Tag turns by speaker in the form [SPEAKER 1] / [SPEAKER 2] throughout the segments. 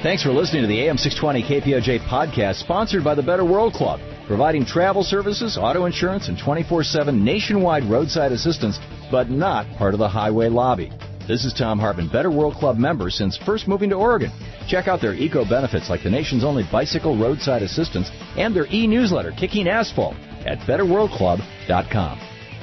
[SPEAKER 1] Thanks for listening to the AM 620 KPOJ podcast, sponsored by the Better World Club, providing travel services, auto insurance, and 24/7 nationwide roadside assistance, but not part of the highway lobby. This is Tom Hartman, Better World Club member since first moving to Oregon. Check out their eco-benefits like the nation's only bicycle roadside assistance and their e-newsletter, Kicking Asphalt, at betterworldclub.com.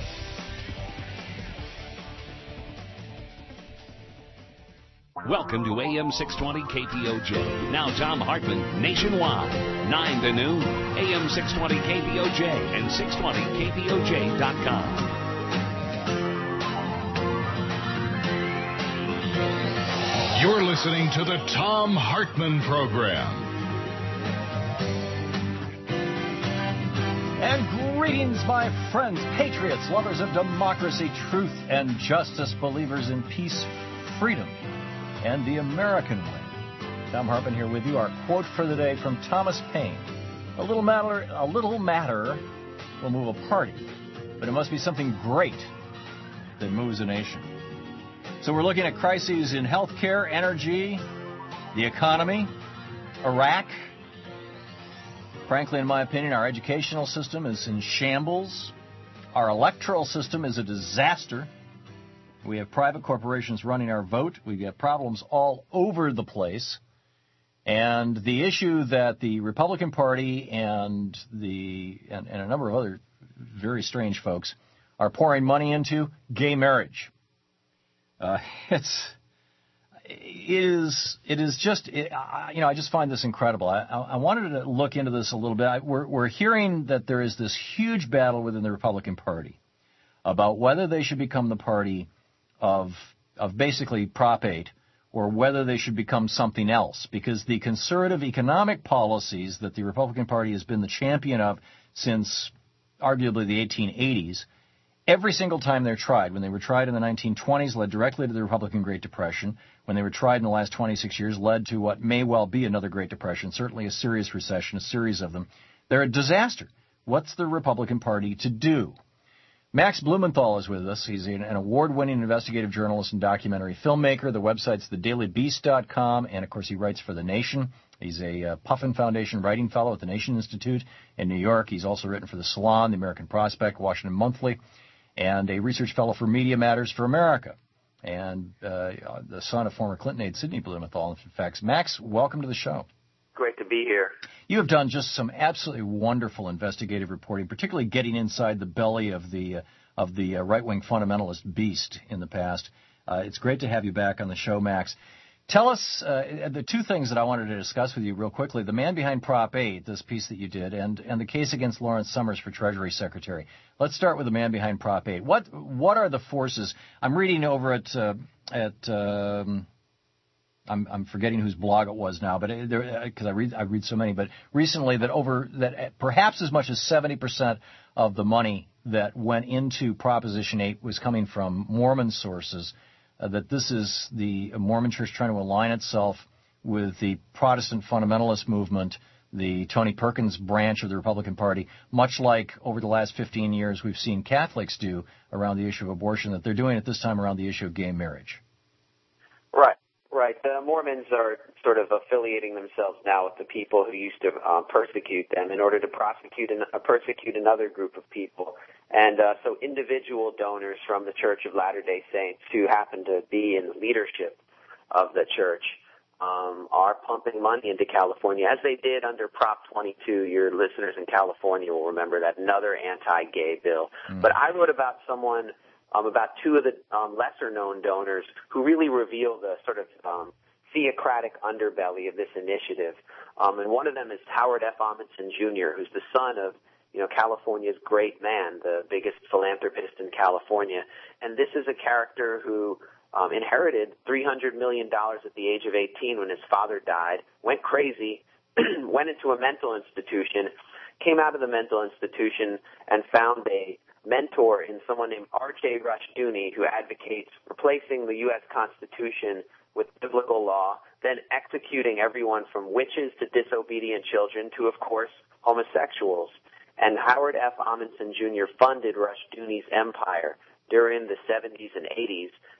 [SPEAKER 2] Welcome to AM 620 KPOJ. Now Tom Hartman nationwide. 9 to noon. AM 620 KPOJ and 620KPOJ.com.
[SPEAKER 3] You're listening to the Tom Hartman Program.
[SPEAKER 4] And greetings, my friends, patriots, lovers of democracy, truth, and justice, believers in peace, freedom, and the American way. Tom Hartman here with you. Our quote for the day from Thomas Paine. A little matter will move a party, but it must be something great that moves a nation. So we're looking at crises in healthcare, energy, the economy, Iraq. Frankly, in my opinion, our educational system is in shambles. Our electoral system is a disaster. We have private corporations running our vote. We get problems all over the place. And the issue that the Republican Party and a number of other very strange folks are pouring money into, gay marriage. I just find this incredible. I wanted to look into this a little bit. We're hearing that there is this huge battle within the Republican Party about whether they should become the party of basically Prop 8 or whether they should become something else, because the conservative economic policies that the Republican Party has been the champion of since arguably the 1880s, every single time they're tried, when they were tried in the 1920s, led directly to the Republican Great Depression. When they were tried in the last 26 years, led to what may well be another Great Depression, certainly a serious recession, a series of them. They're a disaster. What's the Republican Party to do? Max Blumenthal is with us. He's an award-winning investigative journalist and documentary filmmaker. The website's thedailybeast.com, and, of course, he writes for The Nation. He's a Puffin Foundation writing fellow at the Nation Institute in New York. He's also written for The Salon, The American Prospect, Washington Monthly, and a research fellow for Media Matters for America, and the son of former Clinton aide Sidney Blumenthal. In fact, Max, welcome to the show.
[SPEAKER 5] Great to be here.
[SPEAKER 4] You have done just some absolutely wonderful investigative reporting, particularly getting inside the belly of the right-wing fundamentalist beast in the past. It's great to have you back on the show, Max. Tell us the two things that I wanted to discuss with you real quickly: the man behind Prop 8, this piece that you did, and the case against Lawrence Summers for Treasury Secretary. Let's start with the man behind Prop 8. What are the forces? I'm reading over at I'm forgetting whose blog it was now, but because I read so many. But recently, that perhaps as much as 70% of the money that went into Proposition 8 was coming from Mormon sources. That this is the Mormon Church trying to align itself with the Protestant fundamentalist movement, the Tony Perkins branch of the Republican Party, much like over the last 15 years we've seen Catholics do around the issue of abortion, that they're doing it this time around the issue of gay marriage.
[SPEAKER 5] Right. The Mormons are sort of affiliating themselves now with the people who used to persecute them in order to persecute another group of people. And so individual donors from the Church of Latter-day Saints who happen to be in leadership of the church are pumping money into California, as they did under Prop 22. Your listeners in California will remember that, another anti-gay bill. But I wrote about two of the lesser-known donors who really reveal the sort of theocratic underbelly of this initiative. And one of them is Howard F. Amundsen Jr., who's the son of California's great man, the biggest philanthropist in California. And this is a character who inherited $300 million at the age of 18 when his father died, went crazy, went into a mental institution, came out of the mental institution and found a mentor in someone named R.J. Rushdoony, who advocates replacing the U.S. Constitution with biblical law, then executing everyone from witches to disobedient children to, of course, homosexuals. And Howard F. Amundsen Jr. funded Rushdoony's empire during the 70s and 80s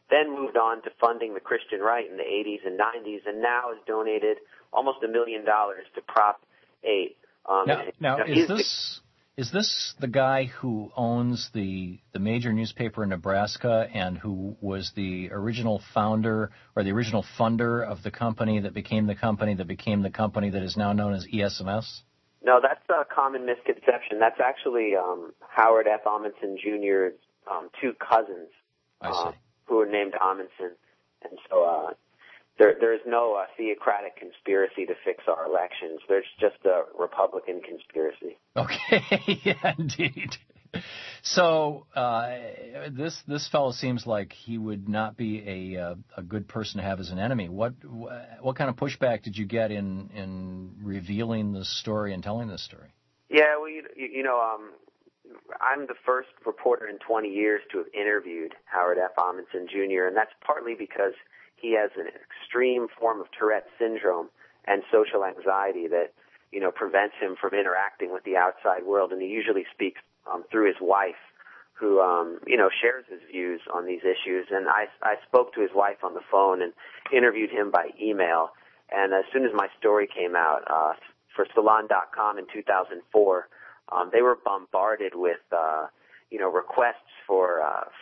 [SPEAKER 5] then moved on to funding the Christian right in the 80s and 90s, and now has donated almost $1 million to Prop 8.
[SPEAKER 4] Now is this the guy who owns the major newspaper in Nebraska and who was the original founder or the original funder of the company that became the company that is now known as ES&S?
[SPEAKER 5] No, that's a common misconception. That's actually Howard F. Amundsen Jr.'s two cousins who are named Amundsen. And so there is no theocratic conspiracy to fix our elections. There's just a Republican conspiracy.
[SPEAKER 4] Okay, yeah, indeed. So this fellow seems like he would not be a good person to have as an enemy. What kind of pushback did you get in revealing this story and telling this story?
[SPEAKER 5] Yeah, well, you know, I'm the first reporter in 20 years to have interviewed Howard F. Amundsen Jr., and that's partly because he has an extreme form of Tourette syndrome and social anxiety that, you know, prevents him from interacting with the outside world, and he usually speaks through his wife, who, you know, shares his views on these issues. And I spoke to his wife on the phone and interviewed him by email. And as soon as my story came out for Salon.com in 2004, they were bombarded with, you know, requests for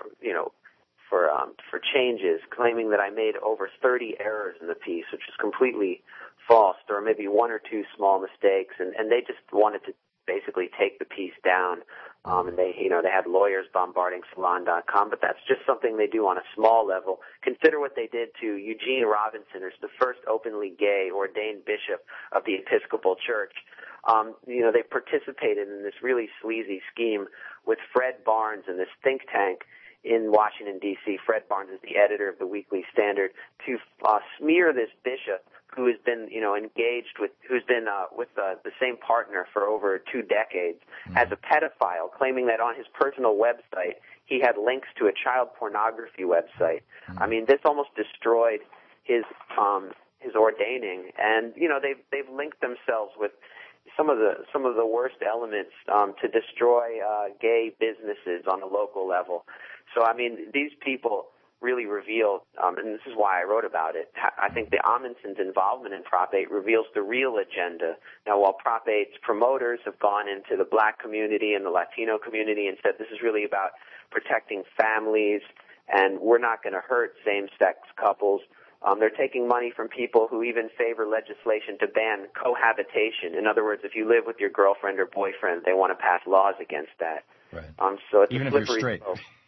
[SPEAKER 5] changes, claiming that I made over 30 errors in the piece, which is completely false. There were maybe one or two small mistakes, and they just wanted to basically take the piece down. And they had lawyers bombarding Salon.com, but that's just something they do on a small level. Consider what they did to Eugene Robinson, who's the first openly gay ordained bishop of the Episcopal Church. You know, they participated in this really sleazy scheme with Fred Barnes and this think tank in Washington, D.C. Fred Barnes is the editor of the Weekly Standard, to smear this bishop who has been, you know, engaged with, who's been with the same partner for over 2 decades, as a pedophile, claiming that on his personal website he had links to a child pornography website. I mean, this almost destroyed his ordaining, and you know they've linked themselves with some of the worst elements to destroy gay businesses on the local level. So, I mean, these people really reveal, and this is why I wrote about it, I think the Amundsen's involvement in Prop 8 reveals the real agenda. Now, while Prop 8's promoters have gone into the black community and the Latino community and said this is really about protecting families and we're not going to hurt same-sex couples, they're taking money from people who even favor legislation to ban cohabitation. In other words, if you live with your girlfriend or boyfriend, they want to pass laws against that.
[SPEAKER 4] Right.
[SPEAKER 5] So it's
[SPEAKER 4] even
[SPEAKER 5] a
[SPEAKER 4] if you're
[SPEAKER 5] slippery
[SPEAKER 4] straight.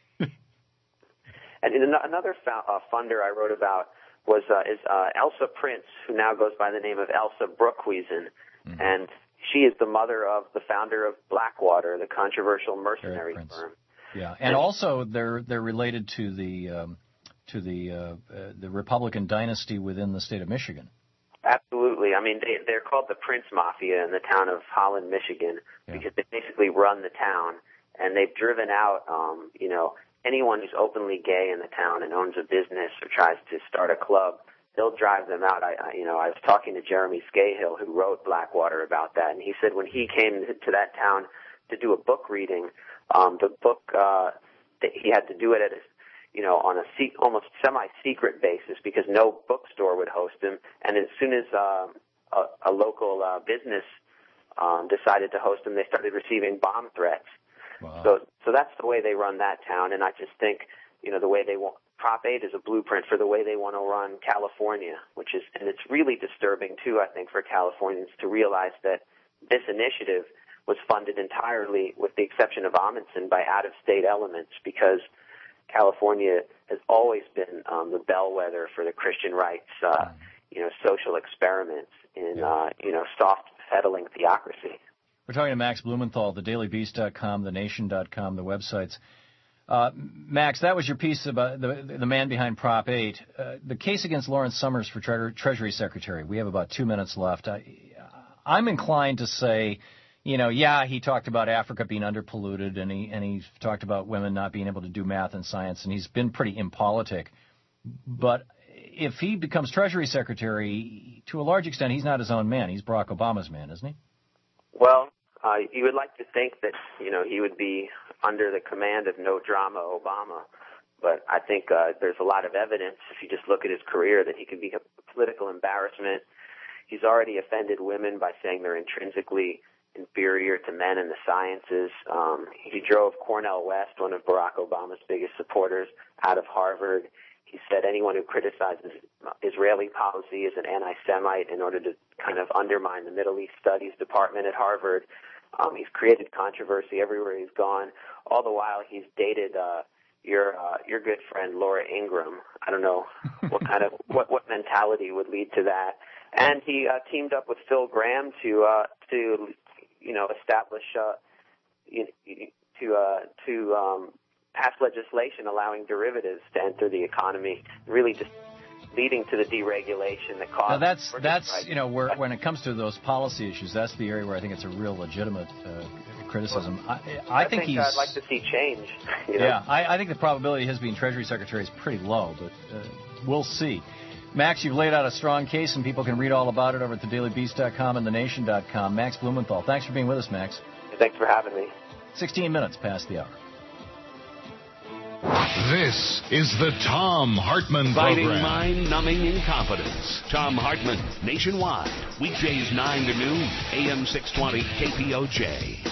[SPEAKER 5] And another funder I wrote about is Elsa Prince, who now goes by the name of Elsa Brookhuizen, and she is the mother of the founder of Blackwater, the controversial mercenary firm.
[SPEAKER 4] Yeah, and also they're related to the Republican dynasty within the state of Michigan.
[SPEAKER 5] Absolutely. I mean, they're called the Prince Mafia in the town of Holland, Michigan, because they basically run the town, and they've driven out, you know, anyone who's openly gay in the town and owns a business or tries to start a club. They'll drive them out. I was talking to Jeremy Scahill, who wrote Blackwater, about that, and he said when he came to that town to do a book reading, the book he had to do it at on a almost semi-secret basis because no bookstore would host him. And as soon as a local business decided to host him, they started receiving bomb threats. Wow. So that's the way they run that town, and I just think, you know, the way they want Prop 8 is a blueprint for the way they want to run California, and it's really disturbing too, I think, for Californians to realize that this initiative was funded entirely, with the exception of Amundsen, by out-of-state elements, because California has always been the bellwether for the Christian rights, social experiments in, soft peddling theocracy.
[SPEAKER 4] We're talking to Max Blumenthal, thedailybeast.com, thenation.com, the websites. Max, that was your piece about the man behind Prop 8. The case against Lawrence Summers for Treasury Secretary. We have about 2 minutes left. I'm inclined to say, he talked about Africa being underpolluted, and he talked about women not being able to do math and science, and he's been pretty impolitic. But if he becomes Treasury Secretary, to a large extent, he's not his own man. He's Barack Obama's man, isn't he?
[SPEAKER 5] Well, you would like to think that, he would be under the command of no drama Obama. But I think there's a lot of evidence, if you just look at his career, that he can be a political embarrassment. He's already offended women by saying they're intrinsically inferior to men in the sciences. He drove Cornel West, one of Barack Obama's biggest supporters, out of Harvard. He said anyone who criticizes Israeli policy is an anti-Semite in order to kind of undermine the Middle East Studies department at Harvard. He's created controversy everywhere he's gone. All the while, he's dated your good friend Laura Ingraham. I don't know what kind of what mentality would lead to that. And he teamed up with Phil Gramm to establish pass legislation allowing derivatives to enter the economy, really just leading to the deregulation that caused.
[SPEAKER 4] Now that's where when it comes to those policy issues, that's the area where I think it's a real legitimate criticism. I think he's.
[SPEAKER 5] I'd like to see change.
[SPEAKER 4] Yeah, I think the probability of his being Treasury Secretary is pretty low, but we'll see. Max, you've laid out a strong case, and people can read all about it over at thedailybeast.com and thenation.com. Max Blumenthal, thanks for being with us, Max.
[SPEAKER 5] Thanks for having me.
[SPEAKER 4] 16 minutes past the hour.
[SPEAKER 3] This is the Thom Hartmann
[SPEAKER 2] Fighting
[SPEAKER 3] Program.
[SPEAKER 2] mind-numbing incompetence. Thom Hartmann, nationwide. Weekdays 9 to noon, AM 620 KPOJ.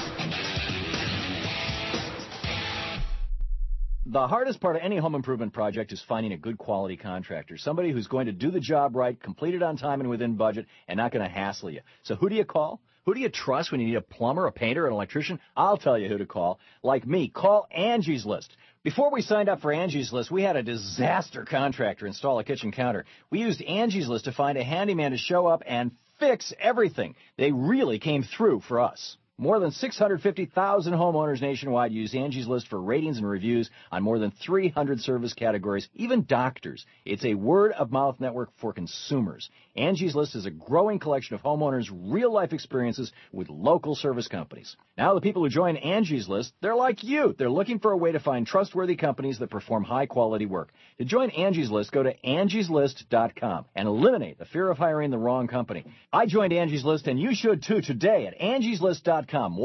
[SPEAKER 4] The hardest part of any home improvement project is finding a good quality contractor, somebody who's going to do the job right, complete it on time and within budget, and not going to hassle you. So who do you call? Who do you trust when you need a plumber, a painter, an electrician? I'll tell you who to call. Like me, call Angie's List. Before we signed up for Angie's List, we had a disaster contractor install a kitchen counter. We used Angie's List to find a handyman to show up and fix everything. They really came through for us. More than 650,000 homeowners nationwide use Angie's List for ratings and reviews on more than 300 service categories, even doctors. It's a word-of-mouth network for consumers. Angie's List is a growing collection of homeowners' real-life experiences with local service companies. Now the people who join Angie's List, they're like you. They're looking for a way to find trustworthy companies that perform high-quality work. To join Angie's List, go to angieslist.com and eliminate the fear of hiring the wrong company. I joined Angie's List, and you should too today at angieslist.com.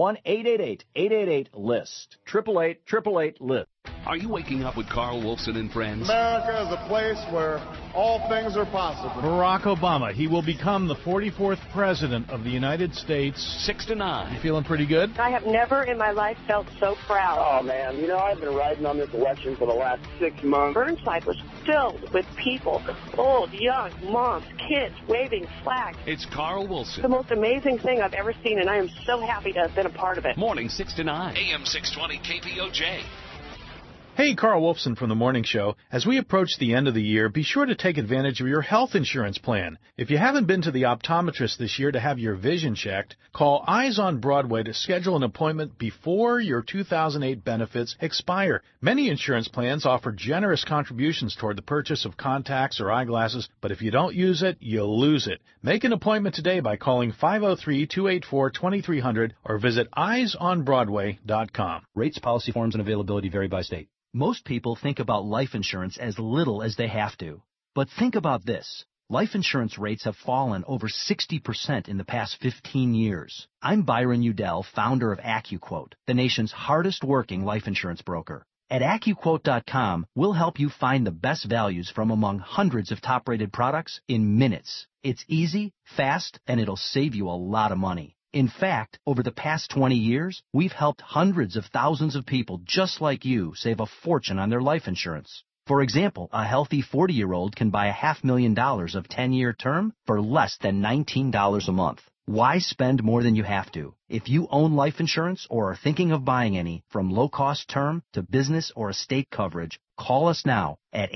[SPEAKER 4] 1-888-888-LIST. 888-888-LIST.
[SPEAKER 2] Are you waking up with Carl Wolfson and friends?
[SPEAKER 6] America is a place where all things are possible.
[SPEAKER 7] Barack Obama, he will become the 44th president of the United States.
[SPEAKER 2] 6 to 9.
[SPEAKER 7] You feeling pretty good?
[SPEAKER 8] I have never in my life felt so proud.
[SPEAKER 6] Oh, man, I've been riding on this election for the last 6 months.
[SPEAKER 8] Burnside was filled with people, old, young, moms, kids, waving flags.
[SPEAKER 2] It's Carl Wolfson.
[SPEAKER 8] The most amazing thing I've ever seen, and I am so happy to have been a part of it.
[SPEAKER 2] Morning 6 to 9. AM 620 KPOJ.
[SPEAKER 7] Hey, Carl Wolfson from The Morning Show. As we approach the end of the year, be sure to take advantage of your health insurance plan. If you haven't been to the optometrist this year to have your vision checked, call Eyes on Broadway to schedule an appointment before your 2008 benefits expire. Many insurance plans offer generous contributions toward the purchase of contacts or eyeglasses, but if you don't use it, you'll lose it. Make an appointment today by calling 503-284-2300 or visit eyesonbroadway.com.
[SPEAKER 9] Rates, policy forms, and availability vary by state. Most people think about life insurance as little as they have to. But think about this. Life insurance rates have fallen over 60% in the past 15 years. I'm Byron Udell, founder of AccuQuote, the nation's hardest working life insurance broker. At AccuQuote.com, we'll help you find the best values from among hundreds of top-rated products in minutes. It's easy, fast, and it'll save you a lot of money. In fact, over the past 20 years, we've helped hundreds of thousands of people just like you save a fortune on their life insurance. For example, a healthy 40-year-old can buy $500,000 of 10-year term for less than $19 a month. Why spend more than you have to? If you own life insurance or are thinking of buying any, from low-cost term to business or estate coverage, call us now at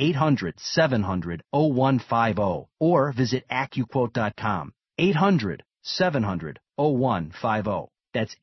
[SPEAKER 9] 800-700-0150 or visit AccuQuote.com. 800-700-0150. That's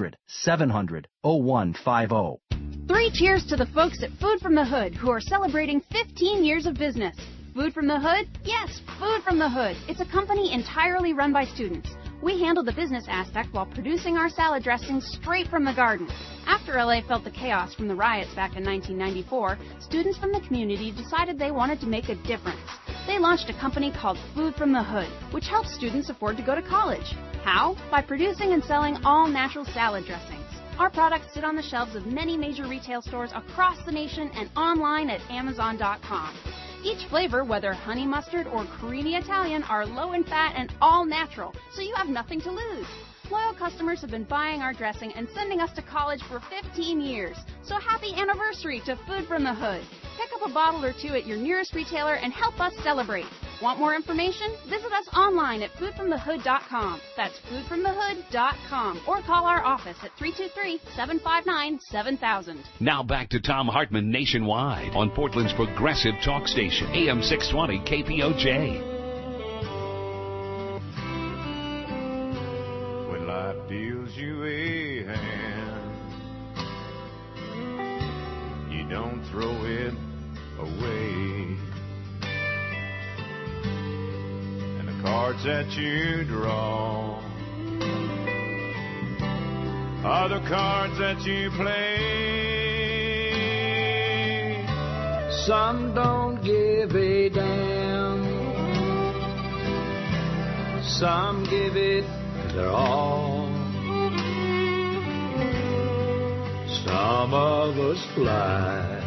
[SPEAKER 9] 800-700-0150.
[SPEAKER 10] 3 cheers to the folks at Food from the Hood who are celebrating 15 years of business. Food from the Hood? Yes, Food from the Hood. It's a company entirely run by students. We handle the business aspect while producing our salad dressings straight from the garden. After LA felt the chaos from the riots back in 1994, students from the community decided they wanted to make a difference. They launched a company called Food from the Hood, which helps students afford to go to college. How? By producing and selling all natural salad dressings. Our products sit on the shelves of many major retail stores across the nation and online at Amazon.com. Each flavor, whether honey mustard or creamy Italian, are low in fat and all natural, so you have nothing to lose. Loyal customers have been buying our dressing and sending us to college for 15 years. So happy anniversary to Food from the Hood. Pick up a bottle or two at your nearest retailer and help us celebrate. Want more information? Visit us online at foodfromthehood.com. That's foodfromthehood.com. Or call our office at 323-759-7000.
[SPEAKER 2] Now back to Thom Hartmann Nationwide on Portland's progressive talk station, AM 620 KPOJ.
[SPEAKER 11] When life deals you a hand, you don't throw it away. And the cards that you draw are the cards that you play.
[SPEAKER 12] Some don't give a damn. Some give it their all. Some of us fly,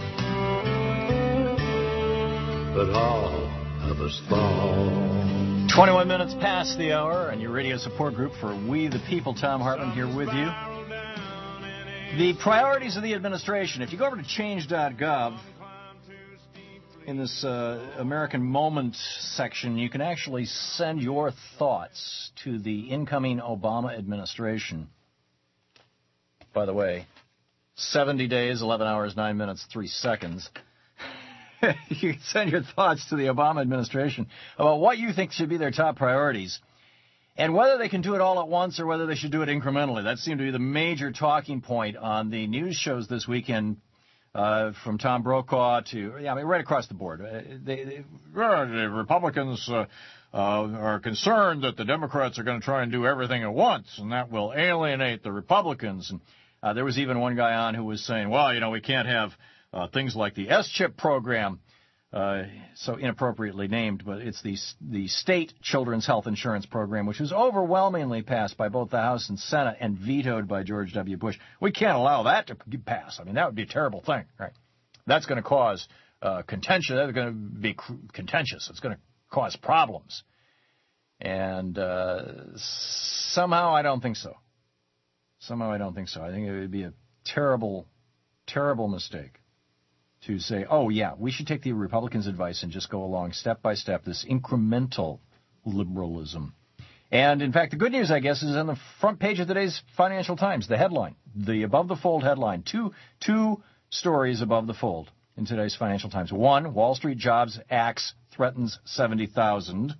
[SPEAKER 12] but all of us fall.
[SPEAKER 4] 21 minutes past the hour, and your radio support group for We the People, Thom Hartmann here with you. The priorities of the administration. If you go over to change.gov, in this American Moment section, you can actually send your thoughts to the incoming Obama administration. By the way, 70 days, 11 hours, 9 minutes, 3 seconds. You can send your thoughts to the Obama administration about what you think should be their top priorities and whether they can do it all at once or whether they should do it incrementally. That seemed to be the major talking point on the news shows this weekend. From Tom Brokaw to, right across the board. The Republicans are concerned that the Democrats are going to try and do everything at once, and that will alienate the Republicans. And there was even one guy on who was saying, well, we can't have things like the S-chip program, so inappropriately named, but it's the state children's health insurance program, which was overwhelmingly passed by both the House and Senate and vetoed by George W. Bush. We can't allow that to pass. I mean, that would be a terrible thing, right? That's going to cause contention. That's going to be contentious. It's going to cause problems. And somehow I don't think so. I think it would be a terrible, terrible mistake to say, oh, yeah, we should take the Republicans' advice and just go along step by step, this incremental liberalism. And, in fact, the good news, I guess, is on the front page of today's Financial Times, the headline, the above-the-fold headline. Two stories above the fold in today's Financial Times. One, Wall Street Jobs Axe threatens 70,000.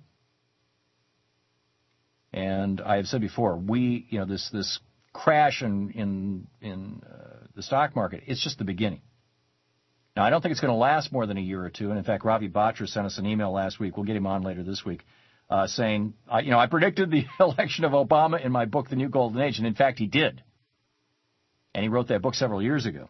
[SPEAKER 4] And I have said before, this crash in the stock market, it's just the beginning. Now, I don't think it's going to last more than a year or two. And, in fact, Ravi Batra sent us an email last week. We'll get him on later this week, saying, I predicted the election of Obama in my book, The New Golden Age. And, in fact, he did. And he wrote that book several years ago.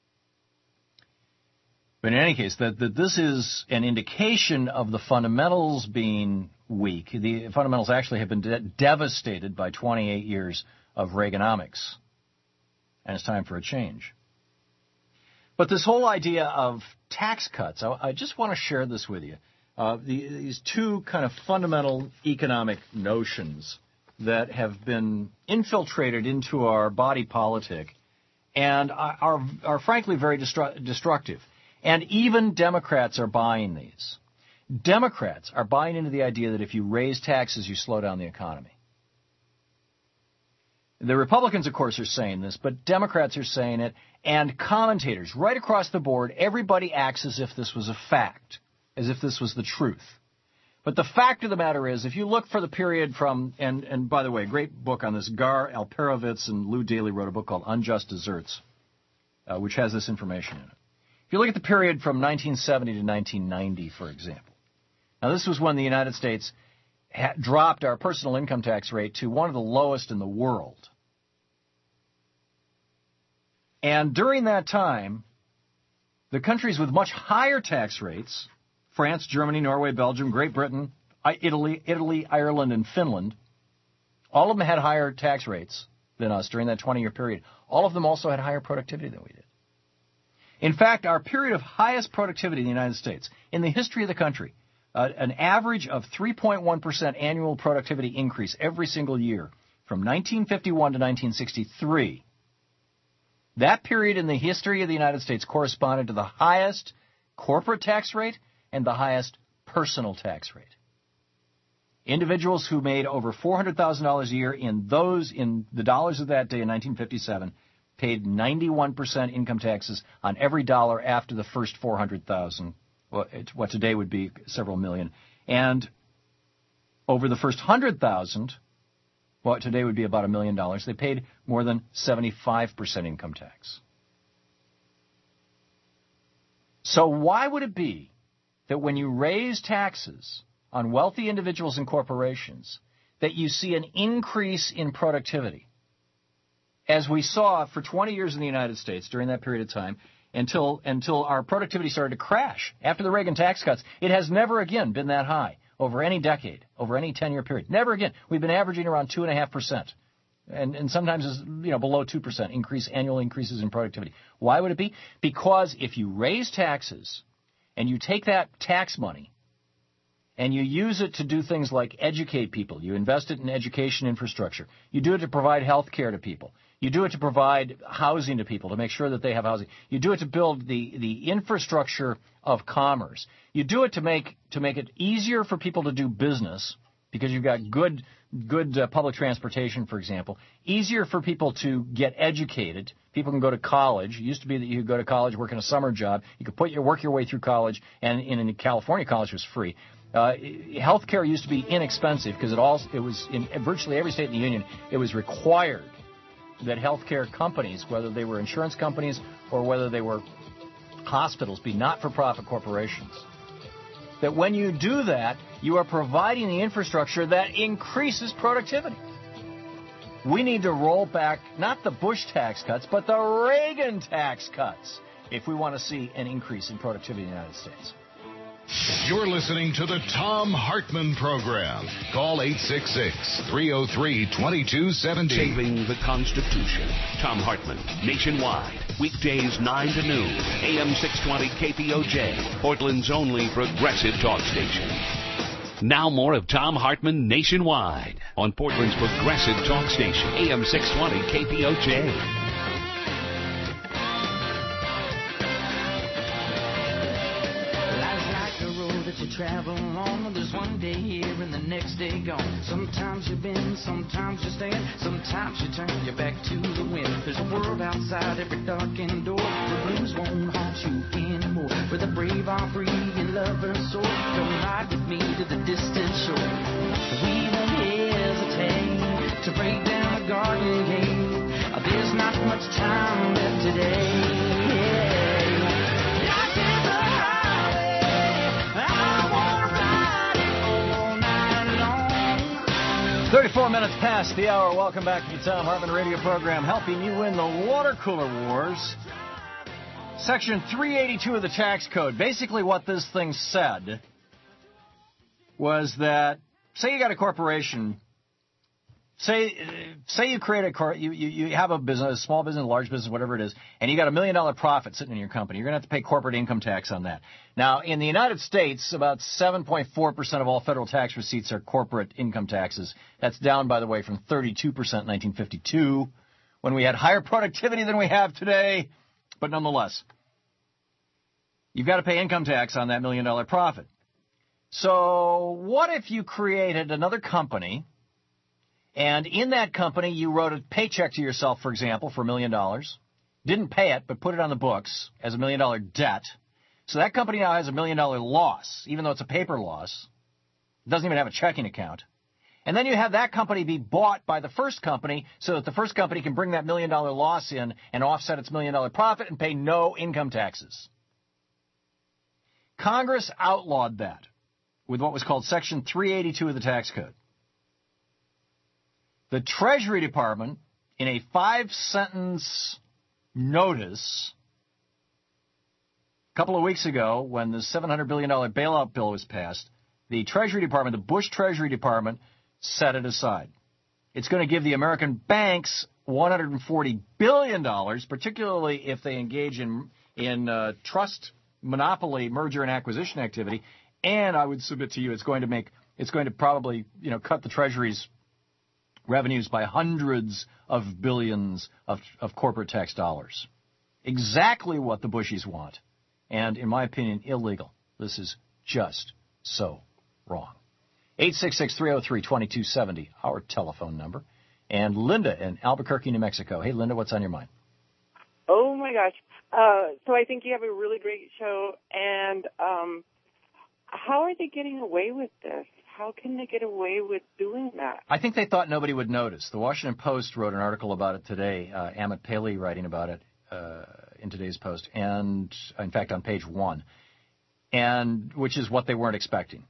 [SPEAKER 4] But in any case, that this is an indication of the fundamentals being weak. The fundamentals actually have been devastated by 28 years of Reaganomics. And it's time for a change. But this whole idea of tax cuts, I just want to share this with you. These two kind of fundamental economic notions that have been infiltrated into our body politic and are frankly very destructive. And even Democrats are buying these. Democrats are buying into the idea that if you raise taxes, you slow down the economy. The Republicans, of course, are saying this, but Democrats are saying it, and commentators right across the board, everybody acts as if this was a fact, as if this was the truth. But the fact of the matter is, if you look for the period from, and by the way, a great book on this, Gar Alperovitz and Lou Daly wrote a book called Unjust Deserts, which has this information in it. If you look at the period from 1970 to 1990, for example, now this was when the United States dropped our personal income tax rate to one of the lowest in the world. And during that time, the countries with much higher tax rates, France, Germany, Norway, Belgium, Great Britain, Italy, Ireland, and Finland, all of them had higher tax rates than us during that 20-year period, all of them also had higher productivity than we did. In fact, our period of highest productivity in the United States, in the history of the country, an average of 3.1% annual productivity increase every single year from 1951 to 1963. That period in the history of the United States corresponded to the highest corporate tax rate and the highest personal tax rate. Individuals who made over $400,000 a year in the dollars of that day in 1957 paid 91% income taxes on every dollar after the first $400,000, what today would be several million. And over the first $100,000, what today would be about $1 million, they paid more than 75% income tax. So why would it be that when you raise taxes on wealthy individuals and corporations that you see an increase in productivity? As we saw for 20 years in the United States during that period of time, until our productivity started to crash. After the Reagan tax cuts, it has never again been that high over any decade, over any 10-year period. Never again. We've been averaging around 2.5%, and sometimes below 2% annual increases in productivity. Why would it be? Because if you raise taxes and you take that tax money and you use it to do things like educate people, you invest it in education infrastructure, you do it to provide health care to people, you do it to provide housing to people, to make sure that they have housing. You do it to build the infrastructure of commerce. You do it to make it easier for people to do business because you've got good public transportation, for example. Easier for people to get educated. People can go to college. It used to be that you could go to college, work in a summer job. You could work your way through college, and in California, college was free. Health care used to be inexpensive because it was in virtually every state in the union. It was required that healthcare companies, whether they were insurance companies or whether they were hospitals, be not-for-profit corporations. That when you do that, you are providing the infrastructure that increases productivity. We need to roll back not the Bush tax cuts, but the Reagan tax cuts if we want to see an increase in productivity in the United States.
[SPEAKER 3] You're listening to the Thom Hartmann Program. Call 866-303-2270.
[SPEAKER 2] Saving the Constitution. Thom Hartmann, nationwide. Weekdays 9 to noon. AM 620 KPOJ. Portland's only progressive talk station. Now more of Thom Hartmann nationwide on Portland's progressive talk station. AM 620 KPOJ.
[SPEAKER 12] Travel on, there's one day here and the next day gone. Sometimes you bend, sometimes you stand, sometimes you turn your back to the wind. There's a world outside every darkened door. The blues won't haunt you anymore. Where the brave are free and lovers soar. Come ride with me to the distant shore. We won't hesitate to break down the garden gate. There's not much time left today.
[SPEAKER 4] 34 minutes past the hour. Welcome back to the Thom Hartmann radio program, helping you win the water cooler wars. Section 382 of the tax code. Basically what this thing said was that, say you got a corporation, say you create you have a business, a small business, a large business, whatever it is, and you got $1 million profit sitting in your company. You're going to have to pay corporate income tax on that. Now, in the United States, about 7.4% of all federal tax receipts are corporate income taxes. That's down, by the way, from 32% in 1952, when we had higher productivity than we have today. But nonetheless, you've got to pay income tax on that $1 million profit. So what if you created another company, and in that company you wrote a paycheck to yourself, for example, for $1 million, didn't pay it, but put it on the books as $1 million debt? So that company now has $1 million loss, even though it's a paper loss. It doesn't even have a checking account. And then you have that company be bought by the first company so that the first company can bring that $1 million loss in and offset its $1 million profit and pay no income taxes. Congress outlawed that with what was called Section 382 of the tax code. The Treasury Department, in a 5-sentence notice, a couple of weeks ago, when the $700 billion bailout bill was passed, the Treasury Department, the Bush Treasury Department, set it aside. It's going to give the American banks $140 billion, particularly if they engage in trust monopoly merger and acquisition activity. And I would submit to you, it's going to probably, cut the Treasury's revenues by hundreds of billions of corporate tax dollars. Exactly what the Bushies want. And in my opinion, illegal. This is just so wrong. 866-303-2270, our telephone number. And Linda in Albuquerque, New Mexico. Hey, Linda, what's on your mind?
[SPEAKER 8] Oh, my gosh. So I think you have a really great show. And how are they getting away with this? How can they get away with doing that?
[SPEAKER 4] I think they thought nobody would notice. The Washington Post wrote an article about it today, Amit Paley writing about it in today's Post, and in fact on page 1, and which is what they weren't expecting.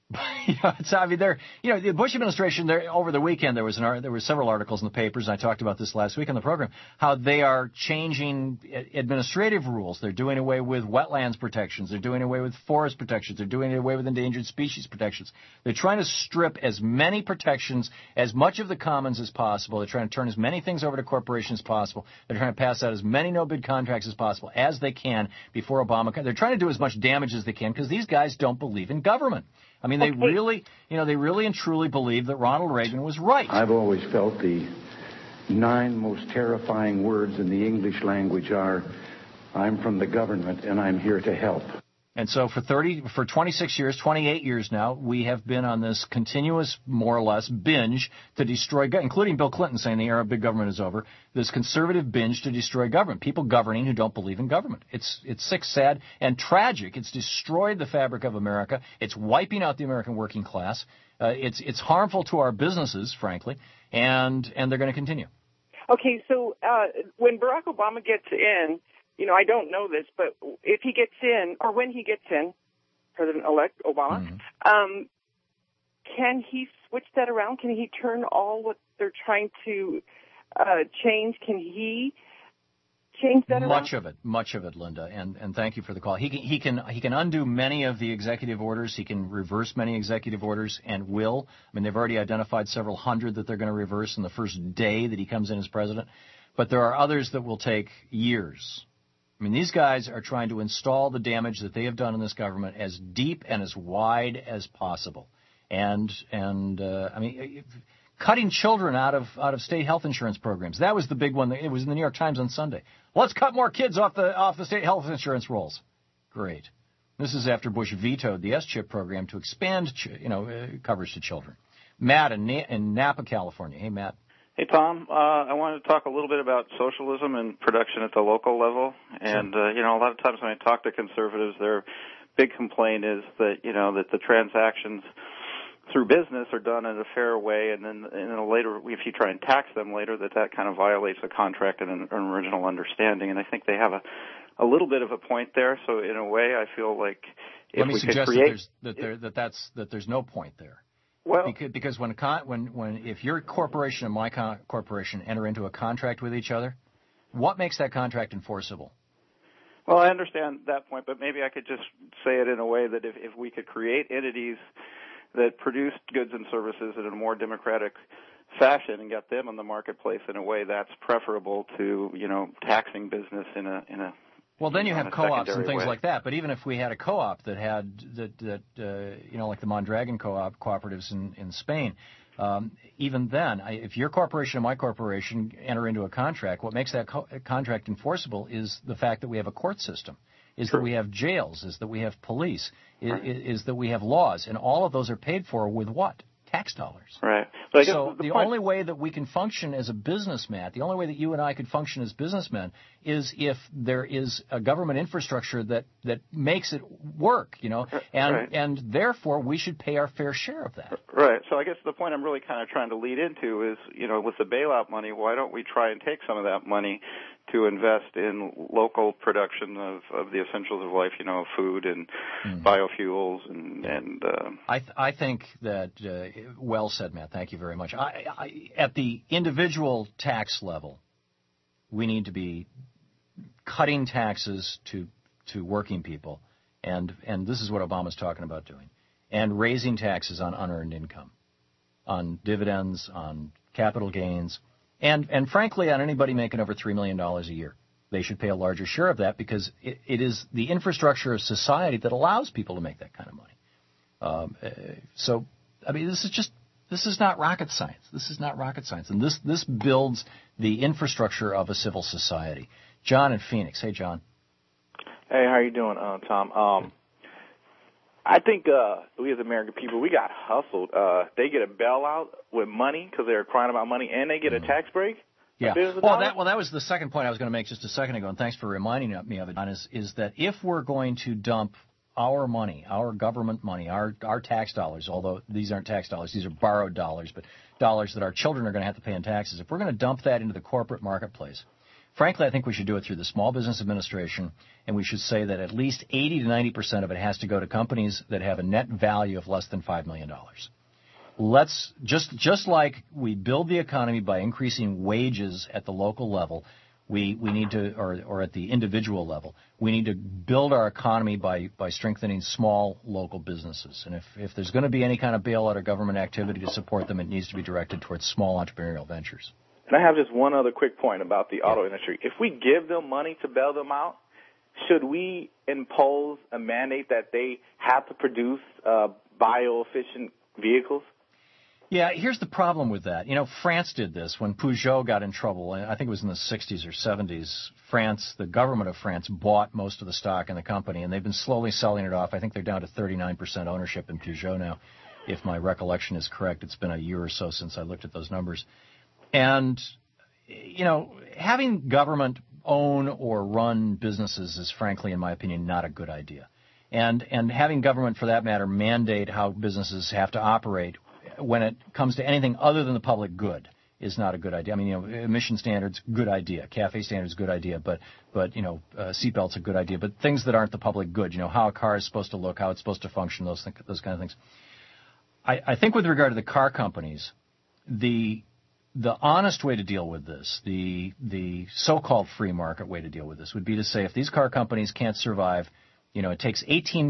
[SPEAKER 4] The Bush administration, over the weekend, there were several articles in the papers, and I talked about this last week on the program, how they are changing administrative rules. They're doing away with wetlands protections. They're doing away with forest protections. They're doing away with endangered species protections. They're trying to strip as many protections, as much of the commons as possible. They're trying to turn as many things over to corporations as possible. They're trying to pass out as many no-bid contracts as possible as they can before Obama. They're trying to do as much damage as they can because these guys don't believe in government. I mean, they really and truly believe that Ronald Reagan was right.
[SPEAKER 13] I've always felt the 9 most terrifying words in the English language are, I'm from the government and I'm here to help.
[SPEAKER 4] And so for 26 years, 28 years now, we have been on this continuous, more or less, binge to destroy, including Bill Clinton saying the era of big government is over, this conservative binge to destroy government, people governing who don't believe in government. It's sick, sad, and tragic. It's destroyed the fabric of America. It's wiping out the American working class. It's harmful to our businesses, frankly, and they're going to continue.
[SPEAKER 8] Okay, so when Barack Obama gets in, I don't know this, but if he gets in, or when he gets in, President-elect Obama, can he switch that around? Can he turn all what they're trying to change? Can he change that around?
[SPEAKER 4] Much of it, Linda, and thank you for the call. He can undo many of the executive orders. He can reverse many executive orders and will. I mean, they've already identified several hundred that they're going to reverse in the first day that he comes in as president. But there are others that will take years. I mean, these guys are trying to install the damage that they have done in this government as deep and as wide as possible. And I mean, cutting children out of state health insurance programs. That was the big one. It was in the New York Times on Sunday. Let's cut more kids off the state health insurance rolls. Great. This is after Bush vetoed the S-chip program to expand, coverage to children. Matt in Napa, California. Hey, Matt.
[SPEAKER 14] Hey, Tom. I wanted to talk a little bit about socialism and production at the local level. And, a lot of times when I talk to conservatives, their big complaint is that, that the transactions through business are done in a fair way, and then later, if you try and tax them later, that kind of violates a contract and an original understanding. And I think they have a little bit of a point there. So in a way, I feel like if we could create
[SPEAKER 4] that there's no point there.
[SPEAKER 14] Well,
[SPEAKER 4] because if your corporation and my corporation enter into a contract with each other, what makes that contract enforceable?
[SPEAKER 14] Well, I understand that point, but maybe I could just say it in a way that if we could create entities that produced goods and services in a more democratic fashion and get them on the marketplace in a way that's preferable to, taxing business in a
[SPEAKER 4] well, then you have co-ops and things like that. But even if we had a co-op that had like the Mondragon cooperatives in Spain, even then, if your corporation and my corporation enter into a contract, what makes that contract enforceable is the fact that we have a court system, is that we have jails, is that we have police, is that we have laws, and all of those are paid for with what? Tax dollars.
[SPEAKER 14] Right.
[SPEAKER 4] So the only way that we can function as a business, Matt, the only way that you and I could function as businessmen is if there is a government infrastructure that makes it work, and therefore we should pay our fair share of that.
[SPEAKER 14] Right. So I guess the point I'm really kind of trying to lead into is, with the bailout money, why don't we try and take some of that money to invest in local production of the essentials of life, food and biofuels and
[SPEAKER 4] I think that well said, Matt. Thank you very much. At the individual tax level, we need to be cutting taxes to working people, and this is what Obama's talking about doing, and raising taxes on unearned income, on dividends, on capital gains, And frankly, on anybody making over $3 million a year, they should pay a larger share of that because it is the infrastructure of society that allows people to make that kind of money. So, I mean, this is not rocket science. This is not rocket science. And this builds the infrastructure of a civil society. John in Phoenix. Hey, John.
[SPEAKER 15] Hey, how you doing, Tom? I think we as American people, we got hustled. They get a bailout with money because they're crying about money, and they get a tax break.
[SPEAKER 4] Yeah. Well, that was the second point I was going to make just a second ago, and thanks for reminding me of it, John, is that if we're going to dump our money, our government money, our tax dollars, although these aren't tax dollars, these are borrowed dollars, but dollars that our children are going to have to pay in taxes, if we're going to dump that into the corporate marketplace, frankly, I think we should do it through the Small Business Administration, and we should say that at least 80 to 90% of it has to go to companies that have a net value of less than $5 million. Let's just like we build the economy by increasing wages at the local level, we need to, or at the individual level, we need to build our economy by strengthening small local businesses. And if there's going to be any kind of bailout or government activity to support them, it needs to be directed towards small entrepreneurial ventures.
[SPEAKER 15] And I have just one other quick point about the auto industry. If we give them money to bail them out, should we impose a mandate that they have to produce bioefficient vehicles?
[SPEAKER 4] Yeah, here's the problem with that. You know, France did this when Peugeot got in trouble. I think it was in the 60s or 70s. France, the government of France, bought most of the stock in the company, and they've been slowly selling it off. I think they're down to 39% ownership in Peugeot now, if my recollection is correct. It's been a year or so since I looked at those numbers. And, you know, having government own or run businesses is, frankly, in my opinion, not a good idea. And having government, for that matter, mandate how businesses have to operate when it comes to anything other than the public good is not a good idea. I mean, you know, emission standards, good idea. Cafe standards, good idea. But you know, seatbelts, a good idea. But things that aren't the public good, you know, how a car is supposed to look, how it's supposed to function, those kind of things. I think with regard to the car companies, the honest way to deal with this, the so-called free market way to deal with this would be to say if these car companies can't survive, you know, it takes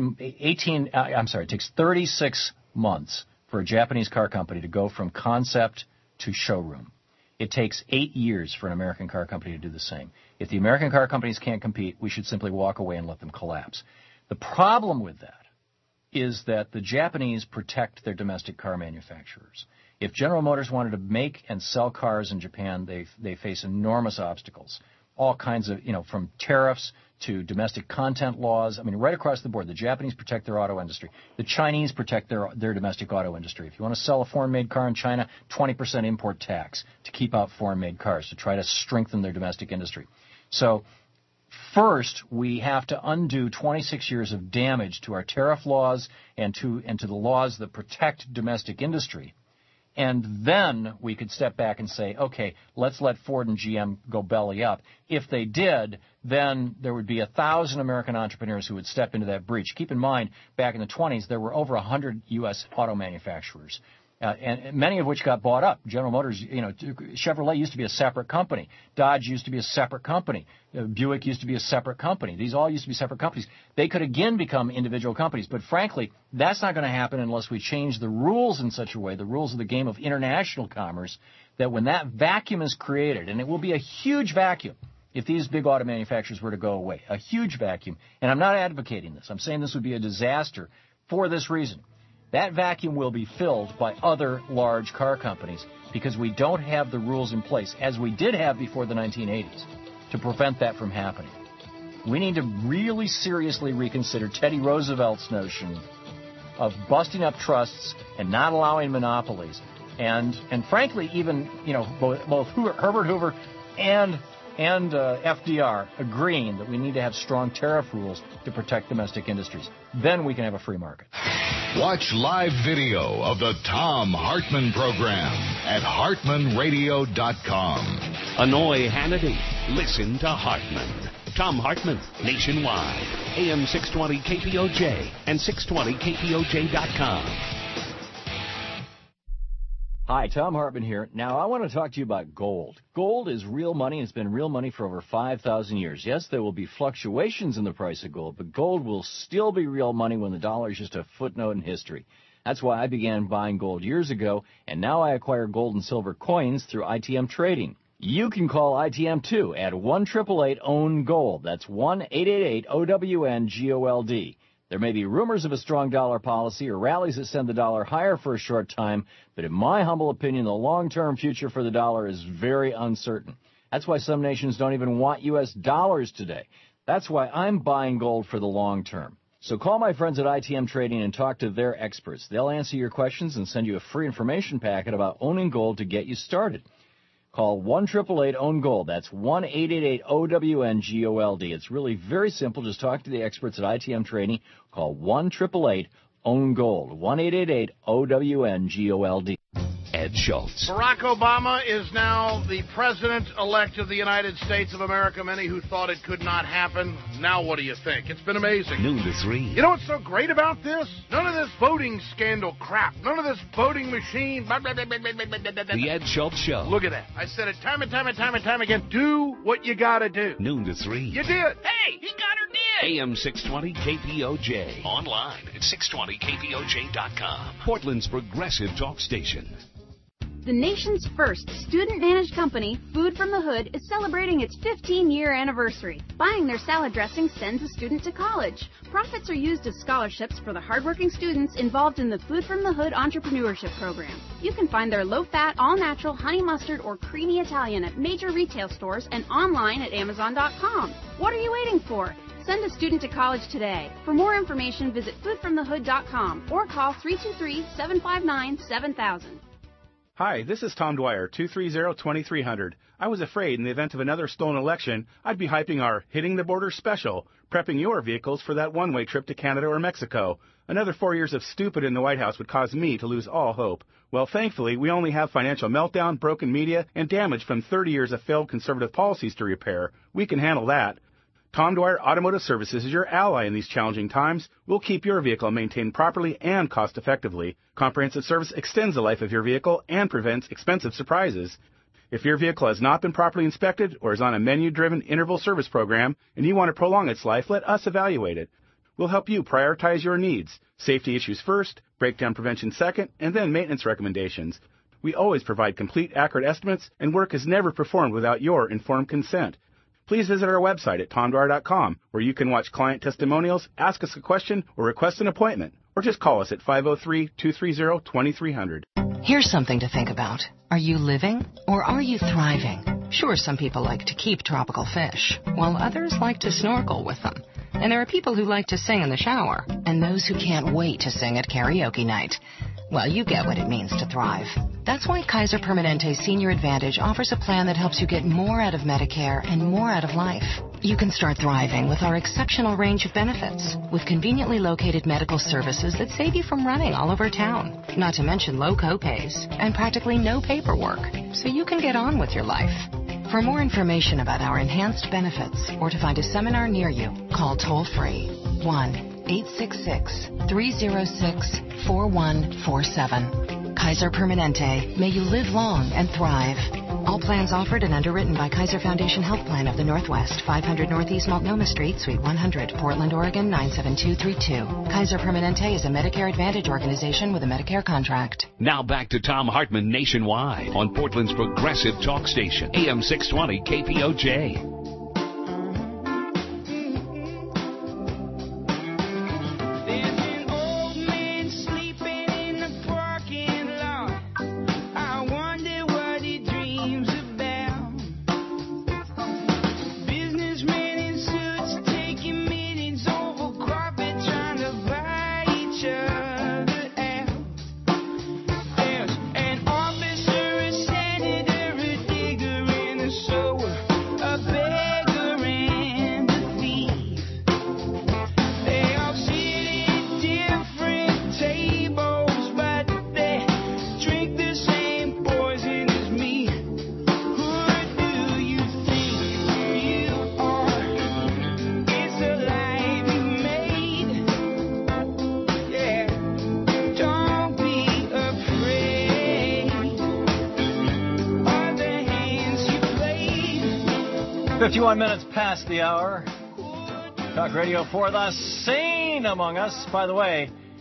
[SPEAKER 4] 36 months for a Japanese car company to go from concept to showroom. It takes 8 years for an American car company to do the same. If the American car companies can't compete, we should simply walk away and let them collapse. The problem with that is that the Japanese protect their domestic car manufacturers. If General Motors wanted to make and sell cars in Japan, they face enormous obstacles. All kinds of, you know, from tariffs to domestic content laws. I mean, right across the board. The Japanese protect their auto industry. The Chinese protect their domestic auto industry. If you want to sell a foreign-made car in China, 20% import tax to keep out foreign-made cars, to try to strengthen their domestic industry. So first, we have to undo 26 years of damage to our tariff laws and to the laws that protect domestic industry. And then we could step back and say, okay, let's let Ford and GM go belly up. If they did, then there would be 1,000 American entrepreneurs who would step into that breach. Keep in mind, back in the 20s, there were over 100 U.S. auto manufacturers, and many of which got bought up. General Motors, you know, Chevrolet used to be a separate company. Dodge used to be a separate company. Buick used to be a separate company. These all used to be separate companies. They could again become individual companies, but frankly, that's not going to happen unless we change the rules in such a way, the rules of the game of international commerce, that when that vacuum is created, and it will be a huge vacuum if these big auto manufacturers were to go away, a huge vacuum, and I'm not advocating this. I'm saying this would be a disaster for this reason. That vacuum will be filled by other large car companies because we don't have the rules in place, as we did have before the 1980s, to prevent that from happening. We need to really seriously reconsider Teddy Roosevelt's notion of busting up trusts and not allowing monopolies. And frankly, even, you know, both Herbert Hoover and FDR agreeing that we need to have strong tariff rules to protect domestic industries. Then we can have a free market.
[SPEAKER 3] Watch live video of the Thom Hartmann program at HartmanRadio.com.
[SPEAKER 2] Annoy Hannity. Listen to Hartmann. Thom Hartmann, nationwide. AM 620 KPOJ and 620KPOJ.com.
[SPEAKER 4] Hi, Thom Hartmann here. Now, I want to talk to you about gold. Gold is real money, and it's been real money for over 5,000 years. Yes, there will be fluctuations in the price of gold, but gold will still be real money when the dollar is just a footnote in history. That's why I began buying gold years ago, and now I acquire gold and silver coins through ITM Trading. You can call ITM too at 1-888-OWN-GOLD. That's 1-888-OWN-GOLD. There may be rumors of a strong dollar policy or rallies that send the dollar higher for a short time, but in my humble opinion, the long-term future for the dollar is very uncertain. That's why some nations don't even want U.S. dollars today. That's why I'm buying gold for the long term. So call my friends at ITM Trading and talk to their experts. They'll answer your questions and send you a free information packet about owning gold to get you started. Call 1-888-OWN-GOLD. That's 1-888-OWN-GOLD. It's really very simple. Just talk to the experts at ITM Trading. Call 1-888-OWN-GOLD. 1-888-OWN-GOLD.
[SPEAKER 2] Ed Schultz.
[SPEAKER 16] Barack Obama is now the president-elect of the United States of America. Many who thought it could not happen. Now what do you think? It's been amazing.
[SPEAKER 2] Noon to 3.
[SPEAKER 16] You know what's so great about this? None of this voting scandal crap. None of this voting machine.
[SPEAKER 2] The Ed Schultz Show.
[SPEAKER 16] Look at that. I said it time and time again. Do what you gotta do.
[SPEAKER 2] Noon to 3.
[SPEAKER 16] You did. Hey, he got her did.
[SPEAKER 2] AM 620 KPOJ. Online at 620KPOJ.com. Portland's progressive talk station.
[SPEAKER 10] The nation's first student-managed company, Food from the Hood, is celebrating its 15-year anniversary. Buying their salad dressing sends a student to college. Profits are used as scholarships for the hardworking students involved in the Food from the Hood entrepreneurship program. You can find their low-fat, all-natural honey mustard or creamy Italian at major retail stores and online at Amazon.com. What are you waiting for? Send a student to college today. For more information, visit foodfromthehood.com or call 323-759-7000.
[SPEAKER 17] Hi, this is Tom Dwyer, 230-2300. I was afraid in the event of another stolen election, I'd be hyping our Hitting the Border special, prepping your vehicles for that one-way trip to Canada or Mexico. Another 4 years of stupid in the White House would cause me to lose all hope. Well, thankfully, we only have financial meltdown, broken media, and damage from 30 years of failed conservative policies to repair. We can handle that. Tom Dwyer Automotive Services is your ally in these challenging times. We'll keep your vehicle maintained properly and cost-effectively. Comprehensive service extends the life of your vehicle and prevents expensive surprises. If your vehicle has not been properly inspected or is on a menu-driven interval service program and you want to prolong its life, let us evaluate it. We'll help you prioritize your needs. Safety issues first, breakdown prevention second, and then maintenance recommendations. We always provide complete, accurate estimates, and work is never performed without your informed consent. Please visit our website at tomdwyer.com, where you can watch client testimonials, ask us a question, or request an appointment. Or just call us at 503-230-2300.
[SPEAKER 18] Here's something to think about. Are you living or are you thriving? Sure, some people like to keep tropical fish, while others like to snorkel with them. And there are people who like to sing in the shower, and those who can't wait to sing at karaoke night. Well, you get what it means to thrive. That's why Kaiser Permanente Senior Advantage offers a plan that helps you get more out of Medicare and more out of life. You can start thriving with our exceptional range of benefits, with conveniently located medical services that save you from running all over town, not to mention low copays and practically no paperwork, so you can get on with your life. For more information about our enhanced benefits or to find a seminar near you, call toll-free 1-866-306-4147. Kaiser Permanente. May you live long and thrive. All plans offered and underwritten by Kaiser Foundation Health Plan of the Northwest, 500 Northeast Multnomah Street, Suite 100, Portland, Oregon, 97232. Kaiser Permanente is a Medicare Advantage organization with a Medicare contract.
[SPEAKER 2] Now back to Tom Hartman Nationwide on Portland's progressive talk station, AM 620 KPOJ.
[SPEAKER 4] Minutes past the hour. Talk radio for the sane among us. By the way,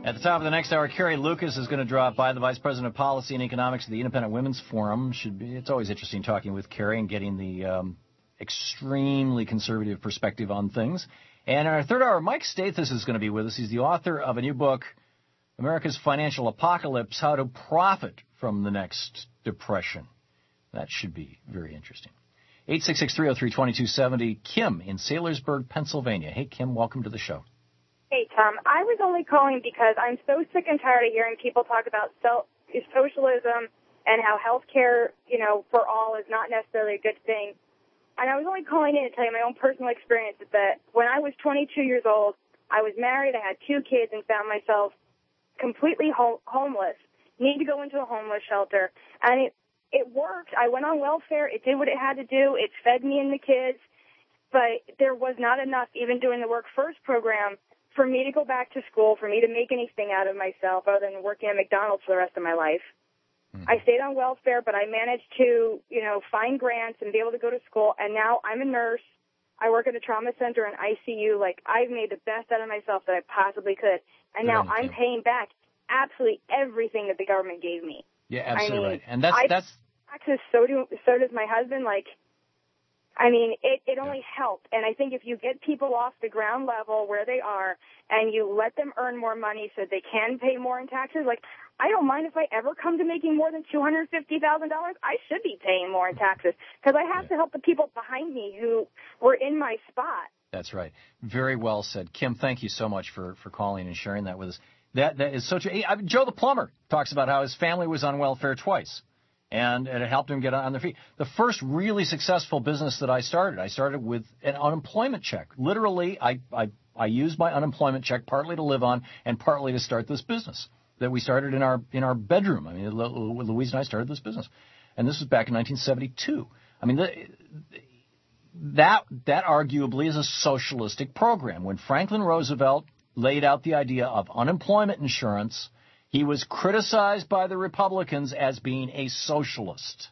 [SPEAKER 4] At the top of the next hour, Carrie Lucas is going to drop by, the Vice President of Policy and Economics of the Independent Women's Forum. It's always interesting talking with Carrie and getting the extremely conservative perspective on things. And in our third hour, Mike Stathis is going to be with us. He's the author of a new book, America's Financial Apocalypse, How to Profit from the Next Depression. That should be very interesting. 866-303-2270, Kim in Saylorsburg, Pennsylvania. Hey, Kim, welcome to the show.
[SPEAKER 19] Hey, Tom. I was only calling because I'm so sick and tired of hearing people talk about socialism and how health care, for all is not necessarily a good thing. And I was only calling in to tell you my own personal experience that when I was 22 years old, I was married, I had 2 kids, and found myself completely homeless, need to go into a homeless shelter. And it worked. I went on welfare. It did what it had to do. It fed me and the kids. But there was not enough, even doing the Work First program, for me to go back to school, for me to make anything out of myself other than working at McDonald's for the rest of my life. I stayed on welfare, but I managed to, find grants and be able to go to school. And now I'm a nurse. I work at a trauma center and ICU. I've made the best out of myself that I possibly could. And now I'm paying back absolutely everything that the government gave me.
[SPEAKER 4] Yeah, absolutely right. And that's
[SPEAKER 19] taxes, so does my husband. It only helped. And I think if you get people off the ground level where they are and you let them earn more money so they can pay more in taxes, I don't mind if I ever come to making more than $250,000. I should be paying more in taxes because I have to help the people behind me who were in my spot.
[SPEAKER 4] That's right. Very well said. Kim, thank you so much for calling and sharing that with us. That is so true. Joe the plumber talks about how his family was on welfare twice. And it helped him get on their feet. The first really successful business that I started with an unemployment check. Literally, I used my unemployment check partly to live on and partly to start this business that we started in our bedroom. Louise and I started this business. And this was back in 1972. That arguably is a socialistic program. When Franklin Roosevelt laid out the idea of unemployment insurance, he was criticized by the Republicans as being a socialist.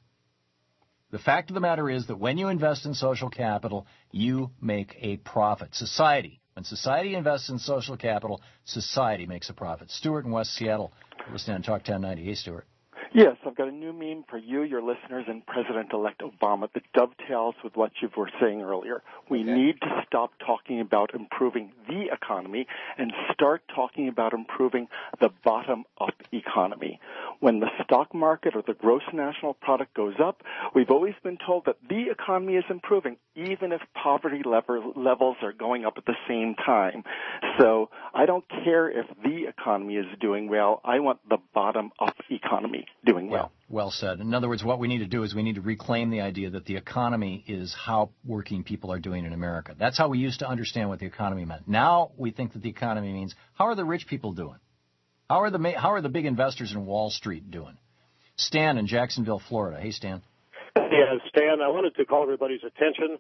[SPEAKER 4] The fact of the matter is that when you invest in social capital, you make a profit. When society invests in social capital, society makes a profit. Stuart in West Seattle, listening on Talk 1090. Hey, Stuart.
[SPEAKER 20] Yes, I've got a new meme for you, your listeners, and President-elect Obama that dovetails with what you were saying earlier. We need to stop talking about improving the economy and start talking about improving the bottom-up economy. When the stock market or the gross national product goes up, we've always been told that the economy is improving, even if poverty levels are going up at the same time. So I don't care if the economy is doing well. I want the bottom-up economy doing well.
[SPEAKER 4] Well said. In other words, what we need to do is we need to reclaim the idea that the economy is how working people are doing in America. That's how we used to understand what the economy meant. Now we think that the economy means how are the rich people doing? How are the big investors in Wall Street doing? Stan in Jacksonville, Florida. Hey, Stan.
[SPEAKER 21] Yeah, Stan, I wanted to call everybody's attention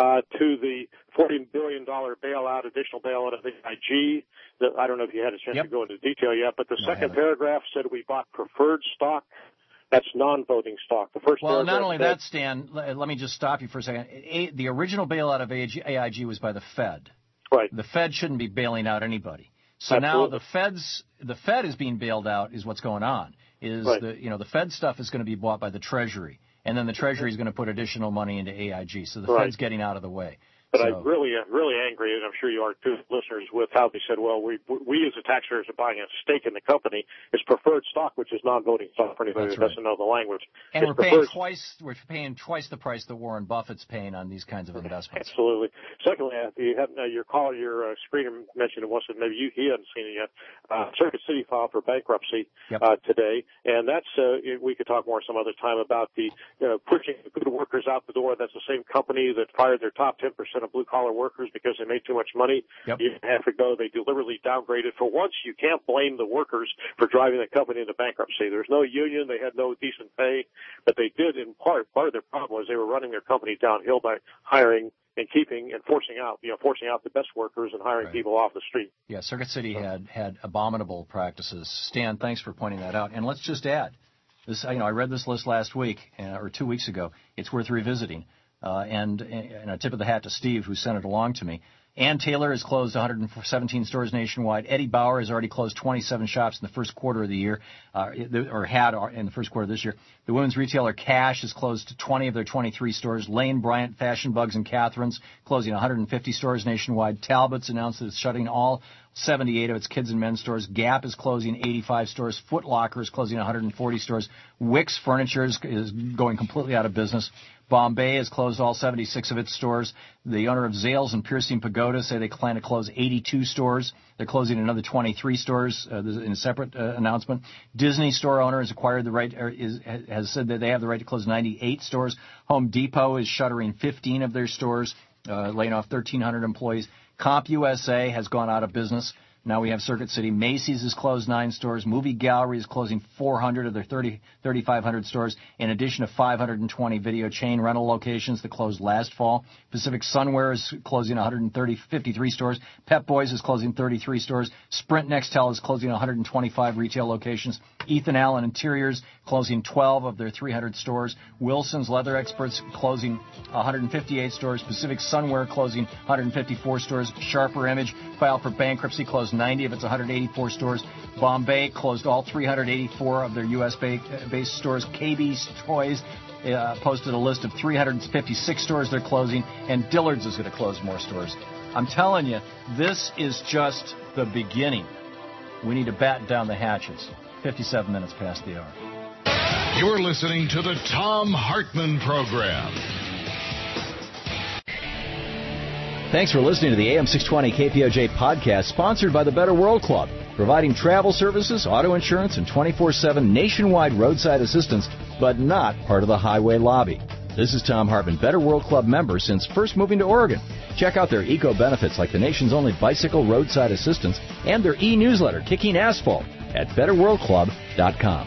[SPEAKER 21] to the $40 billion additional bailout of AIG. I don't know if you had a chance to go into detail yet, but the second paragraph said we bought preferred stock. That's non-voting stock. The first paragraph
[SPEAKER 4] not only that, Stan, let me just stop you for a second. The original bailout of AIG was by the Fed.
[SPEAKER 21] Right.
[SPEAKER 4] The Fed shouldn't be bailing out anybody. So
[SPEAKER 21] Absolutely.
[SPEAKER 4] Now the Fed is being bailed out is what's going on. The Fed stuff is going to be bought by the Treasury. And then the Treasury is going to put additional money into AIG. So the Fed's getting out of the way.
[SPEAKER 21] But I'm really angry, and I'm sure you are too, listeners, with how they said, well, we as the taxpayers are buying a stake in the company. It's preferred stock, which is non-voting stock for anybody who doesn't know the language.
[SPEAKER 4] And we're paying twice the price that Warren Buffett's paying on these kinds of investments.
[SPEAKER 21] Absolutely. Secondly, you have your screener mentioned it once, and maybe he hadn't seen it yet. Circuit City filed for bankruptcy today, and that's we could talk more some other time about the pushing good workers out the door. That's the same company that fired their top 10% of blue-collar workers because they made too much money. A year and a half ago, they deliberately downgraded. For once, you can't blame the workers for driving the company into bankruptcy. There's no union. They had no decent pay. But they did, in part of their problem was they were running their company downhill by hiring and keeping and forcing out the best workers and hiring people off the street.
[SPEAKER 4] Yeah, Circuit City had abominable practices. Stan, thanks for pointing that out. And let's just add, this. I read this list last week or 2 weeks ago. It's worth revisiting. And a tip of the hat to Steve, who sent it along to me. Ann Taylor has closed 117 stores nationwide. Eddie Bauer has already closed 27 shops in the first quarter of the year, or had in the first quarter of this year. The women's retailer Cash has closed 20 of their 23 stores. Lane Bryant, Fashion Bugs, and Catherine's closing 150 stores nationwide. Talbot's announced that it's shutting all 78 of its kids and men's stores. Gap is closing 85 stores. Foot Locker is closing 140 stores. Wix Furniture is going completely out of business. Bombay has closed all 76 of its stores. The owner of Zales and Piercing Pagoda say they plan to close 82 stores. They're closing another 23 stores in a separate announcement. Disney store owner has acquired the right, has said that they have the right to close 98 stores. Home Depot is shuttering 15 of their stores, laying off 1,300 employees. CompUSA has gone out of business. Now we have Circuit City. Macy's has closed 9 stores. Movie Gallery is closing 400 of their 3,500 stores, in addition to 520 video chain rental locations that closed last fall. Pacific Sunwear is closing 53 stores. Pep Boys is closing 33 stores. Sprint Nextel is closing 125 retail locations. Ethan Allen Interiors closing 12 of their 300 stores. Wilson's Leather Experts closing 158 stores. Pacific Sunwear closing 154 stores. Sharper Image filed for bankruptcy, closed 90 of its 184 stores. Bombay closed all 384 of their U.S.-based stores. KB's Toys posted a list of 356 stores they're closing, and Dillard's is going to close more stores. I'm telling you, this is just the beginning. We need to batten down the hatches. 57 minutes past the hour.
[SPEAKER 3] You're listening to the Thom Hartmann Program.
[SPEAKER 4] Thanks for listening to the AM 620 KPOJ podcast, sponsored by the Better World Club, providing travel services, auto insurance, and 24/7 nationwide roadside assistance, but not part of the highway lobby. This is Thom Hartmann, Better World Club member since first moving to Oregon. Check out their eco benefits like the nation's only bicycle roadside assistance and their e-newsletter, Kicking Asphalt, at betterworldclub.com.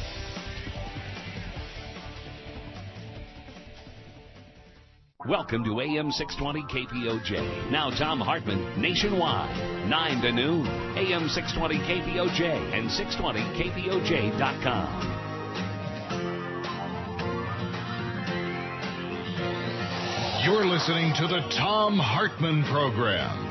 [SPEAKER 2] Welcome to AM 620 KPOJ. Now Thom Hartmann nationwide, 9 to noon. AM 620 KPOJ and 620KPOJ.com.
[SPEAKER 3] You're listening to the Thom Hartmann Program.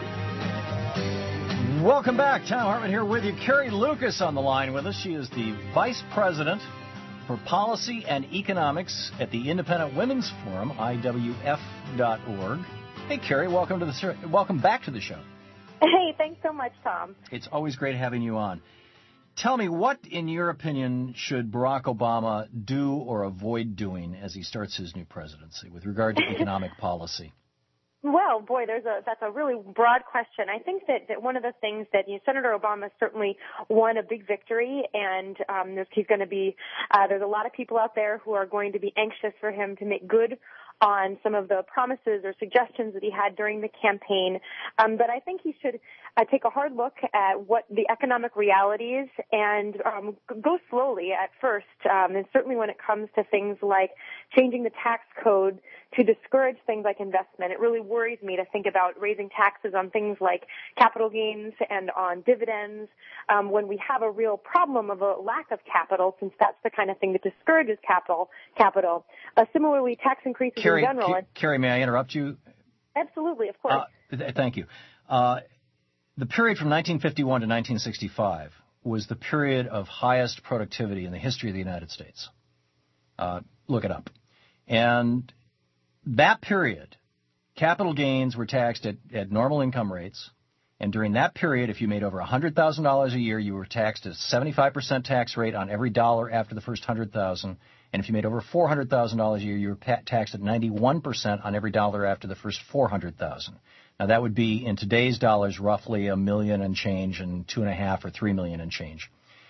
[SPEAKER 4] Welcome back. Thom Hartmann here with you. Carrie Lucas on the line with us. She is the Vice President for Policy and Economics at the Independent Women's Forum, IWF.org. Hey, Carrie, welcome back to the show.
[SPEAKER 1] Hey, thanks so much, Tom.
[SPEAKER 4] It's always great having you on. Tell me, what, in your opinion, should Barack Obama do or avoid doing as he starts his new presidency with regard to economic policy?
[SPEAKER 1] Well, boy, that's a really broad question. I think that one of the things that Senator Obama certainly won a big victory, and he's going to be. There's a lot of people out there who are going to be anxious for him to make good on some of the promises or suggestions that he had during the campaign. But I think he should take a hard look at what the economic realities and go slowly at first. And certainly when it comes to things like changing the tax code to discourage things like investment, it really worries me to think about raising taxes on things like capital gains and on dividends when we have a real problem of a lack of capital, since that's the kind of thing that discourages capital. Similarly, tax increases
[SPEAKER 4] Carrie,
[SPEAKER 1] in general.
[SPEAKER 4] Carrie, may I interrupt you?
[SPEAKER 1] Absolutely, of course.
[SPEAKER 4] Thank you. The period from 1951 to 1965 was the period of highest productivity in the history of the United States. Look it up. And that period, capital gains were taxed at normal income rates. And during that period, if you made over $100,000 a year, you were taxed at a 75% tax rate on every dollar after the first $100,000. And if you made over $400,000 a year, you were taxed at 91% on every dollar after the first $400,000. Now, that would be, in today's dollars, roughly $1 million and change, and $2.5 or $3 million and change.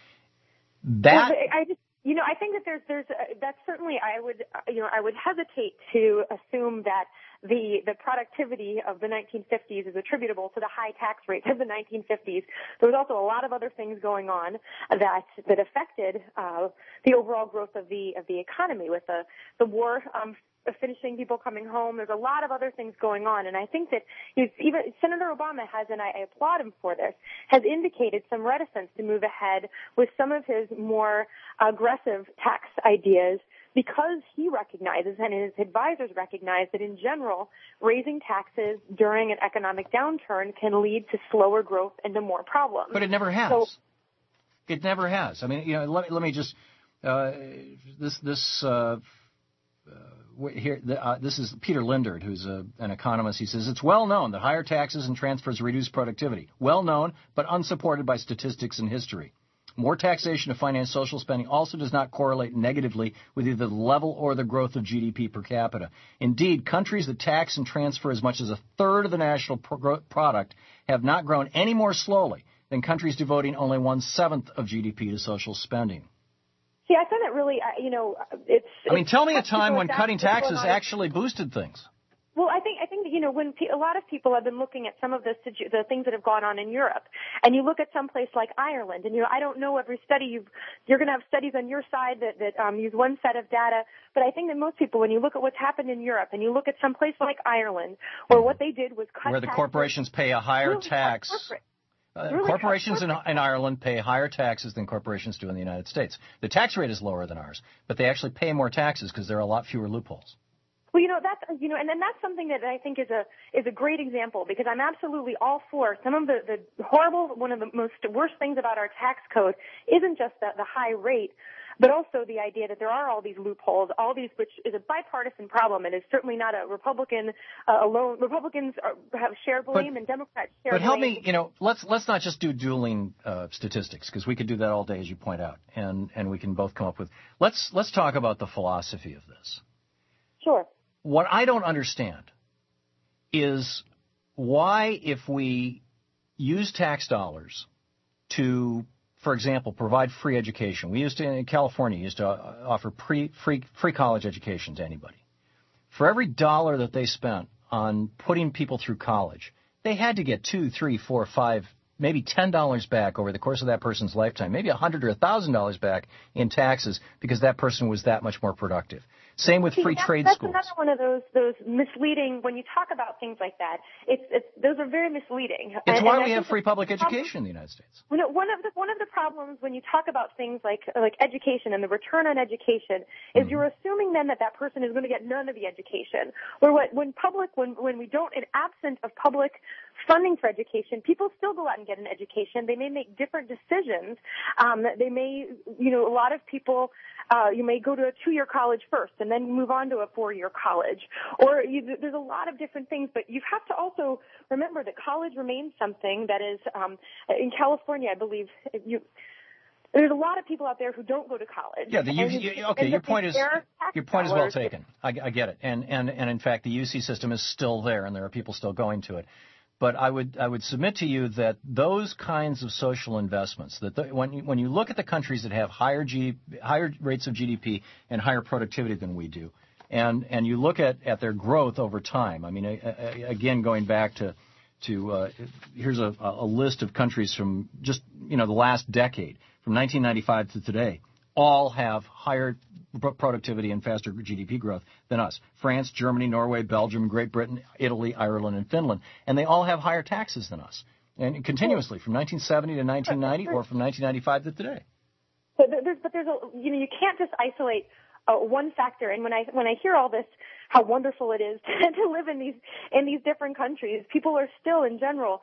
[SPEAKER 4] That.
[SPEAKER 1] Well, I think that there's that's certainly I would hesitate to assume that the productivity of the 1950s is attributable to the high tax rates of the 1950s. There was also a lot of other things going on that affected the overall growth of the economy, with the war finishing, people coming home. There's a lot of other things going on, and I think that even Senator Obama has, and I applaud him for this, has indicated some reticence to move ahead with some of his more aggressive tax ideas because he recognizes and his advisors recognize that in general, raising taxes during an economic downturn can lead to slower growth and to more problems.
[SPEAKER 4] But it never has.
[SPEAKER 1] So,
[SPEAKER 4] it never has. I mean, let me just this is Peter Lindert, who's an economist. He says, it's well known that higher taxes and transfers reduce productivity. Well known, but unsupported by statistics and history. More taxation to finance social spending also does not correlate negatively with either the level or the growth of GDP per capita. Indeed, countries that tax and transfer as much as a third of the national product have not grown any more slowly than countries devoting only 1/7 of GDP to social spending.
[SPEAKER 1] See, I find it really, it's...
[SPEAKER 4] I mean, tell me a time when cutting taxes actually boosted things.
[SPEAKER 1] Well, I think when a lot of people have been looking at some of the things that have gone on in Europe, and you look at some place like Ireland, and I don't know every study you're going to have studies on your side that use one set of data, but I think that most people, when you look at what's happened in Europe, and you look at some place like Ireland, where what they did was cut
[SPEAKER 4] where the corporations pay a higher tax. Corporations in Ireland pay higher taxes than corporations do in the United States. The tax rate is lower than ours, but they actually pay more taxes because there are a lot fewer loopholes.
[SPEAKER 1] Well, and then that's something that I think is a great example, because I'm absolutely all for some of the horrible, one of the most worst things about our tax code isn't just the high rate, but also the idea that there are all these loopholes, all these, which is a bipartisan problem, and is certainly not a Republican alone. Republicans have shared blame, and Democrats share blame.
[SPEAKER 4] But help me, let's not just do dueling statistics, because we could do that all day, as you point out, and we can both come up with. Let's talk about the philosophy of this.
[SPEAKER 1] Sure.
[SPEAKER 4] What I don't understand is why, if we use tax dollars to, for example, provide free education. In California, used to offer free college education to anybody. For every dollar that they spent on putting people through college, they had to get $2, $3, $4, $5, maybe $10 back over the course of that person's lifetime, maybe $100 or $1,000 back in taxes, because that person was that much more productive. Same with free trade schools.
[SPEAKER 1] That's another one of those misleading. When you talk about things like that, those are very misleading.
[SPEAKER 4] It's why we have free public education in the United States.
[SPEAKER 1] One of the problems when you talk about things like education and the return on education is you're assuming then that person is going to get none of the education. When we don't, in absence of public funding for education, people still go out and get an education. They may make different decisions. They may, a lot of people, you may go to a 2-year college first and then move on to a 4-year college. Or there's a lot of different things, but you have to also remember that college remains something that is, in California, I believe, there's a lot of people out there who don't go to college.
[SPEAKER 4] Yeah, your point is well taken. I get it. And in fact, the UC system is still there, and there are people still going to it. But I would submit to you that those kinds of social investments, when you look at the countries that have higher rates of GDP and higher productivity than we do, and you look at their growth over time. I mean, again, going back to here's a list of countries from just the last decade, from 1995 to today, all have higher productivity and faster GDP growth than us. France, Germany, Norway, Belgium, Great Britain, Italy, Ireland, and Finland. And they all have higher taxes than us, and continuously from 1970 to 1990 or from 1995 to today.
[SPEAKER 1] But there's you can't just isolate one factor. And when I hear all this, how wonderful it is to live in these different countries, people are still, in general,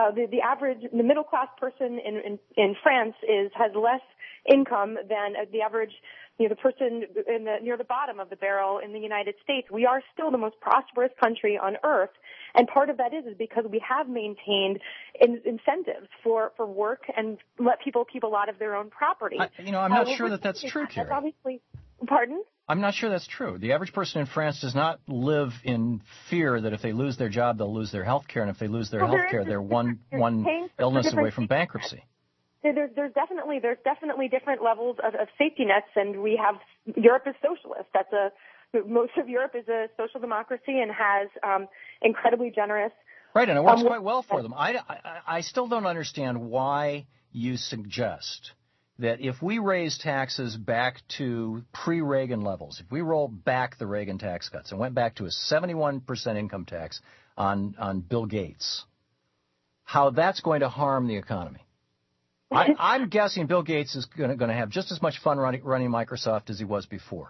[SPEAKER 1] the middle class person in France has less income than the average, the person near the bottom of the barrel in the United States. We are still the most prosperous country on earth, and part of that is because we have maintained incentives for work and let people keep a lot of their own property.
[SPEAKER 4] I'm not sure that's true, Carrie.
[SPEAKER 1] That's obviously, pardon?
[SPEAKER 4] I'm not sure that's true. The average person in France does not live in fear that if they lose their job, they'll lose their health care, and if they lose their health care, they're one illness away from bankruptcy.
[SPEAKER 1] There's definitely different levels of safety nets, and Europe is socialist. Most of Europe is a social democracy and has incredibly generous.
[SPEAKER 4] Right, and it works quite well for them. I still don't understand why you suggest that if we raise taxes back to pre-Reagan levels, if we roll back the Reagan tax cuts and went back to a 71% income tax on Bill Gates, how that's going to harm the economy. I'm guessing Bill Gates is going to have just as much fun running Microsoft as he was before.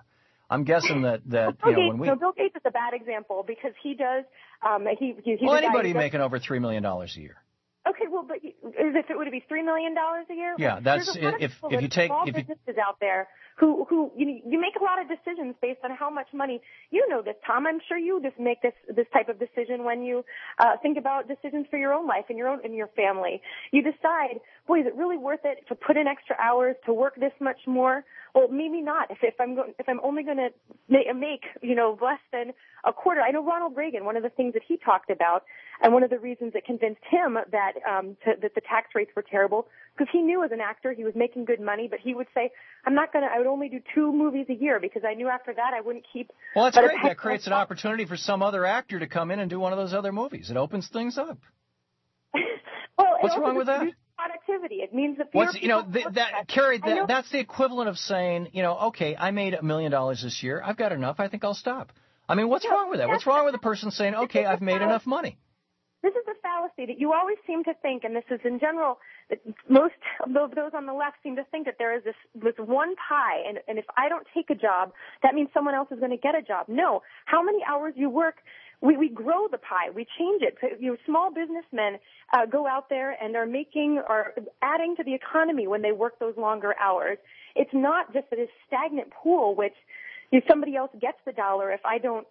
[SPEAKER 4] I'm guessing that when we
[SPEAKER 1] Bill Gates is a bad example because he does
[SPEAKER 4] anybody making over $3 million a year.
[SPEAKER 1] Okay, well, but if it would be $3 million a year.
[SPEAKER 4] Yeah, that's if you take
[SPEAKER 1] businesses out there who you make a lot of decisions based on how much money. You know this, Tom. I'm sure you just make this type of decision when you think about decisions for your own life and your family. You decide, boy, is it really worth it to put in extra hours to work this much more? Well, maybe not. If I'm only going to make less than a quarter. I know Ronald Reagan. One of the things that he talked about, and one of the reasons that convinced him that the tax rates were terrible, because he knew as an actor he was making good money, but he would say, I would only do 2 movies a year because I knew after that I wouldn't keep.
[SPEAKER 4] Well, that's great. That creates an opportunity for some other actor to come in and do one of those other movies. It opens things up.
[SPEAKER 1] Well,
[SPEAKER 4] what's wrong with that?
[SPEAKER 1] Productivity. It means that
[SPEAKER 4] Carrie, that's the equivalent of saying, okay, I made $1 million this year. I've got enough. I think I'll stop. I mean, what's wrong with that? What's wrong with a person saying, okay, I've made enough money?
[SPEAKER 1] This is the fallacy that you always seem to think, and this is in general, that most of those on the left seem to think that there is this one pie, and if I don't take a job, that means someone else is going to get a job. No. How many hours you work, we grow the pie. We change it. Small businessmen go out there and are adding to the economy when they work those longer hours. It's not just this stagnant pool, which somebody else gets the dollar. If I don't,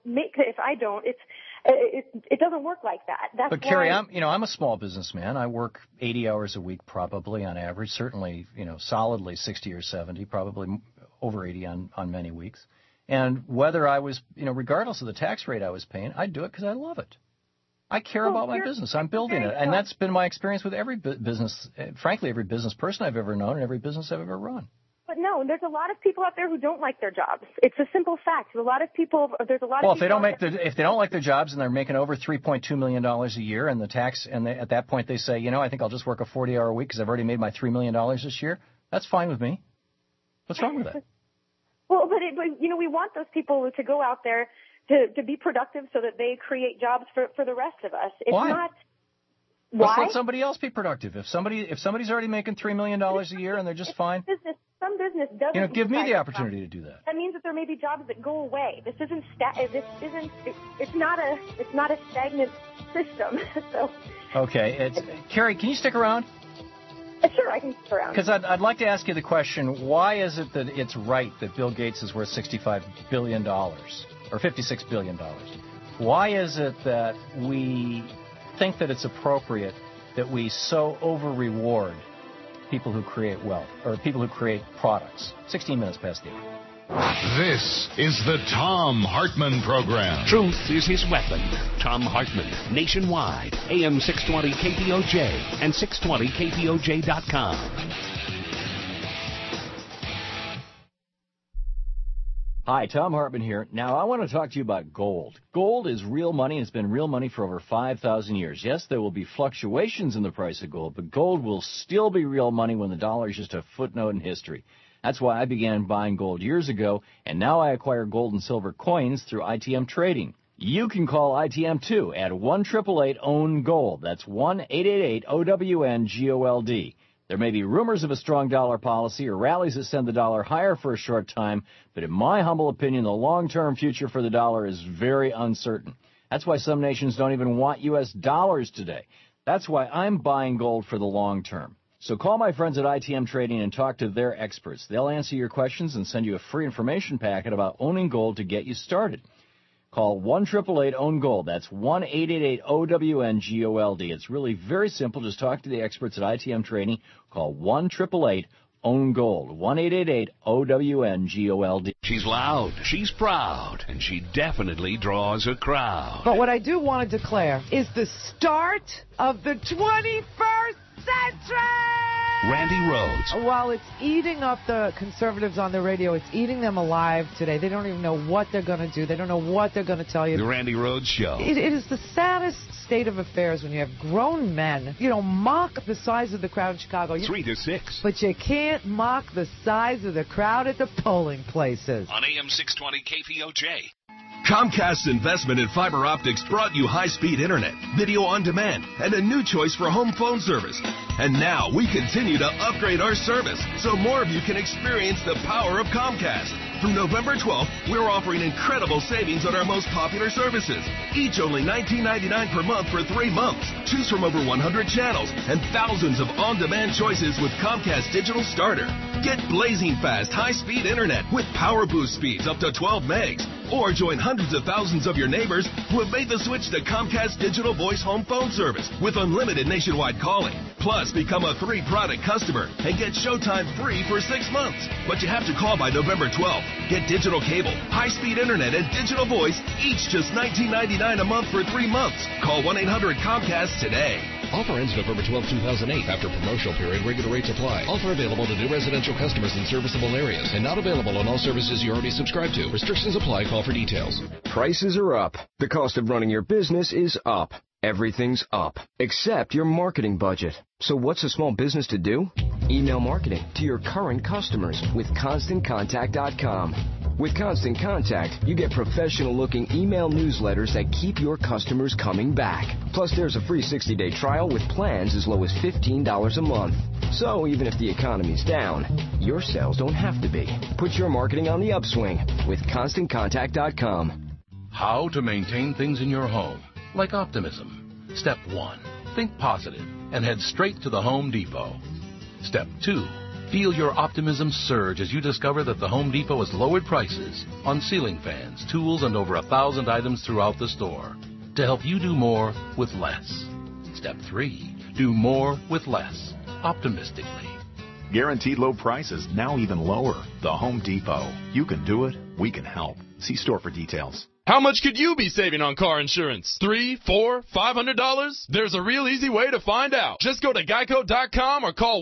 [SPEAKER 1] it doesn't work like that.
[SPEAKER 4] But Carrie, I'm a small businessman. I work 80 hours a week, probably on average. Certainly, solidly 60 or 70, probably over 80 on many weeks. And whether I was, regardless of the tax rate I was paying, I'd do it because I love it. I care about my business. I'm building it, and that's been my experience with every business. Frankly, every business person I've ever known and every business I've ever run.
[SPEAKER 1] But no, there's a lot of people out there who don't like their jobs. It's a simple fact. There's a lot of people.
[SPEAKER 4] Well, if they don't like their jobs and they're making over $3.2 million a year, and at that point they say, I think I'll just work a 40-hour week because I've already made my $3 million this year. That's fine with me. What's wrong with that?
[SPEAKER 1] Well, but we want those people to go out there to be productive so that they create jobs for the rest of us. It's
[SPEAKER 4] Why?
[SPEAKER 1] Not.
[SPEAKER 4] Let's
[SPEAKER 1] Why?
[SPEAKER 4] let somebody else be productive. If somebody's already making $3 million a year and they're just fine.
[SPEAKER 1] Some business doesn't.
[SPEAKER 4] Give me the opportunity to do that.
[SPEAKER 1] That means that there may be jobs that go away. It's not a stagnant system. So.
[SPEAKER 4] Okay, Carrie, can you stick around?
[SPEAKER 1] Sure, I can stick around.
[SPEAKER 4] Because I'd like to ask you the question: why is it that it's right that Bill Gates is worth $65 billion or $56 billion? Why is it that we think that it's appropriate that we so over-reward people who create wealth or people who create products? 16 minutes past the hour.
[SPEAKER 3] This is the Thom Hartmann Program.
[SPEAKER 2] Truth is his weapon. Thom Hartmann, nationwide, AM 620 KPOJ and 620KPOJ.com.
[SPEAKER 4] Hi, Thom Hartmann here. Now, I want to talk to you about gold. Gold is real money, and it's been real money for over 5,000 years. Yes, there will be fluctuations in the price of gold, but gold will still be real money when the dollar is just a footnote in history. That's why I began buying gold years ago, and now I acquire gold and silver coins through ITM Trading. You can call ITM too at 1-888-OWN-GOLD. That's 1-888-OWN-GOLD. There may be rumors of a strong dollar policy or rallies that send the dollar higher for a short time, but in my humble opinion, the long-term future for the dollar is very uncertain. That's why some nations don't even want U.S. dollars today. That's why I'm buying gold for the long term. So call my friends at ITM Trading and talk to their experts. They'll answer your questions and send you a free information packet about owning gold to get you started. Call 1-888-OWN-GOLD. That's 1-888-OWN-GOLD. It's really very simple. Just talk to the experts at ITM Trading. Call 1-888-OWN-GOLD. 1-888-OWN-GOLD.
[SPEAKER 2] She's loud, she's proud, and she definitely draws a crowd.
[SPEAKER 5] But what I do want to declare is the start of the 21st century!
[SPEAKER 2] Randy Rhodes.
[SPEAKER 5] While it's eating up the conservatives on the radio, it's eating them alive today. They don't even know what they're going to do. They don't know what they're going to tell you.
[SPEAKER 2] The Randy Rhodes Show.
[SPEAKER 5] It is the saddest state of affairs when you have grown men, mock the size of the crowd in Chicago.
[SPEAKER 2] 3 to 6.
[SPEAKER 5] But you can't mock the size of the crowd at the polling places.
[SPEAKER 2] On AM 620 KPOJ.
[SPEAKER 22] Comcast's investment in fiber optics brought you high-speed internet, video on demand, and a new choice for home phone service. And now we continue to upgrade our service so more of you can experience the power of Comcast. Through November 12th, we're offering incredible savings on our most popular services. Each only $19.99 per month for 3 months. Choose from over 100 channels and thousands of on-demand choices with Comcast Digital Starter. Get blazing fast, high-speed internet with power boost speeds up to 12 megs. Or join hundreds of thousands of your neighbors who have made the switch to Comcast Digital Voice Home Phone Service with unlimited nationwide calling. Plus, become a 3-product customer and get Showtime free for 6 months. But you have to call by November 12th. Get digital cable, high-speed internet, and digital voice, each just $19.99 a month for 3 months. Call 1-800-COMCAST today.
[SPEAKER 6] Offer ends November 12, 2008. After promotional period, regular rates apply. Offer available to new residential customers in serviceable areas and not available on all services you already subscribe to. Restrictions apply. Call for details.
[SPEAKER 7] Prices are up. The cost of running your business is up. Everything's up, except your marketing budget. So what's a small business to do? Email marketing to your current customers with ConstantContact.com. With Constant Contact, you get professional-looking email newsletters that keep your customers coming back. Plus, there's a free 60-day trial with plans as low as $15 a month. So even if the economy's down, your sales don't have to be. Put your marketing on the upswing with ConstantContact.com.
[SPEAKER 23] How to maintain things in your home, like optimism. Step 1, think positive and head straight to the Home Depot. Step 2, feel your optimism surge as you discover that the Home Depot has lowered prices on ceiling fans, tools, and over 1,000 items throughout the store to help you do more with less. Step 3, do more with less, optimistically.
[SPEAKER 24] Guaranteed low prices, now even lower. The Home Depot. You can do it. We can help. See store for details.
[SPEAKER 25] How much could you be saving on car insurance? $300, $400, $500? There's a real easy way to find out. Just go to geico.com or call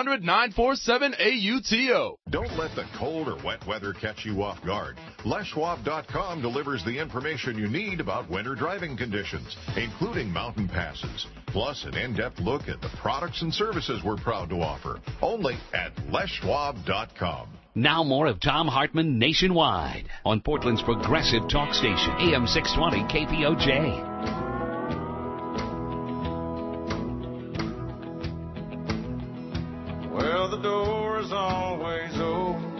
[SPEAKER 25] 1-800-947-AUTO.
[SPEAKER 26] Don't let the cold or wet weather catch you off guard. LesSchwab.com delivers the information you need about winter driving conditions, including mountain passes, plus an in-depth look at the products and services we're proud to offer. Only at LesSchwab.com.
[SPEAKER 2] Now more of Thom Hartmann Nationwide on Portland's progressive talk station, AM 620 KPOJ.
[SPEAKER 11] Well, the door is always open,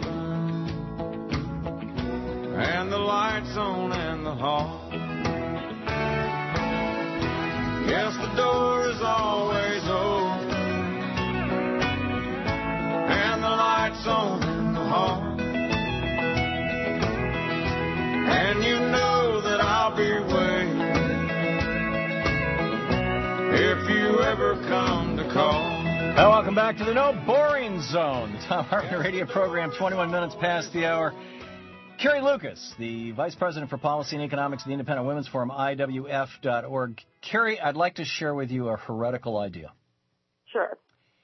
[SPEAKER 11] and the lights on in the hall. Yes, the door is always open, and the lights on in the hall. And you know that I'll be waiting if you ever come to call.
[SPEAKER 4] Well, welcome back to the No Boring Zone, the Thom Hartmann radio program, 21 minutes past the hour. Carrie Lucas, the Vice President for Policy and Economics of the Independent Women's Forum, IWF.org. Carrie, I'd like to share with you a heretical idea.
[SPEAKER 1] Sure.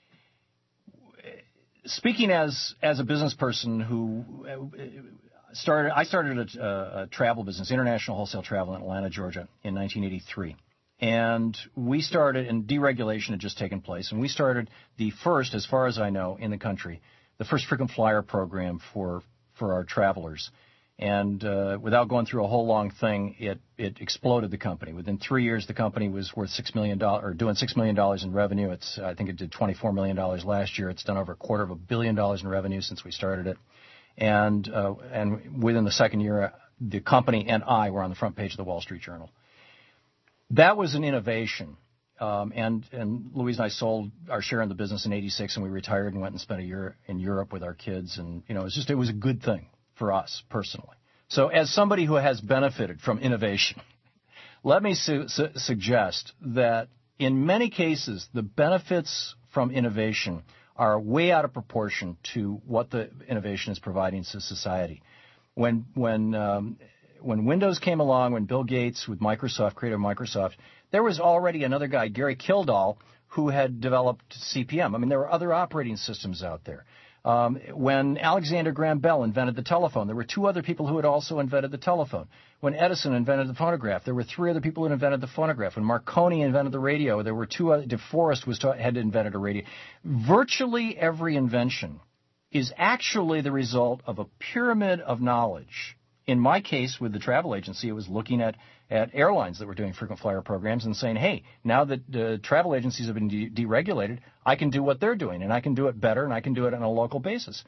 [SPEAKER 4] Speaking as a business person who I started a travel business, international wholesale travel in Atlanta, Georgia, in 1983. And we started, and deregulation had just taken place, and we started the first, as far as I know, in the country, the first frequent flyer program for our travelers. And without going through a whole long thing, it exploded the company. Within 3 years, the company was worth $6 million, or doing $6 million in revenue. I think it did $24 million last year. It's done over $250 million in revenue since we started it. And within the second year, the company and I were on the front page of the Wall Street Journal. That was an innovation. And Louise and I sold our share in the business in '86, and we retired and went and spent a year in Europe with our kids. And, it was a good thing for us personally. So as somebody who has benefited from innovation, let me suggest that in many cases, the benefits from innovation are way out of proportion to what the innovation is providing to society. When Windows came along, when Bill Gates with Microsoft created Microsoft, there was already another guy, Gary Kildall, who had developed CP/M. I mean, there were other operating systems out there. When Alexander Graham Bell invented the telephone, there were 2 other people who had also invented the telephone. When Edison invented the phonograph, there were 3 other people who invented the phonograph. When Marconi invented the radio, there were 2 other. DeForest had invented a radio. Virtually every invention is actually the result of a pyramid of knowledge. In my case, with the travel agency, it was looking at airlines that were doing frequent flyer programs and saying, hey, now that travel agencies have been deregulated, I can do what they're doing, and I can do it better, and I can do it on a local basis.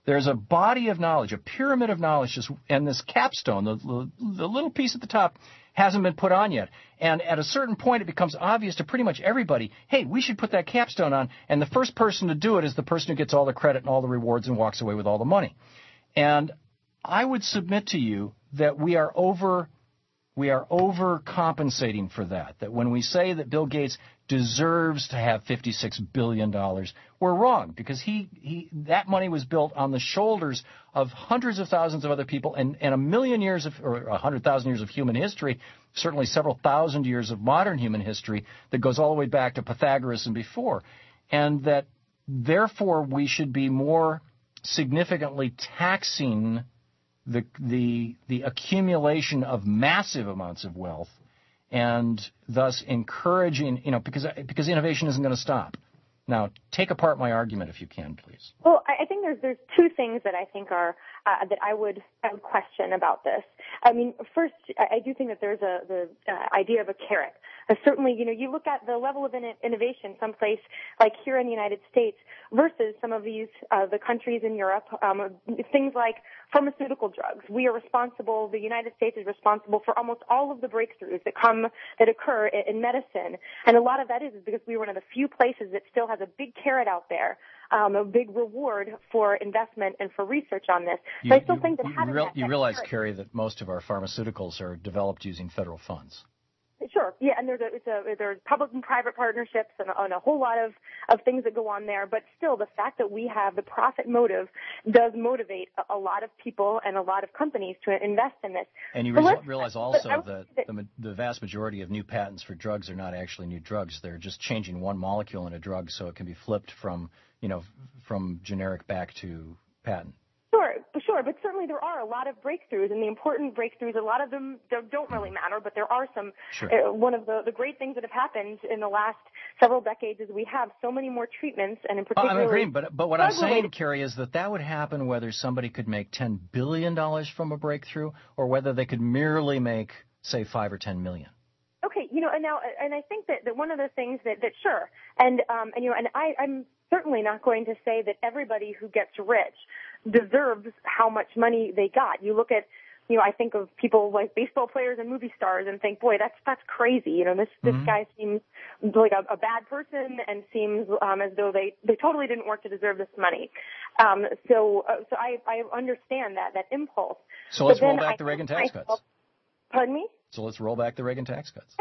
[SPEAKER 4] There's a body of knowledge, a pyramid of knowledge, and this capstone, the little piece at the top, hasn't been put on yet. And at a certain point, it becomes obvious to pretty much everybody, hey, we should put that capstone on, and the first person to do it is the person who gets all the credit and all the rewards and walks away with all the money. And I would submit to you that we are overcompensating for that. That when we say that Bill Gates deserves to have $56 billion, we're wrong, because that money was built on the shoulders of hundreds of thousands of other people and a million years or 100,000 years of human history, certainly several thousand years of modern human history that goes all the way back to Pythagoras and before. And that therefore we should be more significantly taxing the accumulation of massive amounts of wealth, and thus encouraging, because innovation isn't going to stop. Now, take apart my argument if you can, please.
[SPEAKER 1] Well, I think there's two things that I think are that I would question about this. I mean, first, I do think that there's the idea of a carrot. Certainly, you look at the level of innovation someplace like here in the United States versus some of these the countries in Europe. Things like pharmaceutical drugs. The United States is responsible for almost all of the breakthroughs that occur in medicine, and a lot of that is because we're one of the few places that still has a big carrot out there, a big reward for investment and for research on this. So I still think that
[SPEAKER 4] you realize, Carrie, that most of our pharmaceuticals are developed using federal funds.
[SPEAKER 1] Sure, yeah, and there's public and private partnerships and a whole lot of things that go on there, but still the fact that we have the profit motive does motivate a lot of people and a lot of companies to invest in this.
[SPEAKER 4] And you realize also that the vast majority of new patents for drugs are not actually new drugs. They're just changing one molecule in a drug so it can be flipped from generic back to patent.
[SPEAKER 1] Sure, but certainly there are a lot of breakthroughs, and the important breakthroughs, a lot of them don't really matter, but there are some. Sure. One of the great things that have happened in the last several decades is we have so many more treatments, and in particular.
[SPEAKER 4] I'm agreeing, but what I'm saying, Carrie, is that would happen whether somebody could make $10 billion from a breakthrough or whether they could merely make, say, $5 or $10 million.
[SPEAKER 1] Okay, and I think that one of the things that sure, and I'm certainly not going to say that everybody who gets rich deserves how much money they got. You look at, I think of people like baseball players and movie stars and think, boy, that's crazy. This guy seems like a bad person and seems as though they totally didn't work to deserve this money. So I understand that impulse.
[SPEAKER 4] So let's roll back the Reagan tax cuts.
[SPEAKER 1] Pardon me?
[SPEAKER 4] So let's roll back the Reagan tax cuts.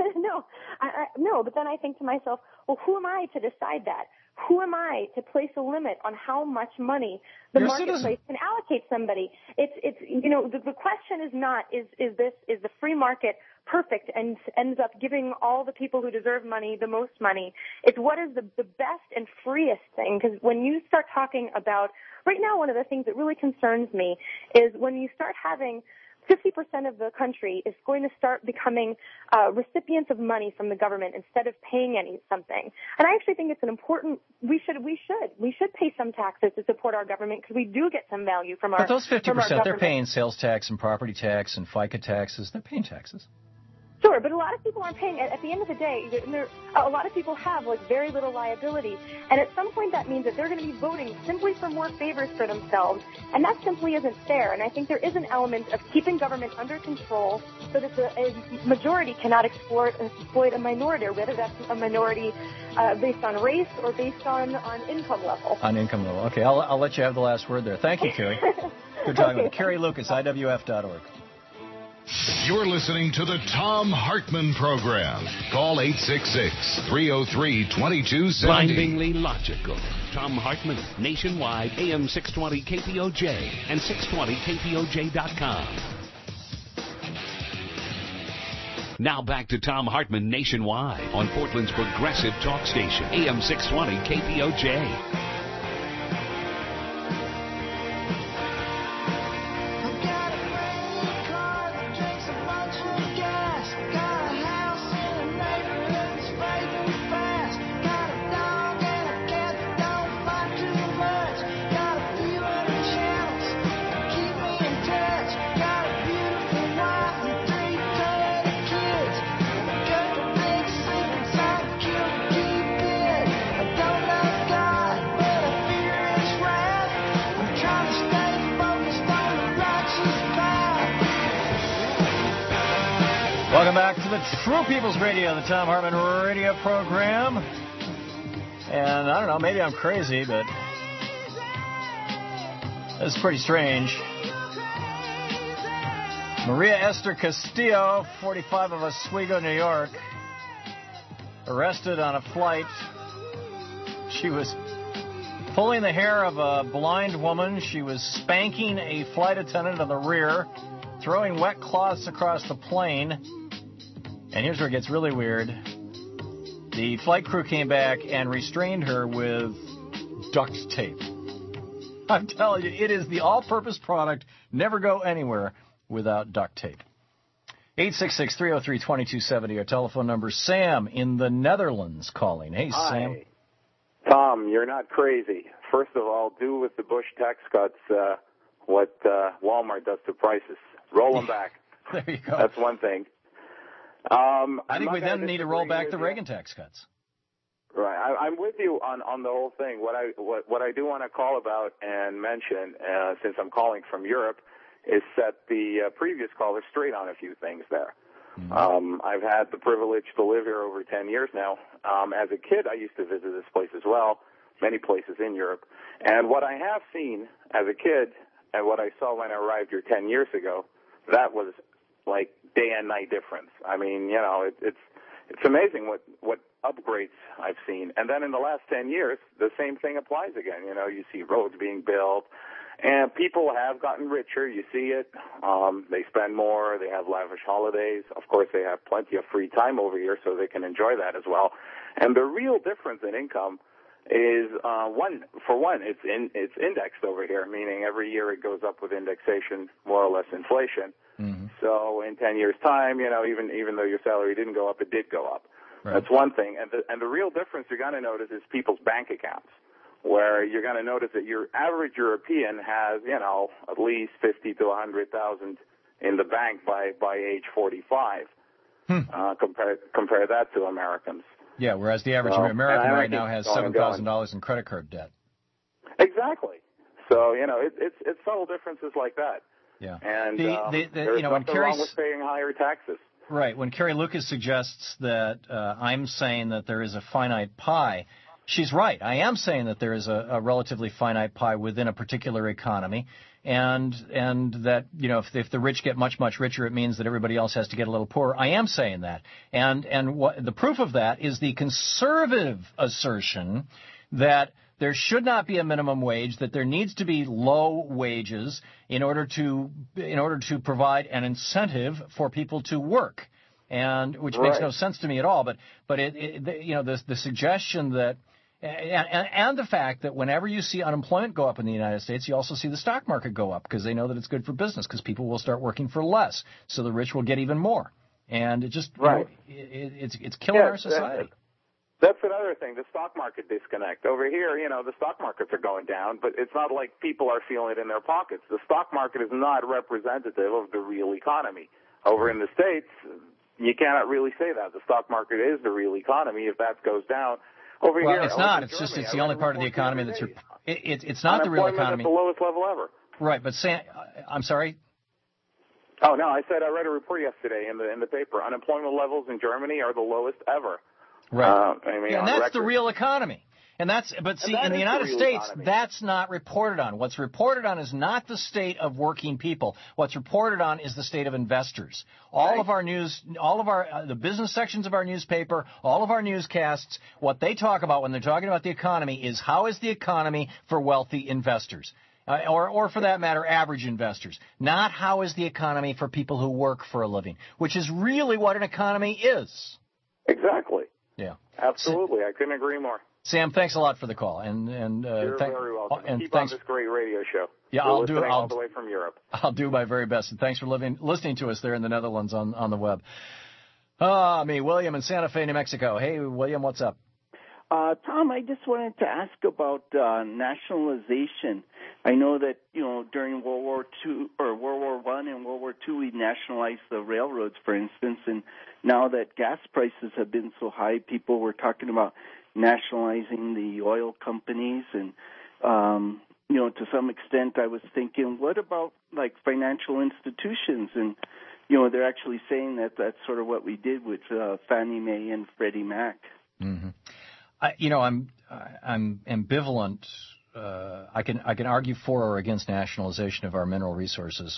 [SPEAKER 1] No, but then I think to myself, well, who am I to decide that? Who am I to place a limit on how much money the marketplace can allocate somebody? It's the question is not is the free market perfect and ends up giving all the people who deserve money the most money. It's what is the best and freest thing, because when you start talking about right now, one of the things that really concerns me is when you start having 50% of the country is going to start becoming recipients of money from the government instead of paying something. And I actually think it's an important. We should pay some taxes to support our government because we do get some value from our.
[SPEAKER 4] But those 50%, they're paying sales tax and property tax and FICA taxes. They're paying taxes.
[SPEAKER 1] Sure, but a lot of people aren't paying. At the end of the day, a lot of people have very little liability, and at some point that means that they're going to be voting simply for more favors for themselves, and that simply isn't fair. And I think there is an element of keeping government under control so that a majority cannot exploit a minority, or whether that's a minority based on race or based on income level.
[SPEAKER 4] On income level. Okay, I'll let you have the last word there. Thank you, Carrie. Good talking with you. Carrie Lucas, IWF.org.
[SPEAKER 3] You're listening to the Thom Hartmann Program. Call 866-303-2270.
[SPEAKER 2] Blindingly logical. Thom Hartmann, nationwide, AM 620 KPOJ and 620KPOJ.com. Now back to Thom Hartmann nationwide on Portland's progressive talk station, AM 620 KPOJ.
[SPEAKER 4] Welcome back to the True People's Radio, the Tom Hartman radio program. And I don't know, maybe I'm crazy, but this is pretty strange. Maria Esther Castillo, 45, of Oswego, New York, arrested on a flight. She was pulling the hair of a blind woman. She was spanking a flight attendant in the rear, throwing wet cloths across the plane. And here's where it gets really weird. The flight crew came back and restrained her with duct tape. I'm telling you, it is the all-purpose product. Never go anywhere without duct tape. 866-303-2270, our telephone number. Sam in the Netherlands calling. Hey,
[SPEAKER 8] Hi.
[SPEAKER 4] Sam.
[SPEAKER 8] Tom, you're not crazy. First of all, do with the Bush tax cuts what Walmart does to prices. Roll them back.
[SPEAKER 4] There you go.
[SPEAKER 8] That's one thing.
[SPEAKER 4] I think we then need to roll back the Reagan tax cuts.
[SPEAKER 8] Right, I'm with you on the whole thing. What I do want to call about and mention, since I'm calling from Europe, is set the previous caller straight on a few things there. Mm-hmm. I've had the privilege to live here over 10 years now. As a kid, I used to visit this place as well, many places in Europe. And what I have seen as a kid and what I saw when I arrived here 10 years ago, that was like day and night difference. I mean, you know, it's amazing what upgrades I've seen. And then in the last 10 years, the same thing applies again. You know, you see roads being built, and people have gotten richer. You see it. They spend more. They have lavish holidays. Of course, they have plenty of free time over here, so they can enjoy that as well. And the real difference in income is, it's indexed over here, meaning every year it goes up with indexation, more or less inflation. Mm-hmm. So in 10 years' time, you know, even though your salary didn't go up, it did go up. Right. That's one thing. And the real difference you're going to notice is people's bank accounts, where you're going to notice that your average European has, you know, at least 50 to 100,000 in the bank by age 45. Compare that to Americans.
[SPEAKER 4] Yeah, whereas the average American right now has $7,000 in credit card debt.
[SPEAKER 8] Exactly. So, you know, it's subtle differences like that.
[SPEAKER 4] Yeah.
[SPEAKER 8] And
[SPEAKER 4] there's
[SPEAKER 8] nothing wrong with paying higher taxes.
[SPEAKER 4] Right. When Carrie Lucas suggests that I'm saying that there is a finite pie, she's right. I am saying that there is a relatively finite pie within a particular economy, and that, you know, if the rich get much, much richer, it means that everybody else has to get a little poorer. I am saying that. And what the proof of that is the conservative assertion that there should not be a minimum wage, that there needs to be low wages in order to provide an incentive for people to work, and which makes no sense to me at all. But you know, the suggestion that and the fact that whenever you see unemployment go up in the United States, you also see the stock market go up because they know that it's good for business because people will start working for less, so the rich will get even more, and it just you know, it's killing our society.
[SPEAKER 8] That's another thing, the stock market disconnect. Over here, you know, the stock markets are going down, but it's not like people are feeling it in their pockets. The stock market is not representative of the real economy. Over in the States, you cannot really say that. The stock market is the real economy. If that goes down, over here...
[SPEAKER 4] Well, it's not. It's just it's the only part of the economy that's... It's not the real economy.
[SPEAKER 8] At the lowest level ever.
[SPEAKER 4] Right, but I'm sorry?
[SPEAKER 8] Oh, no, I said I read a report yesterday in the paper. Unemployment levels in Germany are the lowest ever.
[SPEAKER 4] Right. And that's the real economy. In the United States, that's not reported on. What's reported on is not the state of working people. What's reported on is the state of investors. All of our news, the business sections of our newspaper, all of our newscasts, what they talk about when they're talking about the economy is how is the economy for wealthy investors. Or for that matter, average investors. Not how is the economy for people who work for a living, which is really what an economy is.
[SPEAKER 8] Exactly.
[SPEAKER 4] Yeah.
[SPEAKER 8] Absolutely. I couldn't agree more.
[SPEAKER 4] Sam, thanks a lot for the call, and
[SPEAKER 8] you're very welcome. And keep on this great radio show.
[SPEAKER 4] Yeah, I'll do it
[SPEAKER 8] all the way from Europe.
[SPEAKER 4] I'll do my very best, and thanks for listening to us there in the Netherlands on the web. William in Santa Fe, New Mexico. Hey, William, what's up?
[SPEAKER 9] Tom, I just wanted to ask about nationalization. I know that, you know, during World War II or World War I and World War II, we nationalized the railroads, for instance, and now that gas prices have been so high, people were talking about nationalizing the oil companies. And, you know, to some extent I was thinking, what about, like, financial institutions? And they're actually saying that that's sort of what we did with Fannie Mae and Freddie Mac.
[SPEAKER 4] Mm-hmm. I'm ambivalent. I can argue for or against nationalization of our mineral resources.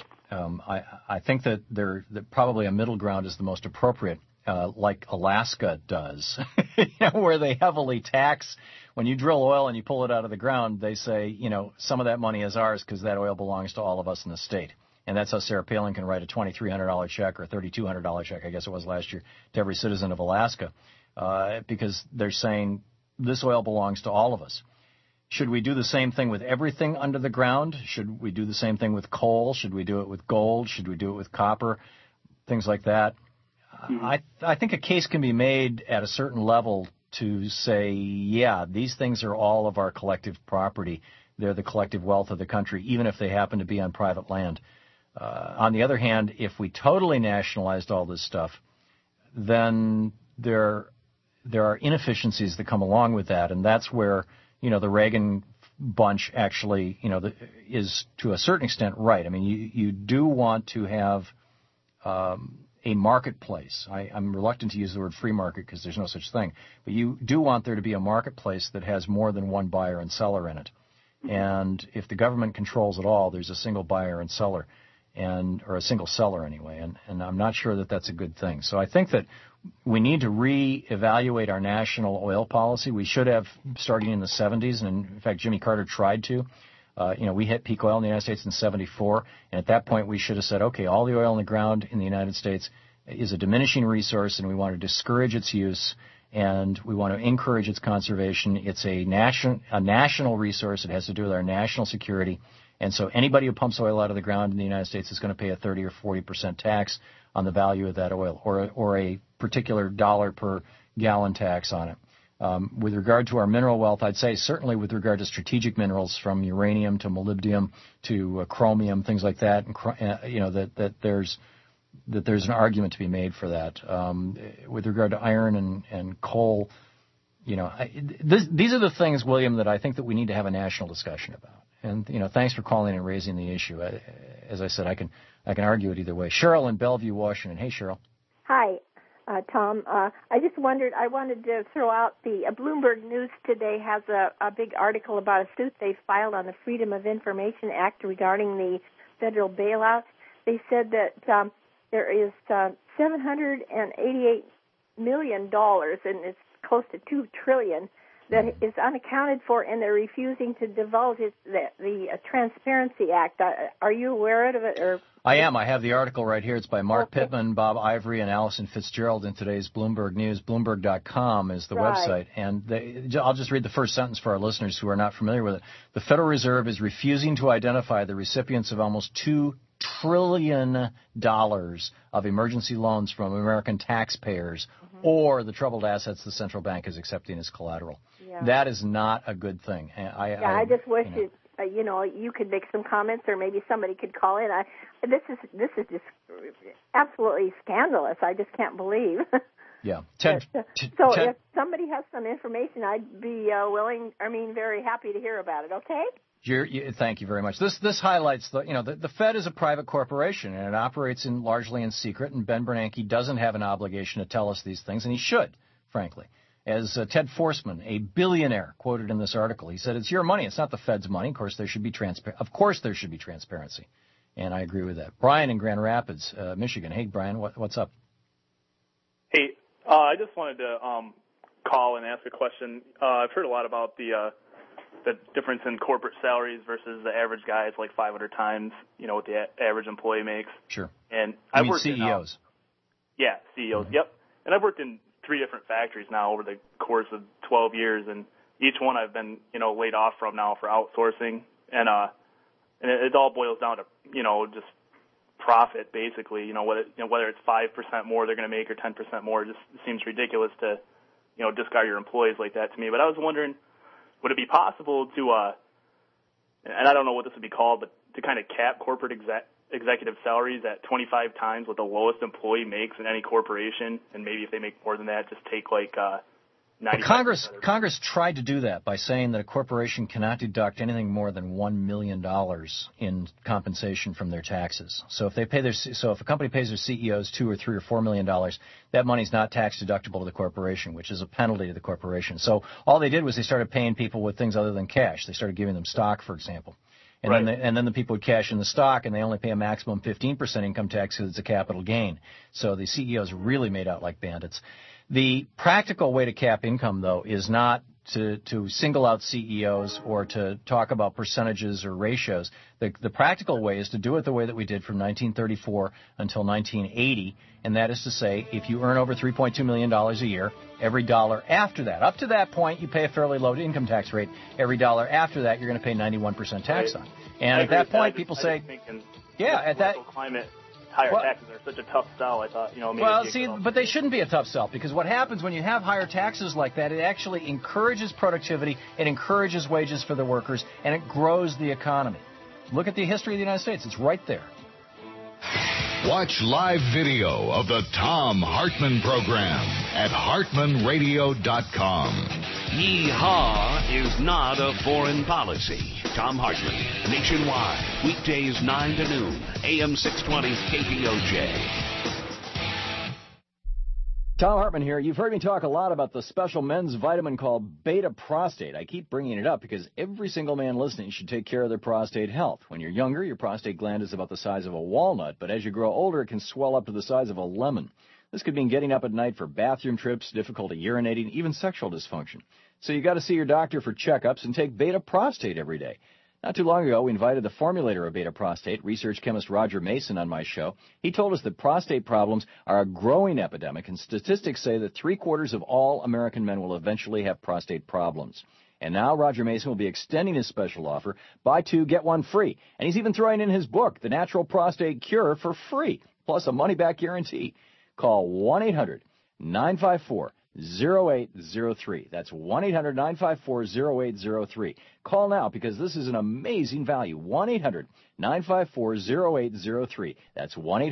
[SPEAKER 4] I think that that probably a middle ground is the most appropriate, like Alaska does, where they heavily tax. When you drill oil and you pull it out of the ground, they say, some of that money is ours because that oil belongs to all of us in the state. And that's how Sarah Palin can write a $2,300 check or a $3,200 check, I guess it was last year, to every citizen of Alaska, because they're saying this oil belongs to all of us. Should we do the same thing with everything under the ground? Should we do the same thing with coal? Should we do it with gold? Should we do it with copper? Things like that. Mm-hmm. I think a case can be made at a certain level to say, yeah, these things are all of our collective property. They're the collective wealth of the country, even if they happen to be on private land. On the other hand, if we totally nationalized all this stuff, then there are inefficiencies that come along with that, and that's where the Reagan bunch actually is to a certain extent right. I mean, you do want to have a marketplace. I'm reluctant to use the word free market because there's no such thing, but you do want there to be a marketplace that has more than one buyer and seller in it. And if the government controls it all, there's a single buyer and seller. Or a single seller anyway, and I'm not sure that that's a good thing. So I think that we need to reevaluate our national oil policy. We should have, starting in the 70s, and in fact Jimmy Carter tried to. We hit peak oil in the United States in 74, and at that point we should have said, okay, all the oil in the ground in the United States is a diminishing resource, and we want to discourage its use, and we want to encourage its conservation. It's a national resource. It has to do with our national security. And so anybody who pumps oil out of the ground in the United States is going to pay a 30 or 40% tax on the value of that oil, or a particular dollar per gallon tax on it. With regard to our mineral wealth, I'd say certainly with regard to strategic minerals, from uranium to molybdenum to chromium, things like that, and that there's an argument to be made for that. With regard to iron and coal, these are the things, William, that I think that we need to have a national discussion about. And, thanks for calling and raising the issue. As I said, I can argue it either way. Cheryl in Bellevue, Washington. Hey, Cheryl.
[SPEAKER 10] Hi, Tom. I just wanted to throw out the Bloomberg News today has a big article about a suit they filed on the Freedom of Information Act regarding the federal bailout. They said that there is $788 million, and it's close to $2 trillion, that is unaccounted for, and they're refusing to divulge the Transparency Act. Are you aware of it? Or
[SPEAKER 4] I am. I have the article right here. It's by Mark Pittman, Bob Ivory, and Allison Fitzgerald in today's Bloomberg News. Bloomberg.com is the website. And I'll just read the first sentence for our listeners who are not familiar with it. The Federal Reserve is refusing to identify the recipients of almost $2 trillion of emergency loans from American taxpayers or the troubled assets the central bank is accepting as collateral. Yeah. That is not a good thing. I
[SPEAKER 10] just wish you could make some comments, or maybe somebody could call in. This is just absolutely scandalous. I just can't believe.
[SPEAKER 4] Yeah.
[SPEAKER 10] Ted, if somebody has some information, I'd be very happy to hear about it. Okay.
[SPEAKER 4] Thank you very much. This highlights the Fed is a private corporation, and it operates largely in secret. And Ben Bernanke doesn't have an obligation to tell us these things, and he should, frankly. As Ted Forsman, a billionaire, quoted in this article, he said, "It's your money. It's not the Fed's money. Of course, there should be transparency." And I agree with that. Brian in Grand Rapids, Michigan. Hey, Brian, what's up?
[SPEAKER 12] Hey, I just wanted to call and ask a question. I've heard a lot about the difference in corporate salaries versus the average guy. It's like 500 times, what the average employee makes.
[SPEAKER 4] Sure.
[SPEAKER 12] And I've worked
[SPEAKER 4] CEOs.
[SPEAKER 12] CEOs. Mm-hmm. Yep. And I've worked in 3 different factories now over the course of 12 years, and each one I've been, laid off from now for outsourcing, and it all boils down to, just profit basically. Whether it's 5% more they're going to make or 10% more, it just seems ridiculous to, discard your employees like that to me. But I was wondering, would it be possible to, and I don't know what this would be called, but to kind of cap corporate executive salaries at 25 times what the lowest employee makes in any corporation, and maybe if they make more than that, just take like
[SPEAKER 4] Congress tried to do that by saying that a corporation cannot deduct anything more than $1 million in compensation from their taxes. So if a company pays their CEOs $2 or $3 or $4 million, that money's not tax deductible to the corporation, which is a penalty to the corporation. So all they did was they started paying people with things other than cash. They started giving them stock, for example. And then the people would cash in the stock, and they only pay a maximum 15% income tax because it's a capital gain. So the CEOs really made out like bandits. The practical way to cap income, though, is not to single out CEOs or to talk about percentages or ratios. The practical way is to do it the way that we did from 1934 until 1980, and that is to say, if you earn over $3.2 million a year, every dollar after that, up to that point, you pay a fairly low income tax rate. Every dollar after that, you're going to pay 91% tax on. And at that point, people say, at that
[SPEAKER 12] climate, higher taxes are such a tough sell. I thought, maybe.
[SPEAKER 4] But they shouldn't be a tough sell, because what happens when you have higher taxes like that, it actually encourages productivity, it encourages wages for the workers, and it grows the economy. Look at the history of the United States. It's right there.
[SPEAKER 3] Watch live video of the Thom Hartmann program at hartmanradio.com.
[SPEAKER 2] Yeehaw is not a foreign policy. Thom Hartmann, nationwide, weekdays 9 to noon, AM 620 KPOJ.
[SPEAKER 4] Thom Hartmann here. You've heard me talk a lot about the special men's vitamin called Beta Prostate. I keep bringing it up because every single man listening should take care of their prostate health. When you're younger, your prostate gland is about the size of a walnut, but as you grow older, it can swell up to the size of a lemon. This could mean getting up at night for bathroom trips, difficulty urinating, even sexual dysfunction. So you got to see your doctor for checkups and take Beta Prostate every day. Not too long ago, we invited the formulator of Beta Prostate, research chemist Roger Mason, on my show. He told us that prostate problems are a growing epidemic, and statistics say that 3/4 of all American men will eventually have prostate problems. And now Roger Mason will be extending his special offer, buy 2, get 1 free. And he's even throwing in his book, The Natural Prostate Cure, for free, plus a money-back guarantee. Call 1-800-954-0803. That's 1-800-954-0803. Call now, because this is an amazing value. 1-800-954-0803. That's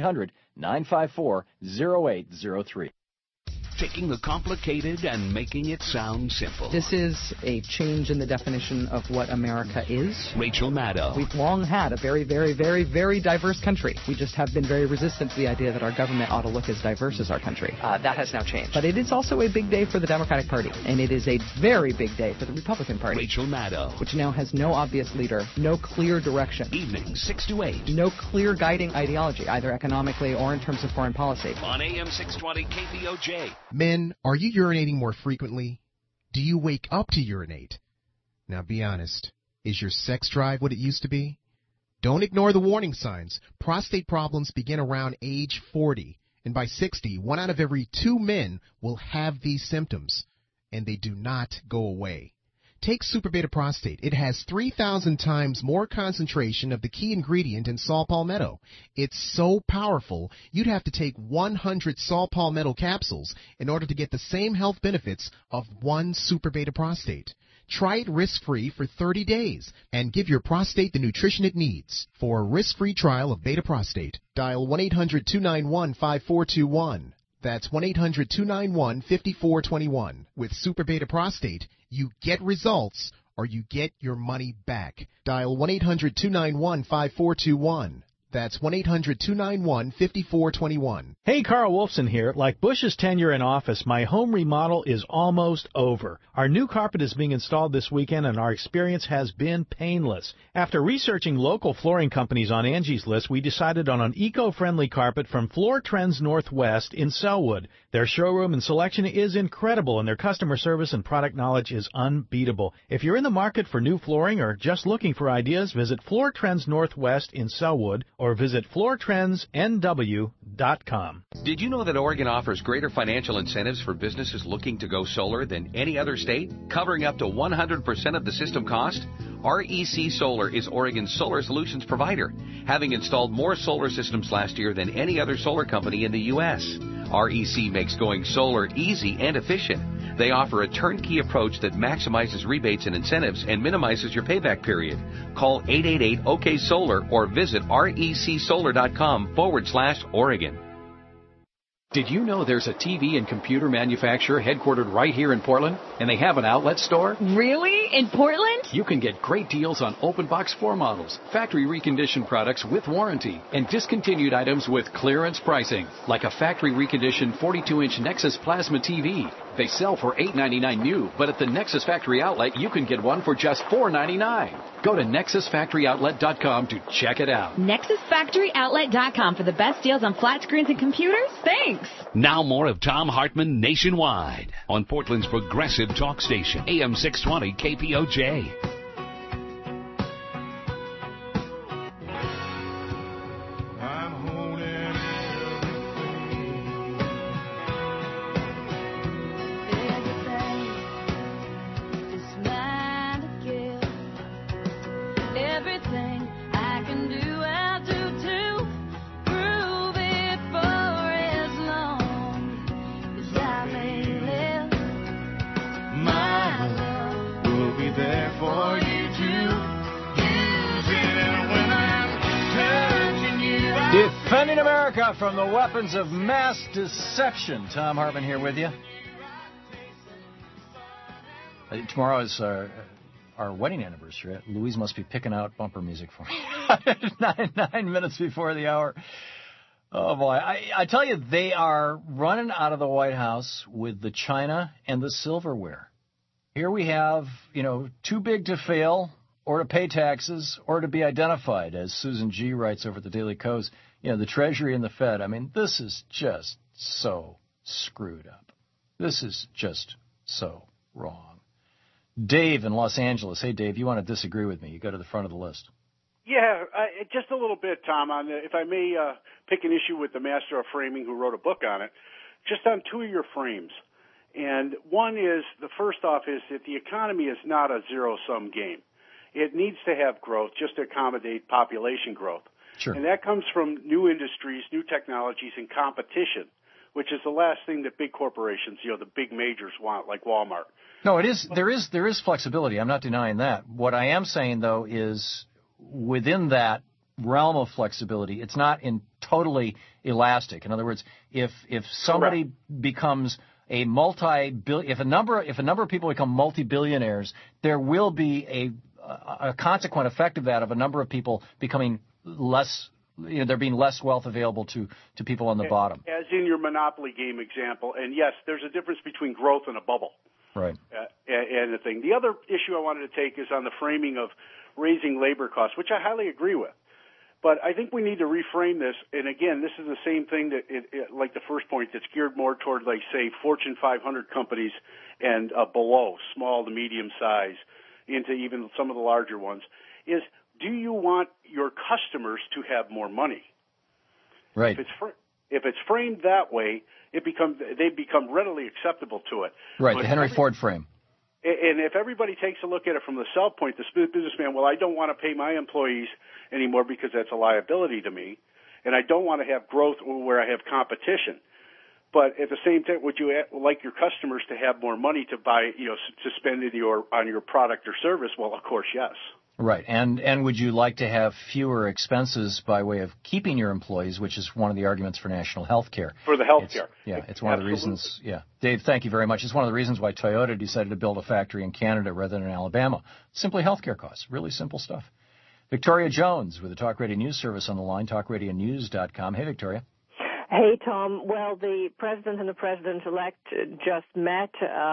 [SPEAKER 4] 1-800-954-0803.
[SPEAKER 2] Taking the complicated and making it sound simple.
[SPEAKER 13] This is a change in the definition of what America is.
[SPEAKER 2] Rachel Maddow.
[SPEAKER 13] We've long had a very, very, very, very diverse country. We just have been very resistant to the idea that our government ought to look as diverse as our country. That has now changed. But it is also a big day for the Democratic Party, and it is a very big day for the Republican Party.
[SPEAKER 2] Rachel Maddow.
[SPEAKER 13] Which now has no obvious leader, no clear direction.
[SPEAKER 2] Evenings 6 to 8.
[SPEAKER 13] No clear guiding ideology, either economically or in terms of foreign policy.
[SPEAKER 2] On AM 620 KPOJ.
[SPEAKER 14] Men, are you urinating more frequently? Do you wake up to urinate? Now be honest. Is your sex drive what it used to be? Don't ignore the warning signs. Prostate problems begin around age 40. And by 60, 1 out of every 2 men will have these symptoms. And they do not go away. Take Super Beta Prostate. It has 3,000 times more concentration of the key ingredient in saw palmetto. It's so powerful, you'd have to take 100 saw palmetto capsules in order to get the same health benefits of 1 Super Beta Prostate. Try it risk-free for 30 days and give your prostate the nutrition it needs. For a risk-free trial of Beta Prostate, dial 1-800-291-5421. That's 1-800-291-5421. With Super Beta Prostate, you get results or you get your money back. Dial 1-800-291-5421. That's 1-800-291-5421.
[SPEAKER 15] Hey, Carl Wolfson here. Like Bush's tenure in office, my home remodel is almost over. Our new carpet is being installed this weekend, and our experience has been painless. After researching local flooring companies on Angie's List, we decided on an eco-friendly carpet from Floor Trends Northwest in Sellwood. Their showroom and selection is incredible, and their customer service and product knowledge is unbeatable. If you're in the market for new flooring or just looking for ideas, visit Floor Trends Northwest in Sellwood or visit floortrendsnw.com.
[SPEAKER 16] Did you know that Oregon offers greater financial incentives for businesses looking to go solar than any other state, covering up to 100% of the system cost? REC Solar is Oregon's solar solutions provider, having installed more solar systems last year than any other solar company in the U.S. REC makes going solar easy and efficient. They offer a turnkey approach that maximizes rebates and incentives and minimizes your payback period. Call 888-OK-SOLAR or visit recsolar.com/Oregon.
[SPEAKER 5] Did you know there's a TV and computer manufacturer headquartered right here in Portland? And they have an outlet store?
[SPEAKER 17] Really? In Portland?
[SPEAKER 5] You can get great deals on open box floor models, factory reconditioned products with warranty, and discontinued items with clearance pricing, like a factory reconditioned 42-inch Nexus Plasma TV. They sell for $8.99 new, but at the Nexus Factory Outlet, you can get one for just $4.99. Go to NexusFactoryOutlet.com to check it out.
[SPEAKER 17] NexusFactoryOutlet.com for the best deals on flat screens and computers? Thanks.
[SPEAKER 2] Now more of Tom Hartman Nationwide on Portland's progressive talk station, AM 620 KPOJ.
[SPEAKER 4] Defending America from the weapons of mass deception. Tom Hartman here with you. Tomorrow is our wedding anniversary. Louise must be picking out bumper music for me. nine minutes before the hour. Oh, boy. I tell you, they are running out of the White House with the china and the silverware. Here we have, too big to fail or to pay taxes or to be identified, as Susan G. writes over at the Daily Kos. The Treasury and the Fed. I mean, this is just so screwed up. This is just so wrong. Dave in Los Angeles. Hey, Dave, you want to disagree with me? You go to the front of the list.
[SPEAKER 18] Yeah, just a little bit, Tom. If I may pick an issue with the master of framing who wrote a book on it, just on two of your frames. And one is, the first off is that the economy is not a zero-sum game. It needs to have growth just to accommodate population growth.
[SPEAKER 4] Sure.
[SPEAKER 18] And that comes from new industries, new technologies, and competition, which is the last thing that big corporations, the big majors want, like Walmart.
[SPEAKER 4] No, it is. There is flexibility. I'm not denying that. What I am saying, though, is within that realm of flexibility, it's not totally elastic. In other words, if somebody becomes a if a number of people become multi-billionaires, there will be a consequent effect of that, of a number of people becoming less, there being less wealth available to people on the bottom.
[SPEAKER 18] As in your Monopoly game example. And yes, there's a difference between growth and a bubble.
[SPEAKER 4] Right.
[SPEAKER 18] And the thing. The other issue I wanted to take is on the framing of raising labor costs, which I highly agree with. But I think we need to reframe this. And again, this is the same thing that, like the first point, that's geared more toward, like, say, Fortune 500 companies and below, small to medium size, into even some of the larger ones, is, do you want your customers to have more money?
[SPEAKER 4] Right.
[SPEAKER 18] If it's framed that way, they become readily acceptable to it.
[SPEAKER 4] Right, the Henry Ford frame.
[SPEAKER 18] And if everybody takes a look at it from the sell point, the businessman, well, I don't want to pay my employees anymore because that's a liability to me, and I don't want to have growth where I have competition. But at the same time, would you like your customers to have more money to buy, to spend on your product or service? Well, of course, yes.
[SPEAKER 4] Right, and would you like to have fewer expenses by way of keeping your employees, which is one of the arguments for national health care?
[SPEAKER 18] For the health care.
[SPEAKER 4] It's one of the reasons. Yeah, Dave, thank you very much. It's one of the reasons why Toyota decided to build a factory in Canada rather than in Alabama. Simply health care costs. Really simple stuff. Victoria Jones with the Talk Radio News Service on the line, talkradionews.com. Hey, Victoria.
[SPEAKER 19] Hey, Tom. Well, the president and the president-elect just met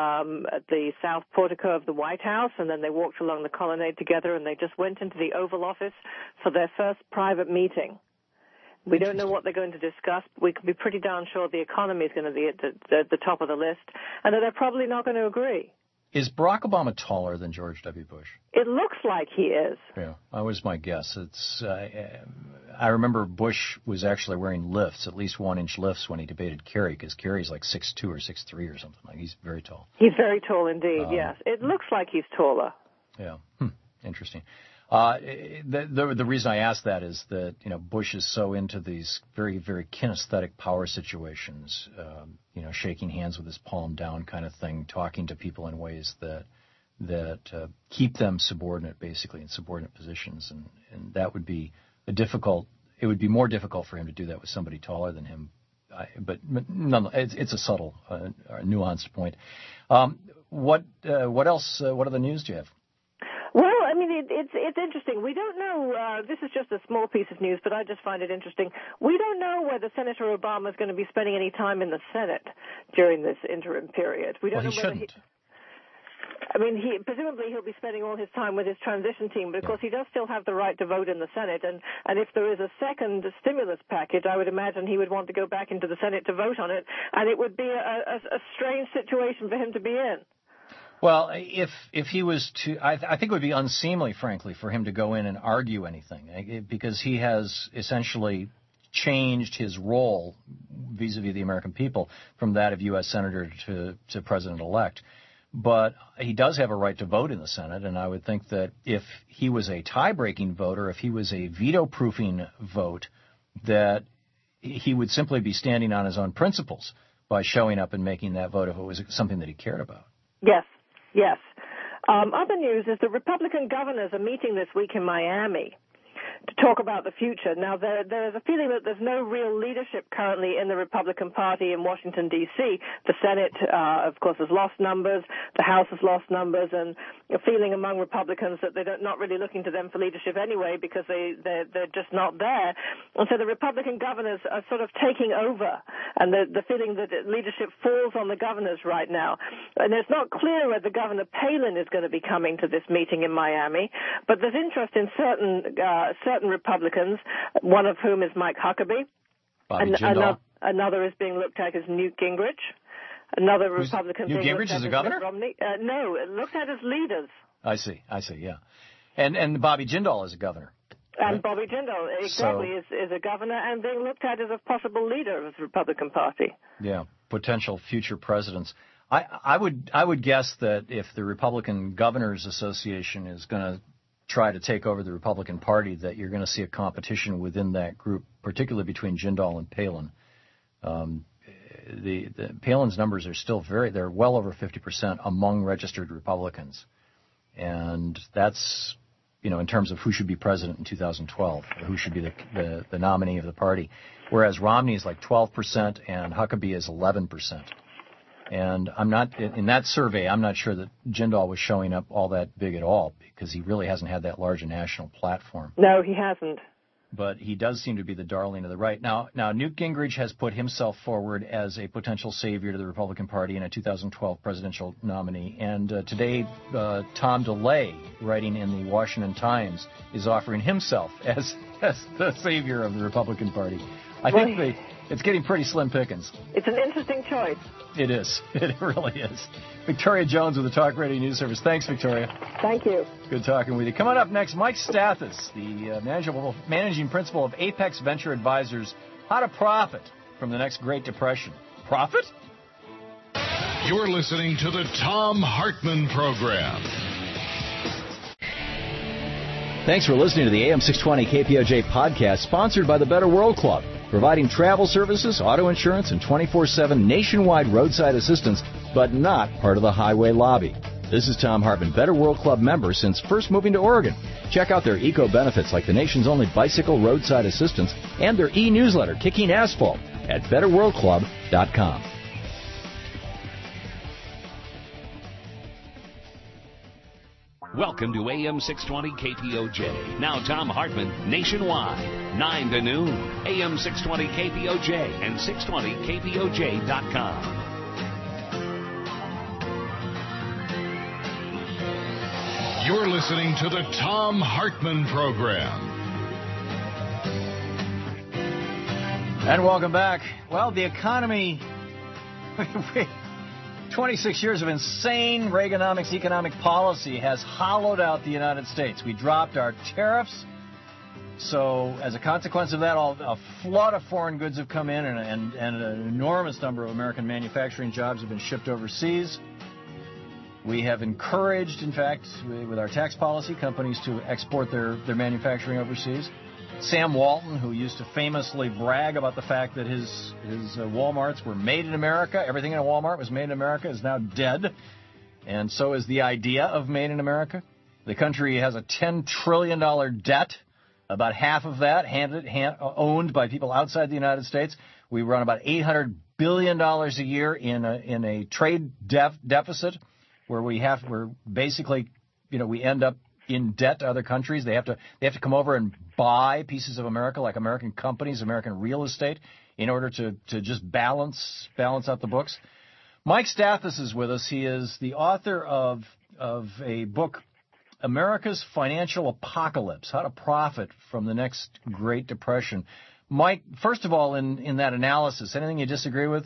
[SPEAKER 19] at the south portico of the White House, and then they walked along the colonnade together, and they just went into the Oval Office for their first private meeting. We don't know what they're going to discuss, but we can be pretty darn sure the economy is going to be at the top of the list, and that they're probably not going to agree.
[SPEAKER 4] Is Barack Obama taller than George W. Bush?
[SPEAKER 19] It looks like he is.
[SPEAKER 4] Yeah, that was my guess. I remember Bush was actually wearing lifts, at least 1-inch lifts, when he debated Kerry, because Kerry's like 6'2" or 6'3" or something. Like, he's very tall.
[SPEAKER 19] He's very tall indeed, yes. It looks like he's taller.
[SPEAKER 4] Yeah, interesting. The reason I ask that is that, Bush is so into these very, very kinesthetic power situations, shaking hands with his palm down kind of thing, talking to people in ways that keep them subordinate, basically, in subordinate positions. And that would be it would be more difficult for him to do that with somebody taller than him. it's a subtle, nuanced point. What else? What other news do you have?
[SPEAKER 19] Well, I mean, it's interesting. We don't know. This is just a small piece of news, but I just find it interesting. We don't know whether Senator Obama is going to be spending any time in the Senate during this interim period. We don't know whether
[SPEAKER 4] shouldn't.
[SPEAKER 19] Presumably he'll be spending all his time with his transition team, but of course he does still have the right to vote in the Senate, and if there is a second stimulus package, I would imagine he would want to go back into the Senate to vote on it, and it would be a strange situation for him to be in.
[SPEAKER 4] Well, if he was to, I think it would be unseemly, frankly, for him to go in and argue anything, because he has essentially changed his role vis-a-vis the American people from that of U.S. Senator to President-elect. But he does have a right to vote in the Senate, and I would think that if he was a tie-breaking vote or if he was a veto-proofing vote, that he would simply be standing on his own principles by showing up and making that vote if it was something that he cared about.
[SPEAKER 19] Yes. Other news is the Republican governors are meeting this week in Miami to talk about the future. Now, there is a feeling that there's no real leadership currently in the Republican Party in Washington, D.C. The Senate, of course, has lost numbers. The House has lost numbers, and a feeling among Republicans that they're not really looking to them for leadership anyway because they're just not there. And so the Republican governors are sort of taking over, and the feeling that leadership falls on the governors right now. And it's not clear whether Governor Palin is going to be coming to this meeting in Miami, but there's interest in certain Republicans, one of whom is Mike Huckabee.
[SPEAKER 4] Bobby Jindal.
[SPEAKER 19] Another is being looked at as Newt Gingrich. Another Republican
[SPEAKER 4] Newt
[SPEAKER 19] being
[SPEAKER 4] Gingrich
[SPEAKER 19] looked at
[SPEAKER 4] is a
[SPEAKER 19] as
[SPEAKER 4] governor?
[SPEAKER 19] Mitt Romney. No, looked at as leaders.
[SPEAKER 4] I see, yeah. And Bobby Jindal is a governor.
[SPEAKER 19] And
[SPEAKER 4] right?
[SPEAKER 19] Bobby Jindal, exactly, is a governor and being looked at as a possible leader of the Republican Party.
[SPEAKER 4] Yeah, potential future presidents. I would guess that if the Republican Governors Association is going to try to take over the Republican Party, that you're going to see a competition within that group, particularly between Jindal and Palin. The Palin's numbers are still they're well over 50% among registered Republicans. And that's, in terms of who should be president in 2012, or who should be the nominee of the party. Whereas Romney is like 12% and Huckabee is 11%. And in that survey, I'm not sure that Jindal was showing up all that big at all because he really hasn't had that large a national platform.
[SPEAKER 19] No, he hasn't.
[SPEAKER 4] But he does seem to be the darling of the right. Now Newt Gingrich has put himself forward as a potential savior to the Republican Party and a 2012 presidential nominee. And today, Tom DeLay, writing in the Washington Times, is offering himself as the savior of the Republican Party. I think it's getting pretty slim pickings.
[SPEAKER 19] It's an interesting choice.
[SPEAKER 4] It is. It really is. Victoria Jones with the Talk Radio News Service. Thanks, Victoria.
[SPEAKER 19] Thank you.
[SPEAKER 4] Good talking with you. Coming up next, Mike Stathis, the managing principal of Apex Venture Advisors. How to profit from the next Great Depression. Profit?
[SPEAKER 3] You're listening to the Thom Hartmann Program.
[SPEAKER 4] Thanks for listening to the AM 620 KPOJ podcast, sponsored by the Better World Club, providing travel services, auto insurance, and 24/7 nationwide roadside assistance, but not part of the highway lobby. This is Thom Hartmann, Better World Club member since first moving to Oregon. Check out their eco-benefits like the nation's only bicycle roadside assistance and their e-newsletter, Kicking Asphalt, at betterworldclub.com.
[SPEAKER 2] Welcome to AM 620 KPOJ. Now Thom Hartmann nationwide, 9 to noon. AM 620 KPOJ and 620KPOJ.com.
[SPEAKER 3] You're listening to the Thom Hartmann Program.
[SPEAKER 4] And welcome back. Well, the economy... 26 years of insane Reaganomics economic policy has hollowed out the United States. We dropped our tariffs. So as a consequence of that, a flood of foreign goods have come in, and an enormous number of American manufacturing jobs have been shipped overseas. We have encouraged, in fact, with our tax policy, companies to export their manufacturing overseas. Sam Walton, who used to famously brag about the fact that his Walmarts were made in America, everything in a Walmart was made in America, is now dead. And so is the idea of made in America. The country has a $10 trillion debt, About half of that owned by people outside the United States. We run about $800 billion a year in a trade deficit, where we're basically, we end up in debt to other countries. They have to come over and buy pieces of America, like American companies, American real estate, in order to just balance out the books. Mike Stathis is with us. He is the author of a book, America's Financial Apocalypse: How to Profit from the Next Great Depression. Mike, first of all, in that analysis, anything you disagree with?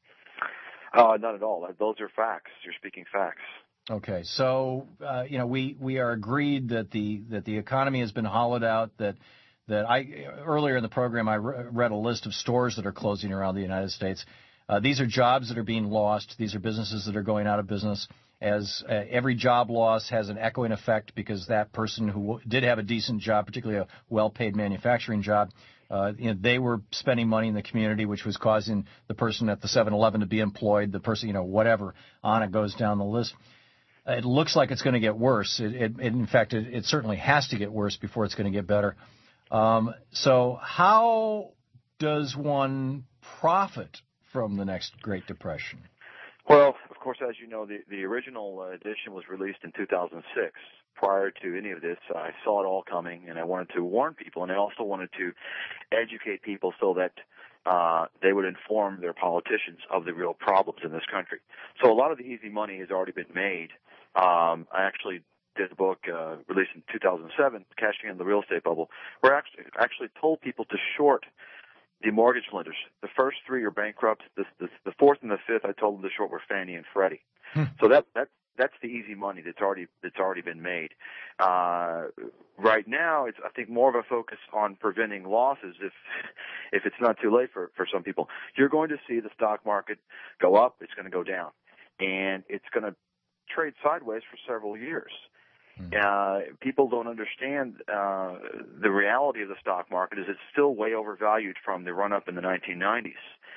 [SPEAKER 6] Not at all. Those are facts. You're speaking facts.
[SPEAKER 4] Okay, so we are agreed that the economy has been hollowed out. That earlier in the program I read a list of stores that are closing around the United States. These are jobs that are being lost. These are businesses that are going out of business. As every job loss has an echoing effect, because that person who did have a decent job, particularly a well-paid manufacturing job, they were spending money in the community, which was causing the person at the 7-Eleven to be employed, the person, whatever, on it goes down the list. It looks like it's going to get worse. In fact, it certainly has to get worse before it's going to get better. So how does one profit from the next Great Depression?
[SPEAKER 6] Well, of course, as you know, the original edition was released in 2006. Prior to any of this, I saw it all coming, and I wanted to warn people, and I also wanted to educate people so that they would inform their politicians of the real problems in this country. So a lot of the easy money has already been made. I actually did a book released in 2007, Cashing in the Real Estate Bubble, where I actually told people to short the mortgage lenders. The first three are bankrupt. The fourth and the fifth, I told them to short, were Fannie and Freddie. So that's the easy money that's already been made. Right now, it's, I think, more of a focus on preventing losses. If it's not too late for some people, you're going to see the stock market go up. It's going to go down, and it's going to trade sideways for several years. People don't understand the reality of the stock market is it's still way overvalued from the run-up in the 1990s.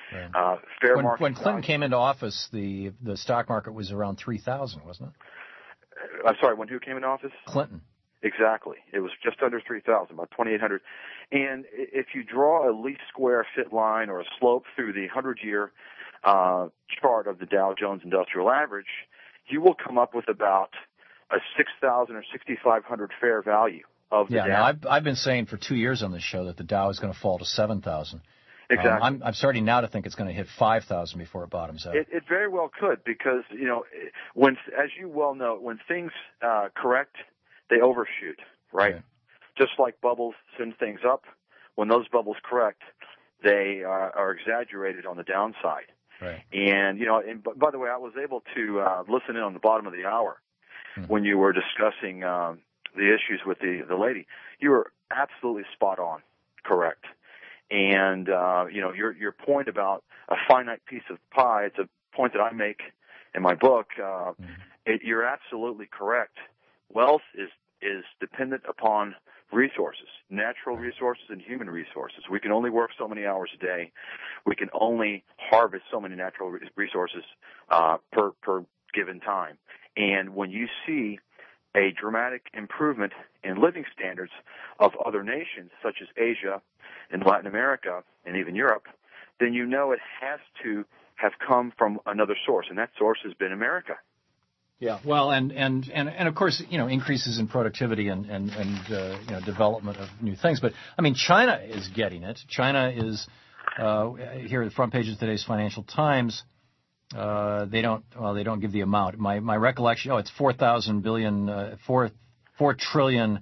[SPEAKER 4] Right. When Clinton came into office, the stock market was around 3,000, wasn't it?
[SPEAKER 6] I'm sorry, when who came into office?
[SPEAKER 4] Clinton.
[SPEAKER 6] Exactly. It was just under 3,000, about 2,800. And if you draw a least square fit line or a slope through the 100-year chart of the Dow Jones Industrial Average, you will come up with about a 6,000 or 6,500 fair value of the Dow.
[SPEAKER 4] Now I've been saying for 2 years on this show that the Dow is going to fall to 7,000.
[SPEAKER 6] Exactly.
[SPEAKER 4] I'm starting now to think it's going to hit 5,000 before it bottoms out.
[SPEAKER 6] It very well could, because when, as you well know, when things correct, they overshoot, right? Okay. Just like bubbles send things up, when those bubbles correct, they are exaggerated on the downside.
[SPEAKER 4] Right.
[SPEAKER 6] And by the way, I was able to listen in on the bottom of the hour when you were discussing the issues with the lady. You were absolutely spot on, correct. And your point about a finite piece of pie, it's a point that I make in my book. You're absolutely correct. Wealth is dependent upon resources, natural resources and human resources. We can only work so many hours a day. We can only harvest so many natural resources per given time. And when you see a dramatic improvement in living standards of other nations, such as Asia and Latin America and even Europe, then you know it has to have come from another source, and that source has been America.
[SPEAKER 4] Yeah, well, and of course, increases in productivity and development of new things. But I mean, China is getting it. China is here at the front page of today's Financial Times. They don't give the amount. My recollection, it's 4,000 billion, 4 trillion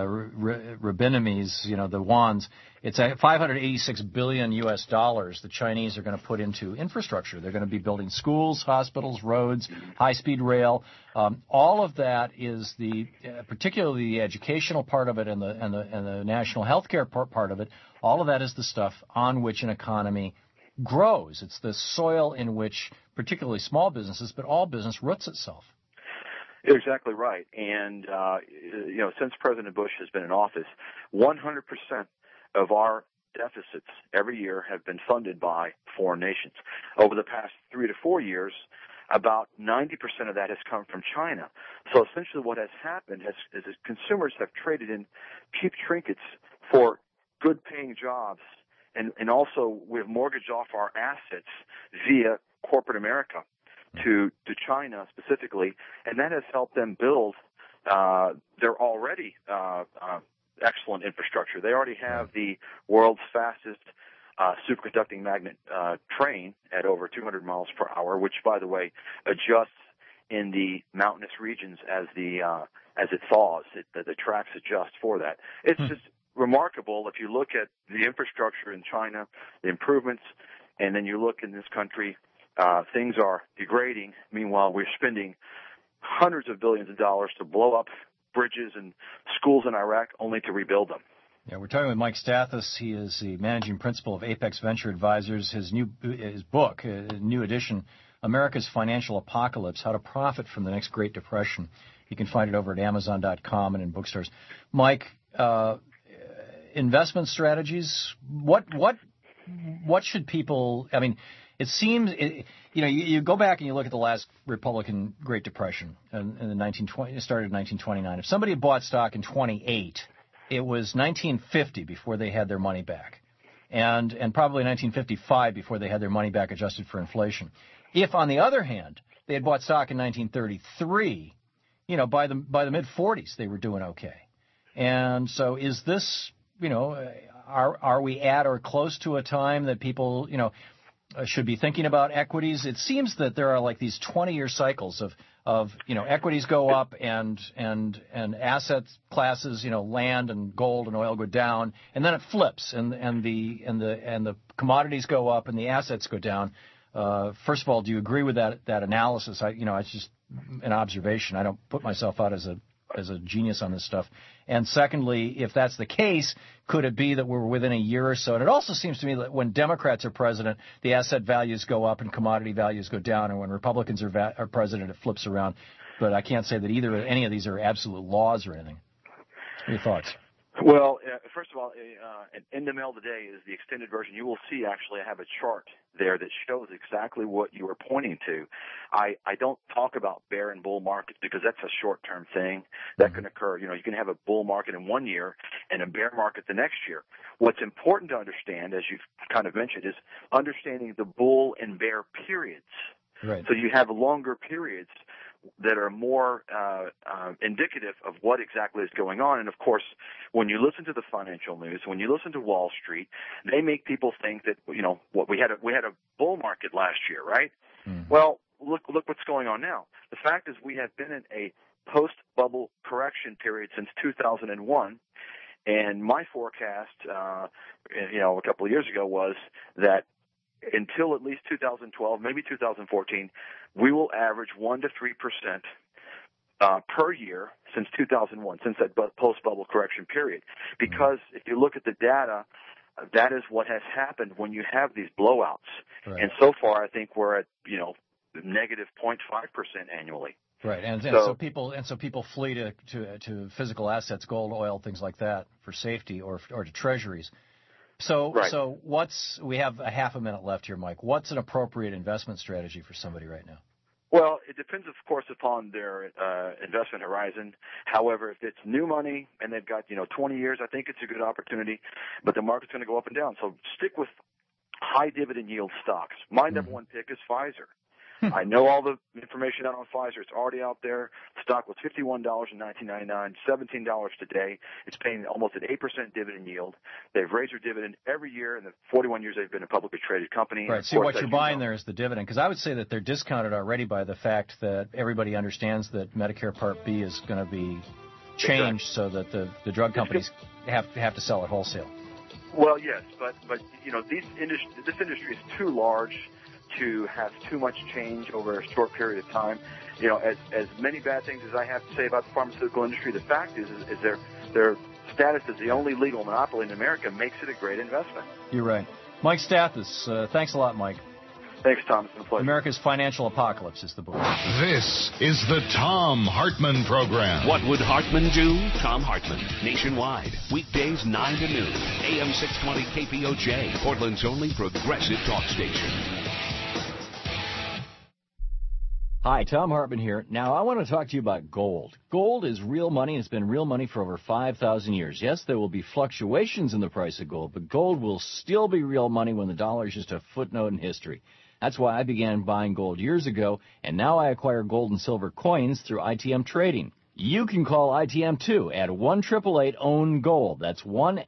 [SPEAKER 4] renminbi, the wands. It's $586 billion the Chinese are going to put into infrastructure. They're going to be building schools, hospitals, roads, high-speed rail. All of that is particularly the educational part of it and the national health care part of it. All of that is the stuff on which an economy grows. It's the soil in which particularly small businesses, but all business roots itself.
[SPEAKER 6] You're exactly right. And, since President Bush has been in office, 100% of our deficits every year have been funded by foreign nations. Over the past 3 to 4 years, about 90% of that has come from China. So essentially what has happened is consumers have traded in cheap trinkets for good-paying jobs, and also we've mortgaged off our assets via corporate America to China specifically, and that has helped them build their already excellent infrastructure. They already have the world's fastest superconducting magnet train at over 200 miles per hour, which, by the way, adjusts in the mountainous regions as it thaws. The tracks adjust for that. It's just remarkable if you look at the infrastructure in China, the improvements, and then you look in this country, things are degrading. Meanwhile, we're spending hundreds of billions of dollars to blow up bridges and schools in Iraq only to rebuild them.
[SPEAKER 4] Yeah, we're talking with Mike Stathis. He is the managing principal of Apex Venture Advisors. His book, new edition, America's Financial Apocalypse: How to Profit from the Next Great Depression. You can find it over at Amazon.com and in bookstores. Mike, investment strategies. What should people? I mean, it seems you go back and you look at the last Republican Great Depression in the 1920. It started in 1929. If somebody had bought stock in 28. It was 1950 before they had their money back, and probably 1955 before they had their money back adjusted for inflation. If, on the other hand, they had bought stock in 1933, by the mid-40s they were doing okay. And so, is this, are we at or close to a time that people, should be thinking about equities? It seems that there are like these 20-year cycles of equities go up and asset classes, land and gold and oil go down, and then it flips and the commodities go up and the assets go down. First of all, do you agree with that analysis? It's just an observation. I don't put myself out as a genius on this stuff. And secondly, if that's the case, could it be that we're within a year or so? And it also seems to me that when Democrats are president, the asset values go up and commodity values go down, and when Republicans are president, it flips around. But I can't say that any of these are absolute laws or anything. What are your thoughts?
[SPEAKER 6] Well, first of all, in the mail today is the extended version. You will see, actually, I have a chart there that shows exactly what you were pointing to. I don't talk about bear and bull markets because that's a short-term thing that can occur. You can have a bull market in 1 year and a bear market the next year. What's important to understand, as you've kind of mentioned, is understanding the bull and bear periods.
[SPEAKER 4] Right.
[SPEAKER 6] So you have longer periods that are more indicative of what exactly is going on. And, of course, when you listen to the financial news, when you listen to Wall Street, they make people think that, we had a bull market last year, right? Mm-hmm. Well, look what's going on now. The fact is we have been in a post-bubble correction period since 2001. And my forecast, a couple of years ago was that until at least 2012, maybe 2014, we will average 1 to 3% per year since 2001, since that post-bubble correction period. Because if you look at the data, that is what has happened when you have these blowouts. Right. And so far, I think we're at negative 0.5% annually.
[SPEAKER 4] Right, and so people flee to physical assets, gold, oil, things like that, for safety or to treasuries. So we have a half a minute left here, Mike. What's an appropriate investment strategy for somebody right now?
[SPEAKER 6] Well, it depends, of course, upon their investment horizon. However, if it's new money and they've got 20 years, I think it's a good opportunity. But the market's going to go up and down, so stick with high dividend yield stocks. My number one pick is Pfizer. I know all the information out on Pfizer. It's already out there. Stock was $51 in 1999, $17 today. It's paying almost an 8% dividend yield. They've raised their dividend every year in the 41 years they've been a publicly traded company.
[SPEAKER 4] Right. See, what you're buying there is the dividend, because I would say that they're discounted already by the fact that everybody understands that Medicare Part B is going to be changed so that the drug companies have to sell at wholesale.
[SPEAKER 6] Well, yes, but this industry is too large to have too much change over a short period of time. As many bad things as I have to say about the pharmaceutical industry, the fact is their status as the only legal monopoly in America makes it a great investment.
[SPEAKER 4] You're right. Mike Stathis, thanks a lot, Mike.
[SPEAKER 6] Thanks, Tom. It's been a pleasure.
[SPEAKER 4] America's Financial Apocalypse is the book.
[SPEAKER 3] This is the Tom Hartman Program.
[SPEAKER 2] What would Hartman do? Tom Hartman, nationwide. Weekdays 9 to noon. AM 620 KPOJ, Portland's only progressive talk station.
[SPEAKER 4] Hi, Tom Hartman here. Now, I want to talk to you about gold. Gold is real money, and it's been real money for over 5,000 years. Yes, there will be fluctuations in the price of gold, but gold will still be real money when the dollar is just a footnote in history. That's why I began buying gold years ago, and now I acquire gold and silver coins through ITM Trading. You can call ITM too at 1-888-OWN-GOLD. That's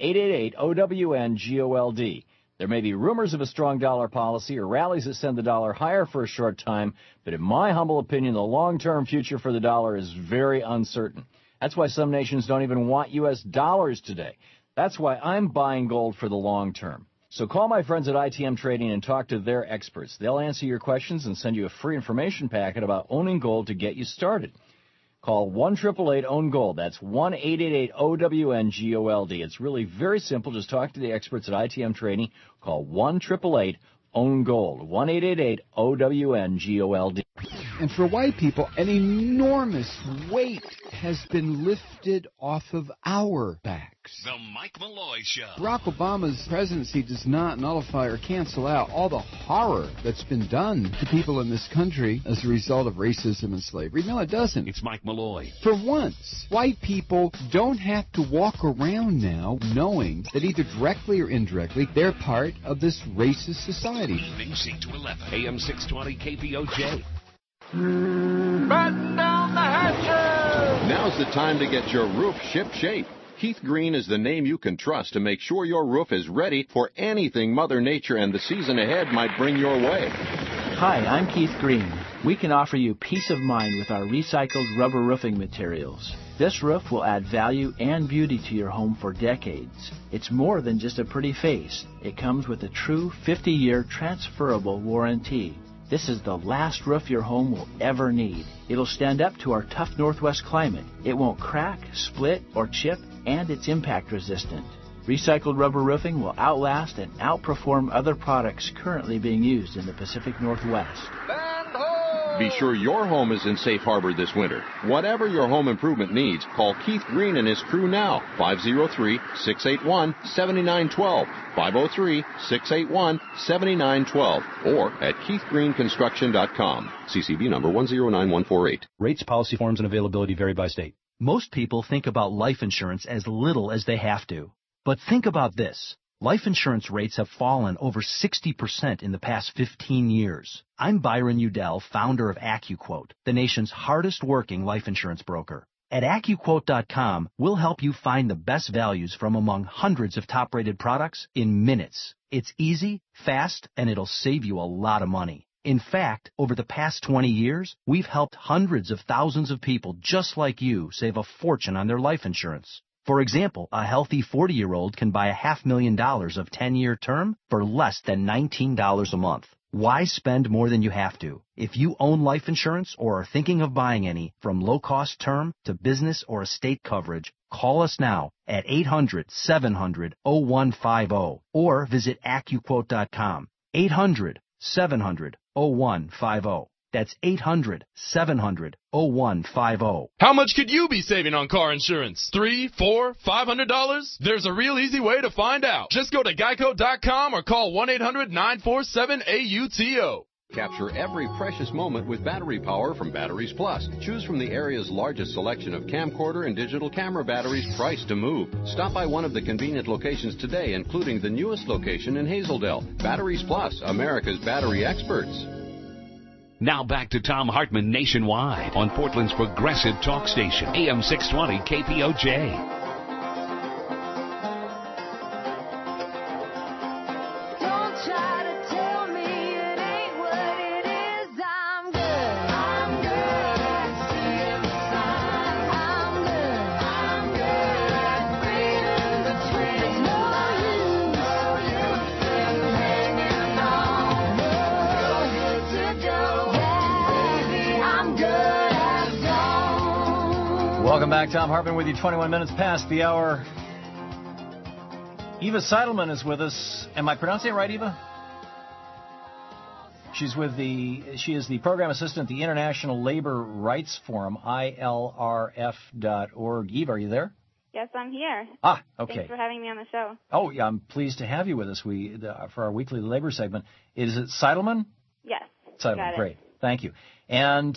[SPEAKER 4] 1-888-OWN-GOLD. There may be rumors of a strong dollar policy or rallies that send the dollar higher for a short time, but in my humble opinion, the long-term future for the dollar is very uncertain. That's why some nations don't even want U.S. dollars today. That's why I'm buying gold for the long term. So call my friends at ITM Trading and talk to their experts. They'll answer your questions and send you a free information packet about owning gold to get you started. Call 1-888-OWN-GOLD. That's 1-888-OWN-GOLD. It's really very simple. Just talk to the experts at ITM Trading. Call 1-888-OWN-GOLD. 1-888-OWN-GOLD.
[SPEAKER 7] And for white people, an enormous weight has been lifted off of our backs.
[SPEAKER 2] The Mike Malloy Show.
[SPEAKER 7] Barack Obama's presidency does not nullify or cancel out all the horror that's been done to people in this country as a result of racism and slavery. No, it doesn't.
[SPEAKER 2] It's Mike Malloy.
[SPEAKER 7] For once, white people don't have to walk around now knowing that either directly or indirectly they're part of this racist society.
[SPEAKER 2] Evening 6 to 11, AM 620 KPOJ.
[SPEAKER 20] Batten down the hatches!
[SPEAKER 21] Now's the time to get your roof ship-shape. Keith Green is the name you can trust to make sure your roof is ready for anything Mother Nature and the season ahead might bring your way.
[SPEAKER 22] Hi, I'm Keith Green. We can offer you peace of mind with our recycled rubber roofing materials. This roof will add value and beauty to your home for decades. It's more than just a pretty face. It comes with a true 50-year transferable warranty. This is the last roof your home will ever need. It'll stand up to our tough Northwest climate. It won't crack, split, or chip, and it's impact resistant. Recycled rubber roofing will outlast and outperform other products currently being used in the Pacific Northwest.
[SPEAKER 21] Be sure your home is in safe harbor this winter. Whatever your home improvement needs, call Keith Green and his crew now. 503-681-7912. 503-681-7912. Or at keithgreenconstruction.com. CCB number 109148.
[SPEAKER 23] Rates, policy forms, and availability vary by state.
[SPEAKER 24] Most people think about life insurance as little as they have to. But think about this. Life insurance rates have fallen over 60% in the past 15 years. I'm Byron Udell, founder of AccuQuote, the nation's hardest working life insurance broker. At AccuQuote.com, we'll help you find the best values from among hundreds of top-rated products in minutes. It's easy, fast, and it'll save you a lot of money. In fact, over the past 20 years, we've helped hundreds of thousands of people just like you save a fortune on their life insurance. For example, a healthy 40-year-old can buy $500,000 of 10-year term for less than $19 a month. Why spend more than you have to? If you own life insurance or are thinking of buying any, from low-cost term to business or estate coverage, call us now at 800-700-0150 or visit AccuQuote.com. 800-700-0150. That's 800-700-0150.
[SPEAKER 25] How much could you be saving on car insurance? $300, $400, $500? There's a real easy way to find out. Just go to geico.com or call 1-800-947-AUTO.
[SPEAKER 21] Capture every precious moment with battery power from Batteries Plus. Choose from the area's largest selection of camcorder and digital camera batteries priced to move. Stop by one of the convenient locations today, including the newest location in Hazeldale. Batteries Plus, America's battery experts.
[SPEAKER 2] Now back to Tom Hartman Nationwide on Portland's Progressive Talk Station, AM 620 KPOJ.
[SPEAKER 4] Welcome back. Tom Hartman with you, 21 minutes past the hour. Eva Seidelman is with us. Am I pronouncing it right, Eva? She is the program assistant at the International Labor Rights Forum, ILRF.org. Eva, are you there?
[SPEAKER 27] Yes, I'm here.
[SPEAKER 4] Ah, okay.
[SPEAKER 27] Thanks for having me on the show.
[SPEAKER 4] Oh, yeah, I'm pleased to have you with us for our weekly labor segment. Is it Seidelman?
[SPEAKER 27] Yes.
[SPEAKER 4] Seidelman, great. Thank you. And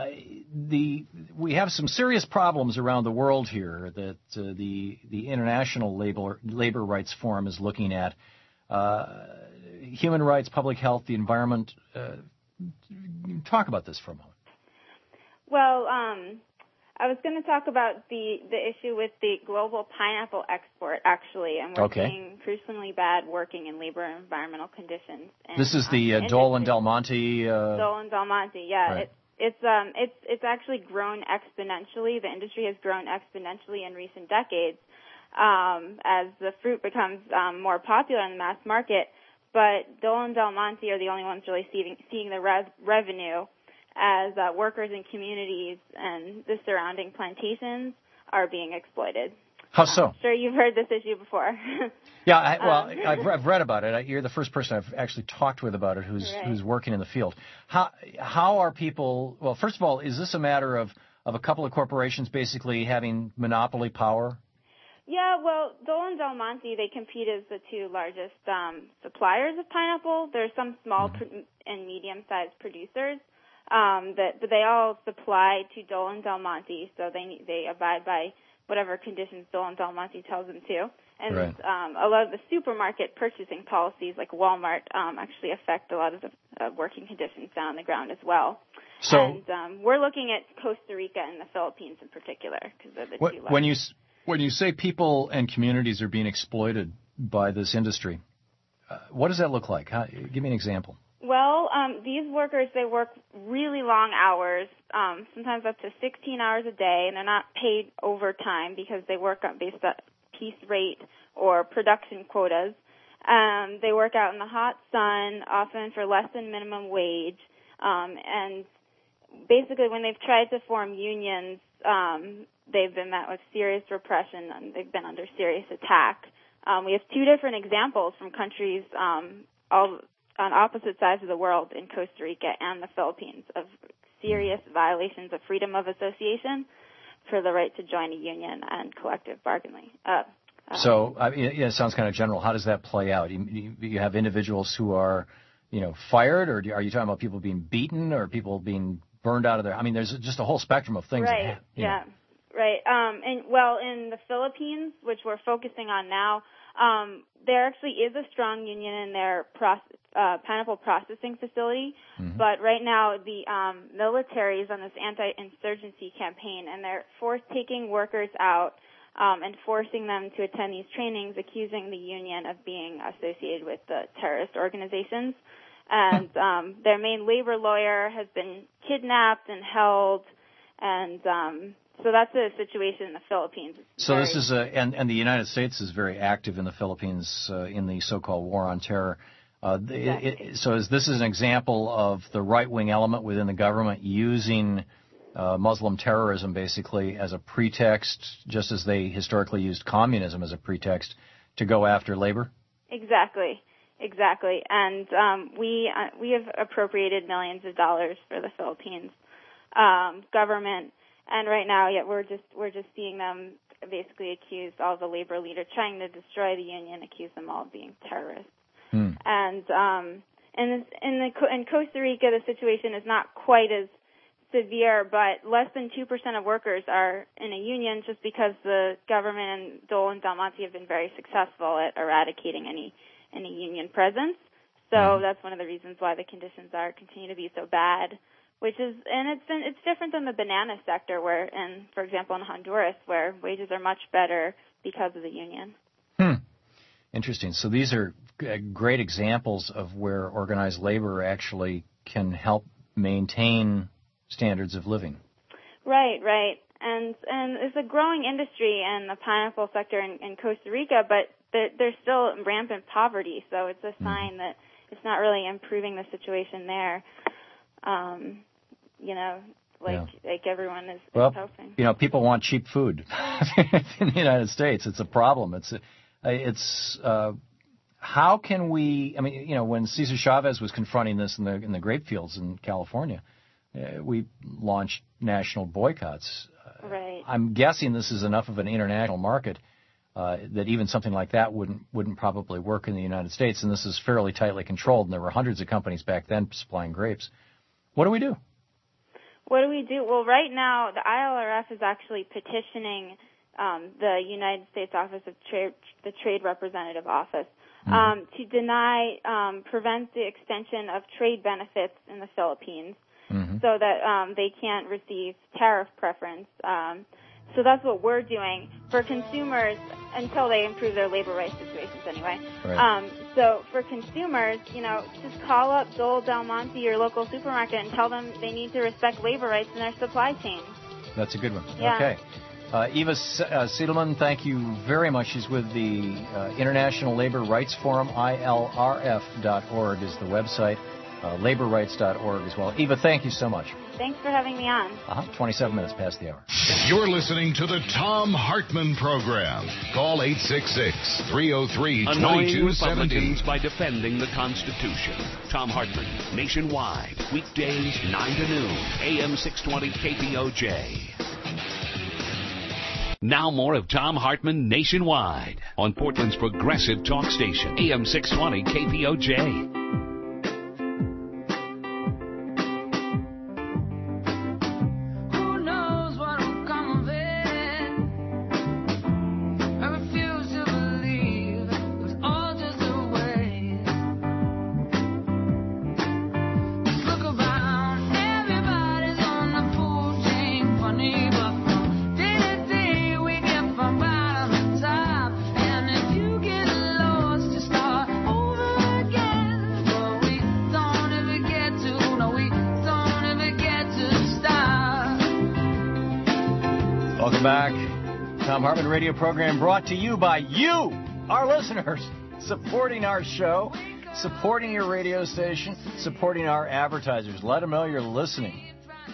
[SPEAKER 4] we have some serious problems around the world here that the International Labor Rights Forum is looking at. Human rights, public health, the environment. Talk about this for a moment.
[SPEAKER 27] Well, I was going to talk about the issue with the global pineapple export, actually, and we're seeing increasingly bad working and labor and environmental conditions. And,
[SPEAKER 4] this is the Dole and Del Monte.
[SPEAKER 27] Dole and Del Monte, yeah.
[SPEAKER 4] Right.
[SPEAKER 27] It's actually grown exponentially. The industry has grown exponentially in recent decades as the fruit becomes more popular in the mass market. But Dole and Del Monte are the only ones really seeing the revenue, as workers in communities and the surrounding plantations are being exploited.
[SPEAKER 4] How so?
[SPEAKER 27] I'm sure you've heard this issue before.
[SPEAKER 4] Yeah, I've read about it. You're the first person I've actually talked with about it who's working in the field. How are people? Well, first of all, is this a matter of a couple of corporations basically having monopoly power?
[SPEAKER 27] Yeah, well, Dole and Del Monte, they compete as the two largest suppliers of pineapple. There's some small and medium-sized producers. But they all supply to Dole and Del Monte, so they abide by whatever conditions Dole and Del Monte tells them to. And a lot of the supermarket purchasing policies, like Walmart, actually affect a lot of the working conditions down on the ground as well. So, and we're looking at Costa Rica and the Philippines in particular, because they're the two largest.
[SPEAKER 4] When you say people and communities are being exploited by this industry, what does that look like? Give me an example.
[SPEAKER 27] Well, these workers, they work really long hours, sometimes up to 16 hours a day, and they're not paid overtime because they work based on piece rate or production quotas. They work out in the hot sun, often for less than minimum wage, and basically when they've tried to form unions, they've been met with serious repression and they've been under serious attack. We have two different examples from countries all on opposite sides of the world, in Costa Rica and the Philippines, of serious violations of freedom of association for the right to join a union and collective bargaining.
[SPEAKER 4] So it sounds kind of general. How does that play out? You have individuals who are, fired, or are you talking about people being beaten or people being burned out of their? I mean, there's just a whole spectrum of things.
[SPEAKER 27] Right. Yeah. Right. In the Philippines, which we're focusing on now, there actually is a strong union in their pineapple processing facility, but right now the military is on this anti-insurgency campaign, and they're taking workers out and forcing them to attend these trainings, accusing the union of being associated with the terrorist organizations. And their main labor lawyer has been kidnapped and held, and so that's the situation in the Philippines.
[SPEAKER 4] So this is and the United States is very active in the Philippines in the so-called war on terror. So this is an example of the right-wing element within the government using Muslim terrorism basically as a pretext, just as they historically used communism as a pretext to go after labor? Exactly.
[SPEAKER 27] And we have appropriated millions of dollars for the Philippines government. And right now, we're just seeing them basically accuse all the labor leaders, trying to destroy the union, accuse them all of being terrorists. And in Costa Rica, the situation is not quite as severe, but less than 2% of workers are in a union, just because the government and Dole and Del Monte have been very successful at eradicating any union presence. So that's one of the reasons why the conditions continue to be so bad. It's different than the banana sector, for example, in Honduras, where wages are much better because of the union.
[SPEAKER 4] Interesting. So these are great examples of where organized labor actually can help maintain standards of living. Right.
[SPEAKER 27] And it's a growing industry in the pineapple sector in Costa Rica, but there's still rampant poverty, so it's a sign that it's not really improving the situation there. Like everyone is hoping.
[SPEAKER 4] People want cheap food in the United States. It's a problem. It's how can we? I mean, when Cesar Chavez was confronting this in the grape fields in California, we launched national boycotts.
[SPEAKER 27] Right.
[SPEAKER 4] I'm guessing this is enough of an international market that even something like that wouldn't probably work in the United States, and this is fairly tightly controlled. And there were hundreds of companies back then supplying grapes. What do we do?
[SPEAKER 27] What do we do? Well, right now, the ILRF is actually petitioning the United States Office of Trade, the Trade Representative Office, to deny, prevent the extension of trade benefits in the Philippines so that they can't receive tariff preference. So that's what we're doing for consumers until they improve their labor rights situations anyway.
[SPEAKER 4] Right.
[SPEAKER 27] So for consumers, just call up Dole Del Monte, your local supermarket, and tell them they need to respect labor rights in their supply chain.
[SPEAKER 4] That's a good one.
[SPEAKER 27] Yeah.
[SPEAKER 4] Okay. Eva Siedelman, thank you very much. She's with the International Labor Rights Forum. ILRF.org is the website. Laborrights.org as well. Eva, thank you so much.
[SPEAKER 27] Thanks for having me on.
[SPEAKER 4] 27 minutes past the hour.
[SPEAKER 3] You're listening to the Thom Hartmann Program. Call 866-303-2270.
[SPEAKER 2] Annoying Republicans by defending the Constitution. Thom Hartmann, nationwide, weekdays 9 to noon, AM 620 KPOJ. Now more of Thom Hartmann nationwide on Portland's progressive talk station, AM 620 KPOJ.
[SPEAKER 4] Back. Thom Hartmann radio program brought to you by you, our listeners, supporting our show, supporting your radio station, supporting our advertisers. Let them know you're listening.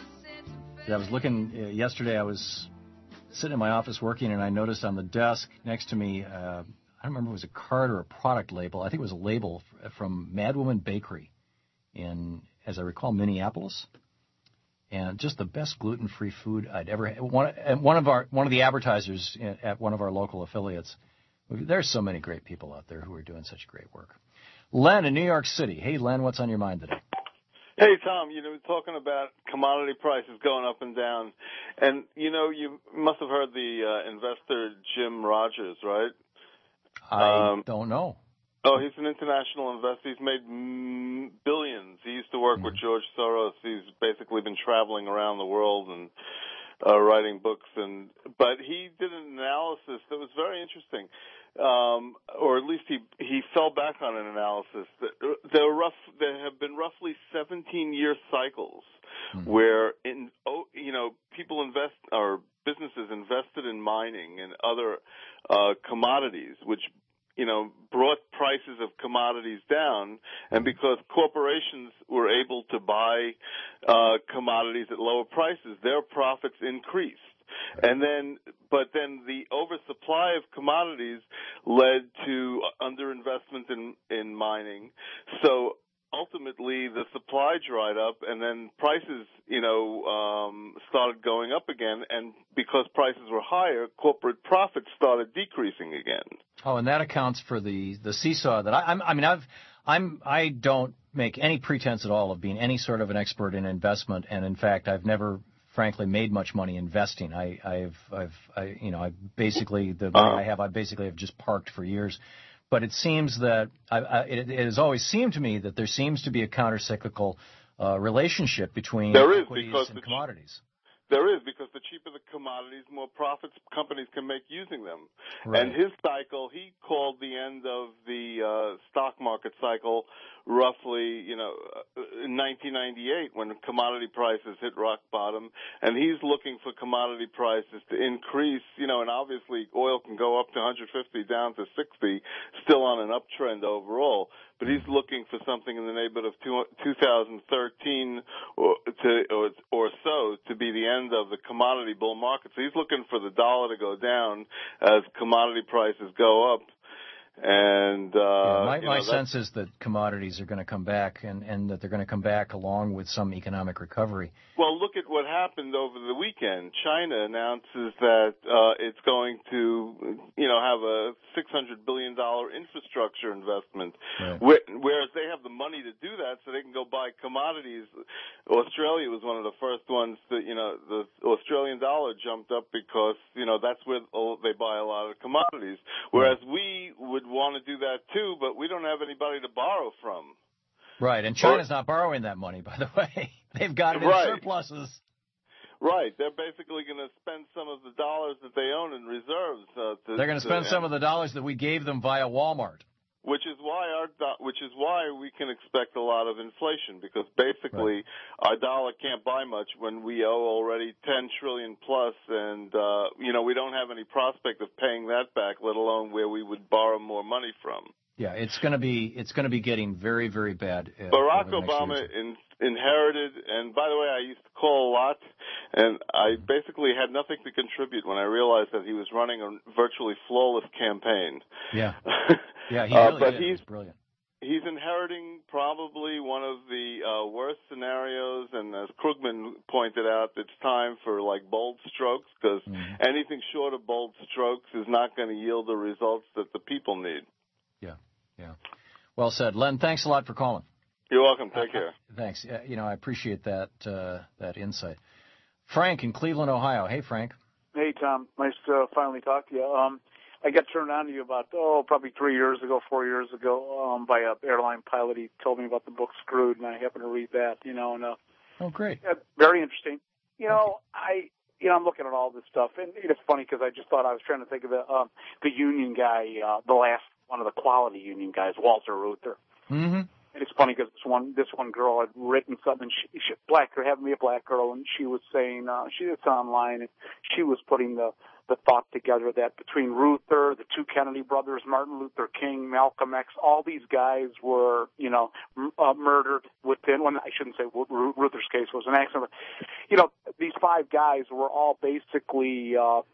[SPEAKER 4] I was looking yesterday. I was sitting in my office working, and I noticed on the desk next to me, I don't remember if it was a card or a product label. I think it was a label from Madwoman Bakery in, as I recall, Minneapolis. And just the best gluten-free food I'd ever had. One of the advertisers at one of our local affiliates. There's so many great people out there who are doing such great work. Len in New York City. Hey, Len, what's on your mind today?
[SPEAKER 1] Hey, Tom, we're talking about commodity prices going up and down. And, you must have heard the investor Jim Rogers, right?
[SPEAKER 4] I don't know.
[SPEAKER 1] Oh, he's an international investor. He's made billions. He used to work with George Soros. He's basically been traveling around the world and writing books. But he did an analysis that was very interesting, or at least he fell back on an analysis. There have been roughly 17-year cycles where people invest or businesses invested in mining and other commodities, which brought prices of commodities down, and because corporations were able to buy commodities at lower prices, their profits increased. But then the oversupply of commodities led to underinvestment in mining. So ultimately, the supply dried up, and then prices, started going up again. And because prices were higher, corporate profits started decreasing again.
[SPEAKER 4] Oh, and that accounts for the seesaw that I don't make any pretense at all of being any sort of an expert in investment, and in fact, I've never, frankly, made much money investing. I basically have just parked for years. But it seems that it has always seemed to me that there seems to be a countercyclical relationship between equities and commodities.
[SPEAKER 1] There is, because the cheaper the commodities, more profits companies can make using them. Right. And his cycle, he called the end of the stock market cycle roughly, in 1998 when commodity prices hit rock bottom. And he's looking for commodity prices to increase, and obviously oil can go up to 150 down to 60, still on an uptrend overall. But he's looking for something in the neighborhood of 2013 or so to be the end of the commodity bull market. So he's looking for the dollar to go down as commodity prices go up. And
[SPEAKER 4] my sense is that commodities are going to come back, and that they're going to come back along with some economic recovery.
[SPEAKER 1] Well, look at what happened over the weekend. China announces that it's going to, have a $600 billion infrastructure investment,
[SPEAKER 4] right.
[SPEAKER 1] Whereas they have the money to do that, so they can go buy commodities. Australia was one of the first ones that, the Australian dollar jumped up because, that's where they buy a lot of commodities. Whereas we would want to do that too, but we don't have anybody to borrow from.
[SPEAKER 4] Right, and China's not borrowing that money, by the way. They've got it in surpluses.
[SPEAKER 1] Right, they're basically going to spend some of the dollars that they own in reserves.
[SPEAKER 4] They're going to spend some of the dollars that we gave them via Walmart.
[SPEAKER 1] Which is why we can expect a lot of inflation, because basically our dollar can't buy much when we owe already $10 trillion plus, and we don't have any prospect of paying that back, let alone where we would borrow more money from.
[SPEAKER 4] Yeah, it's going to be getting very, very bad.
[SPEAKER 1] Barack Obama inherited, and by the way, I used to call a lot, and I basically had nothing to contribute when I realized that he was running a virtually flawless campaign.
[SPEAKER 4] Yeah. Yeah, he really
[SPEAKER 1] but
[SPEAKER 4] he's brilliant.
[SPEAKER 1] He's inheriting probably one of the worst scenarios, and as Krugman pointed out, it's time for bold strokes, because anything short of bold strokes is not going to yield the results that the people need.
[SPEAKER 4] Yeah. Well said, Len. Thanks a lot for calling.
[SPEAKER 1] You're welcome. Take care.
[SPEAKER 4] Thanks. I appreciate that insight. Frank in Cleveland, Ohio. Hey, Frank.
[SPEAKER 8] Hey, Tom. Nice to finally talk to you. I got turned on to you about, probably 4 years ago, by an airline pilot. He told me about the book Screwed, and I happened to read that,
[SPEAKER 4] Oh, great.
[SPEAKER 8] Very interesting. I'm looking at all this stuff, and it's funny because I just thought I was trying to think of the union guy, one of the quality union guys, Walter Reuther.
[SPEAKER 4] Mm-hmm.
[SPEAKER 8] And it's funny because this one girl had written something, having me a black girl, and she was saying, it's online, and she was putting the thought together that between Reuther, the two Kennedy brothers, Martin Luther King, Malcolm X, all these guys were, murdered within, I shouldn't say Reuther's case was an accident, but, these five guys were all basically,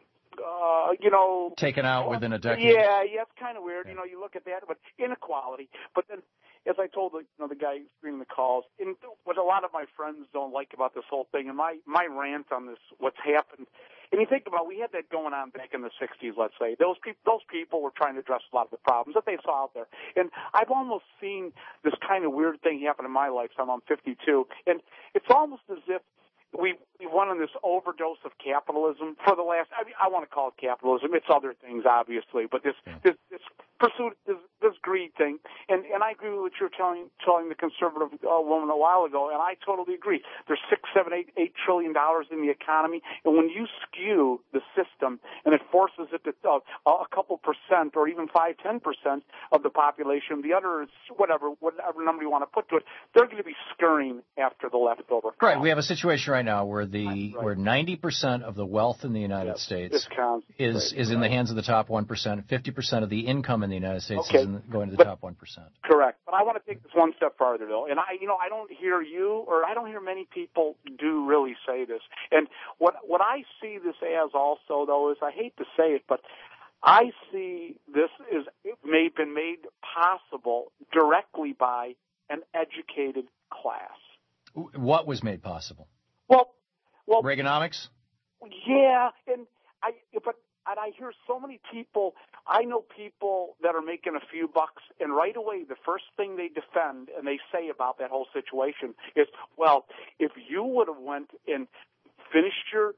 [SPEAKER 4] taken out within a decade.
[SPEAKER 8] Yeah, it's kind of weird. You look at that, but inequality. But then, as I told the guy screening the calls, what a lot of my friends don't like about this whole thing, and my rant on this, what's happened. And you think about, we had that going on back in the 60s, let's say. Those people were trying to address a lot of the problems that they saw out there. And I've almost seen this kind of weird thing happen in my lifetime. I'm 52, and it's almost as if we went on this overdose of capitalism for the last, I want to call it capitalism. It's other things, obviously, but this pursuit, this greed thing. And I agree with what you were telling the conservative woman a while ago, and I totally agree. There's $6, $7, $8 trillion in the economy, and when you skew the system and it forces it to a couple percent or even 5-10% of the population, the other is whatever number you want to put to it, they're going to be scurrying after the leftover.
[SPEAKER 4] Right. We have a situation right now where where 90% of the wealth in the United States is in the hands of the top 1%. 50% of the income in the United States is going to the top 1%.
[SPEAKER 8] Correct. But I want to take this one step farther, though. And I don't hear you, or I don't hear many people do really say this. And what I see this as also, though, is, I hate to say it, but I see this is been made possible directly by an educated class.
[SPEAKER 4] What was made possible?
[SPEAKER 8] Well,
[SPEAKER 4] Reaganomics?
[SPEAKER 8] Yeah, and I hear so many people. I know people that are making a few bucks, and right away the first thing they defend and they say about that whole situation is, well, if you would have went and finished your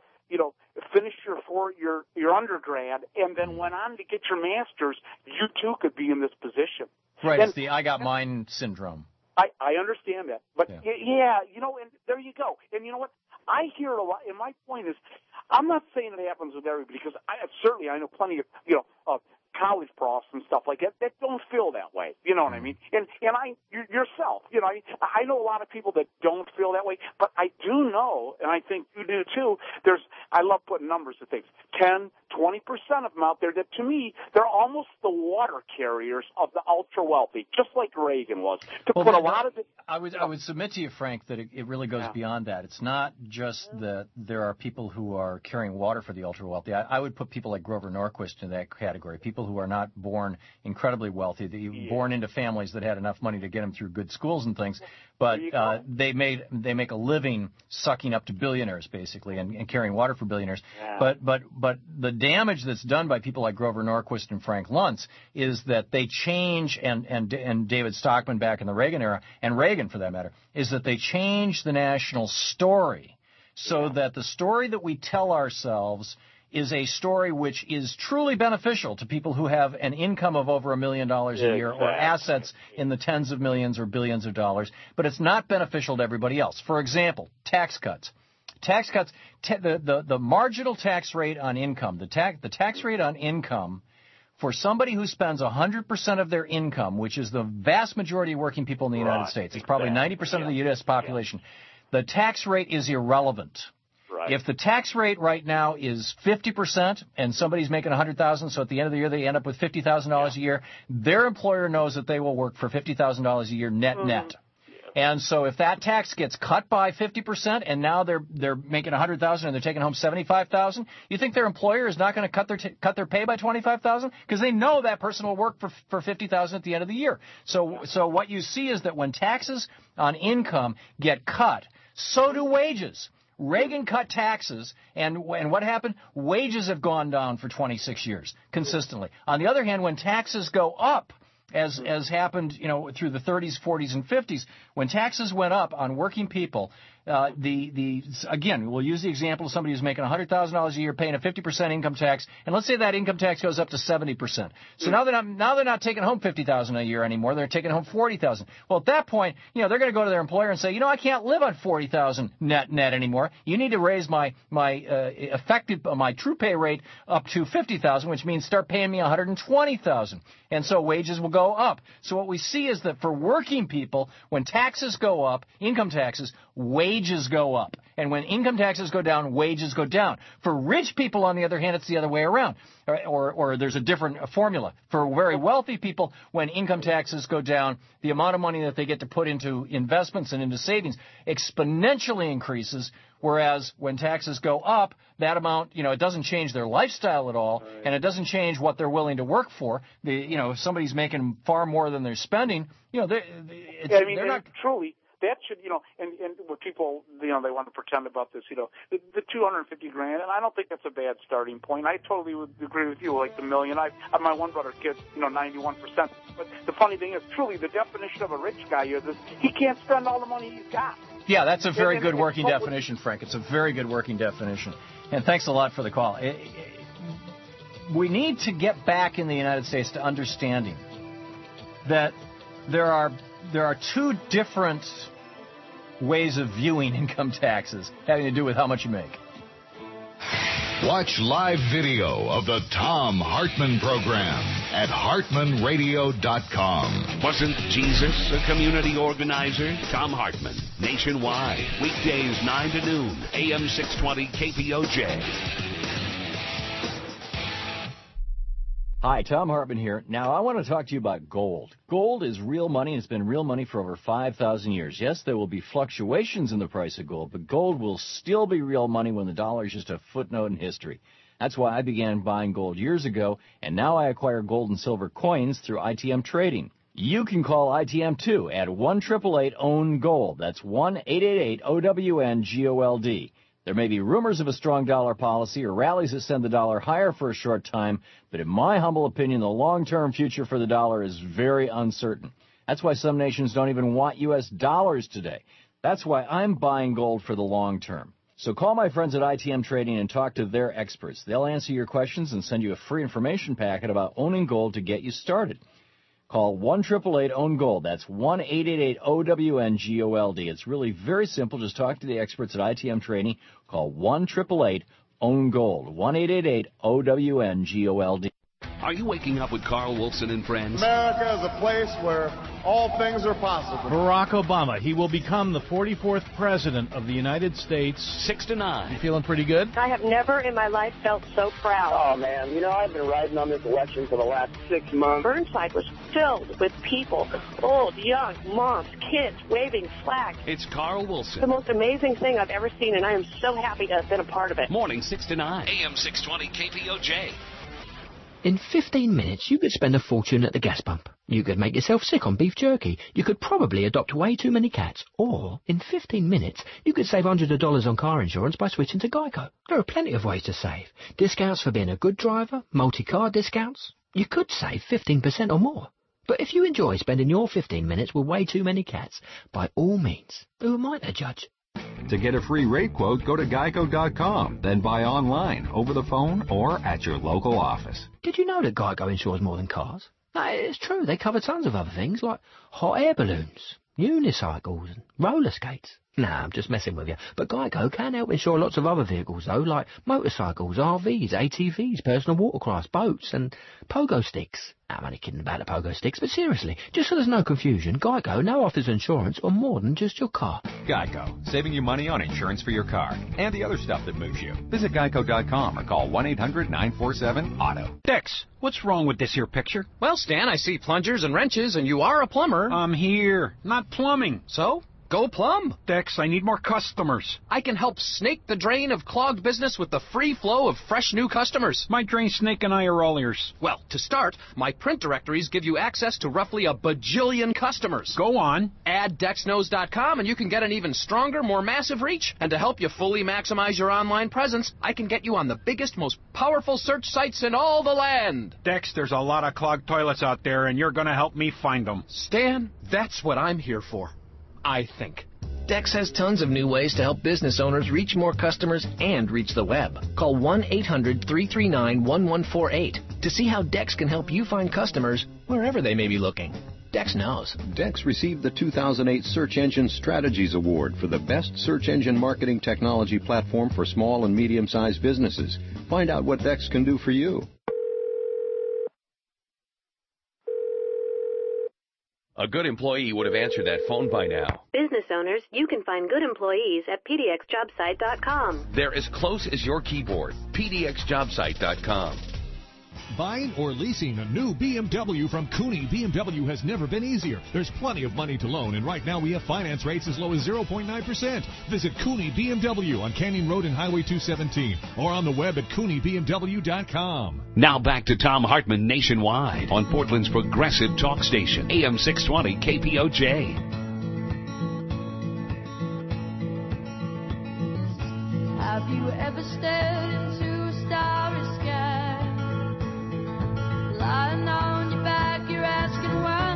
[SPEAKER 8] undergrad and then went on to get your master's, you too could be in this position.
[SPEAKER 4] Right, it's the I got mine syndrome.
[SPEAKER 8] I understand that, but and there you go. And you know what? I hear a lot, and my point is, I'm not saying it happens with everybody, because I know plenty of college profs and stuff like that don't feel that way. You know what I mean? And yourself, I know a lot of people that don't feel that way, but I do know, and I think you do too. I love putting numbers to things. 10, 20% of them out there that, to me, they're almost the water carriers of the ultra wealthy, just like Reagan was.
[SPEAKER 4] I would submit to you, Frank, that it really goes beyond that. It's not just that there are people who are carrying water for the ultra wealthy. I would put people like Grover Norquist in that category. People people who are not born incredibly wealthy, born into families that had enough money to get them through good schools and things. But they make a living sucking up to billionaires, basically, and carrying water for billionaires. Yeah. But the damage that's done by people like Grover Norquist and Frank Luntz is that they change, and David Stockman back in the Reagan era, and Reagan for that matter, is that they change the national story so that the story that we tell ourselves is a story which is truly beneficial to people who have an income of over $1 million a year or assets in the tens of millions or billions of dollars, but it's not beneficial to everybody else. For example, tax cuts. Tax cuts, the marginal tax rate on income, the tax rate on income for somebody who spends 100% of their income, which is the vast majority of working people in the United States, it's probably 90% of the U.S. population, the tax rate is irrelevant. Right. If the tax rate right now is 50% and somebody's making $100,000, so at the end of the year they end up with $50,000 a year, their employer knows that they will work for $50,000 a year net. And so if that tax gets cut by 50% and now they're making $100,000 and they're taking home $75,000, you think their employer is not going to cut their pay by $25,000 because they know that person will work for $50,000 at the end of the year. So what you see is that when taxes on income get cut, so do wages. Reagan cut taxes, and what happened? Wages have gone down for 26 years consistently. On the other hand, when taxes go up, as happened, through the 30s, 40s, and 50s, when taxes went up on working people, again, we'll use the example of somebody who's making $100,000 a year, paying a 50% income tax, and let's say that income tax goes up to 70%. So now they're not taking home $50,000 a year anymore; they're taking home $40,000. Well, at that point, they're going to go to their employer and say, I can't live on $40,000 net anymore. You need to raise my true pay rate up to $50,000, which means start paying me $120,000. And so wages will go up. So what we see is that for working people, when taxes go up, income taxes, wages go up. And when income taxes go down, wages go down. For rich people, on the other hand, it's the other way around. Or there's a different formula. For very wealthy people, when income taxes go down, the amount of money that they get to put into investments and into savings exponentially increases, whereas when taxes go up, that amount, it doesn't change their lifestyle at all, and it doesn't change what they're willing to work for. If somebody's making far more than they're spending, they're not
[SPEAKER 8] truly. That should, and when people, they want to pretend about this, the $250,000, and I don't think that's a bad starting point. I totally would agree with you, like the million. My one brother gets, 91%. But the funny thing is, truly, the definition of a rich guy is he can't spend all the money he's got.
[SPEAKER 4] Yeah, that's a very good working definition, Frank. It's a very good working definition. And thanks a lot for the call. We need to get back in the United States to understanding that there are two different ways of viewing income taxes having to do with how much you make.
[SPEAKER 3] Watch live video of the Thom Hartmann program at hartmanradio.com.
[SPEAKER 2] Wasn't Jesus a community organizer? Thom Hartmann, nationwide, weekdays 9 to noon, AM 620 KPOJ.
[SPEAKER 4] Hi, Thom Hartmann here. Now, I want to talk to you about gold. Gold is real money, and it's been real money for over 5,000 years. Yes, there will be fluctuations in the price of gold, but gold will still be real money when the dollar is just a footnote in history. That's why I began buying gold years ago, and now I acquire gold and silver coins through ITM Trading. You can call ITM too at 1-888-OWN-GOLD. That's 1-888-OWN-GOLD. There may be rumors of a strong dollar policy or rallies that send the dollar higher for a short time, but in my humble opinion, the long-term future for the dollar is very uncertain. That's why some nations don't even want U.S. dollars today. That's why I'm buying gold for the long term. So call my friends at ITM Trading and talk to their experts. They'll answer your questions and send you a free information packet about owning gold to get you started. Call 1-888-OWN-GOLD. That's 1-888-OWN-GOLD. It's really very simple. Just talk to the experts at ITM Trading. Call 1-888-OWN-GOLD. 1-888-OWN-GOLD.
[SPEAKER 2] Are you waking up with Carl Wolfson and friends?
[SPEAKER 9] America is a place where all things are possible.
[SPEAKER 15] Barack Obama, he will become the 44th president of the United States.
[SPEAKER 2] 6 to 9.
[SPEAKER 15] You feeling pretty good?
[SPEAKER 10] I have never in my life felt so proud.
[SPEAKER 9] Oh, man. I've been riding on this election for the last 6 months.
[SPEAKER 10] Burnside was filled with people, old, young, moms, kids, waving flags.
[SPEAKER 2] It's Carl Wolfson.
[SPEAKER 10] The most amazing thing I've ever seen, and I am so happy to have been a part of it.
[SPEAKER 2] Morning 6 to 9. AM 620 KPOJ.
[SPEAKER 5] In 15 minutes, you could spend a fortune at the gas pump. You could make yourself sick on beef jerky. You could probably adopt way too many cats. Or, in 15 minutes, you could save hundreds of dollars on car insurance by switching to Geico. There are plenty of ways to save. Discounts for being a good driver, multi-car discounts. You could save 15% or more. But if you enjoy spending your 15 minutes with way too many cats, by all means, who am I to judge?
[SPEAKER 11] To get a free rate quote, go to geico.com, then buy online, over the phone, or at your local office.
[SPEAKER 5] Did you know that Geico insures more than cars? No, it's true, they cover tons of other things, like hot air balloons, unicycles, and roller skates. Nah, I'm just messing with you. But Geico can help insure lots of other vehicles, though, like motorcycles, RVs, ATVs, personal watercrafts, boats, and pogo sticks. I'm only kidding about the pogo sticks, but seriously, just so there's no confusion, Geico now offers insurance on more than just your car.
[SPEAKER 11] Geico, saving you money on insurance for your car and the other stuff that moves you. Visit geico.com or call 1-800-947-AUTO.
[SPEAKER 12] Dex, what's wrong with this here picture?
[SPEAKER 13] Well, Stan, I see plungers and wrenches, and you are a plumber.
[SPEAKER 12] I'm here, not plumbing.
[SPEAKER 13] So? Go plumb.
[SPEAKER 12] Dex, I need more customers.
[SPEAKER 13] I can help snake the drain of clogged business with the free flow of fresh new customers.
[SPEAKER 12] My drain snake and I are all ears.
[SPEAKER 13] Well, to start, my print directories give you access to roughly a bajillion customers.
[SPEAKER 12] Go on.
[SPEAKER 13] Add DexKnows.com and you can get an even stronger, more massive reach. And to help you fully maximize your online presence, I can get you on the biggest, most powerful search sites in all the land.
[SPEAKER 12] Dex, there's a lot of clogged toilets out there, and you're going to help me find them.
[SPEAKER 13] Stan, that's what I'm here for. I think. Dex has tons of new ways to help business owners reach more customers and reach the web. Call 1-800-339-1148 to see how Dex can help you find customers wherever they may be looking. Dex knows.
[SPEAKER 21] Dex received the 2008 Search Engine Strategies Award for the best search engine marketing technology platform for small and medium-sized businesses. Find out what Dex can do for you.
[SPEAKER 2] A good employee would have answered that phone by now.
[SPEAKER 14] Business owners, you can find good employees at pdxjobsite.com.
[SPEAKER 2] They're as close as your keyboard. pdxjobsite.com.
[SPEAKER 16] Buying or leasing a new BMW from Cooney BMW has never been easier. There's plenty of money to loan, and right now we have finance rates as low as 0.9%. Visit Cooney BMW on Canyon Road and Highway 217 or on the web at CooneyBMW.com.
[SPEAKER 2] Now back to Thom Hartmann Nationwide on Portland's progressive talk station, AM 620 KPOJ.
[SPEAKER 26] Have you ever stared into a starry sky? Lying on your back, you're asking why.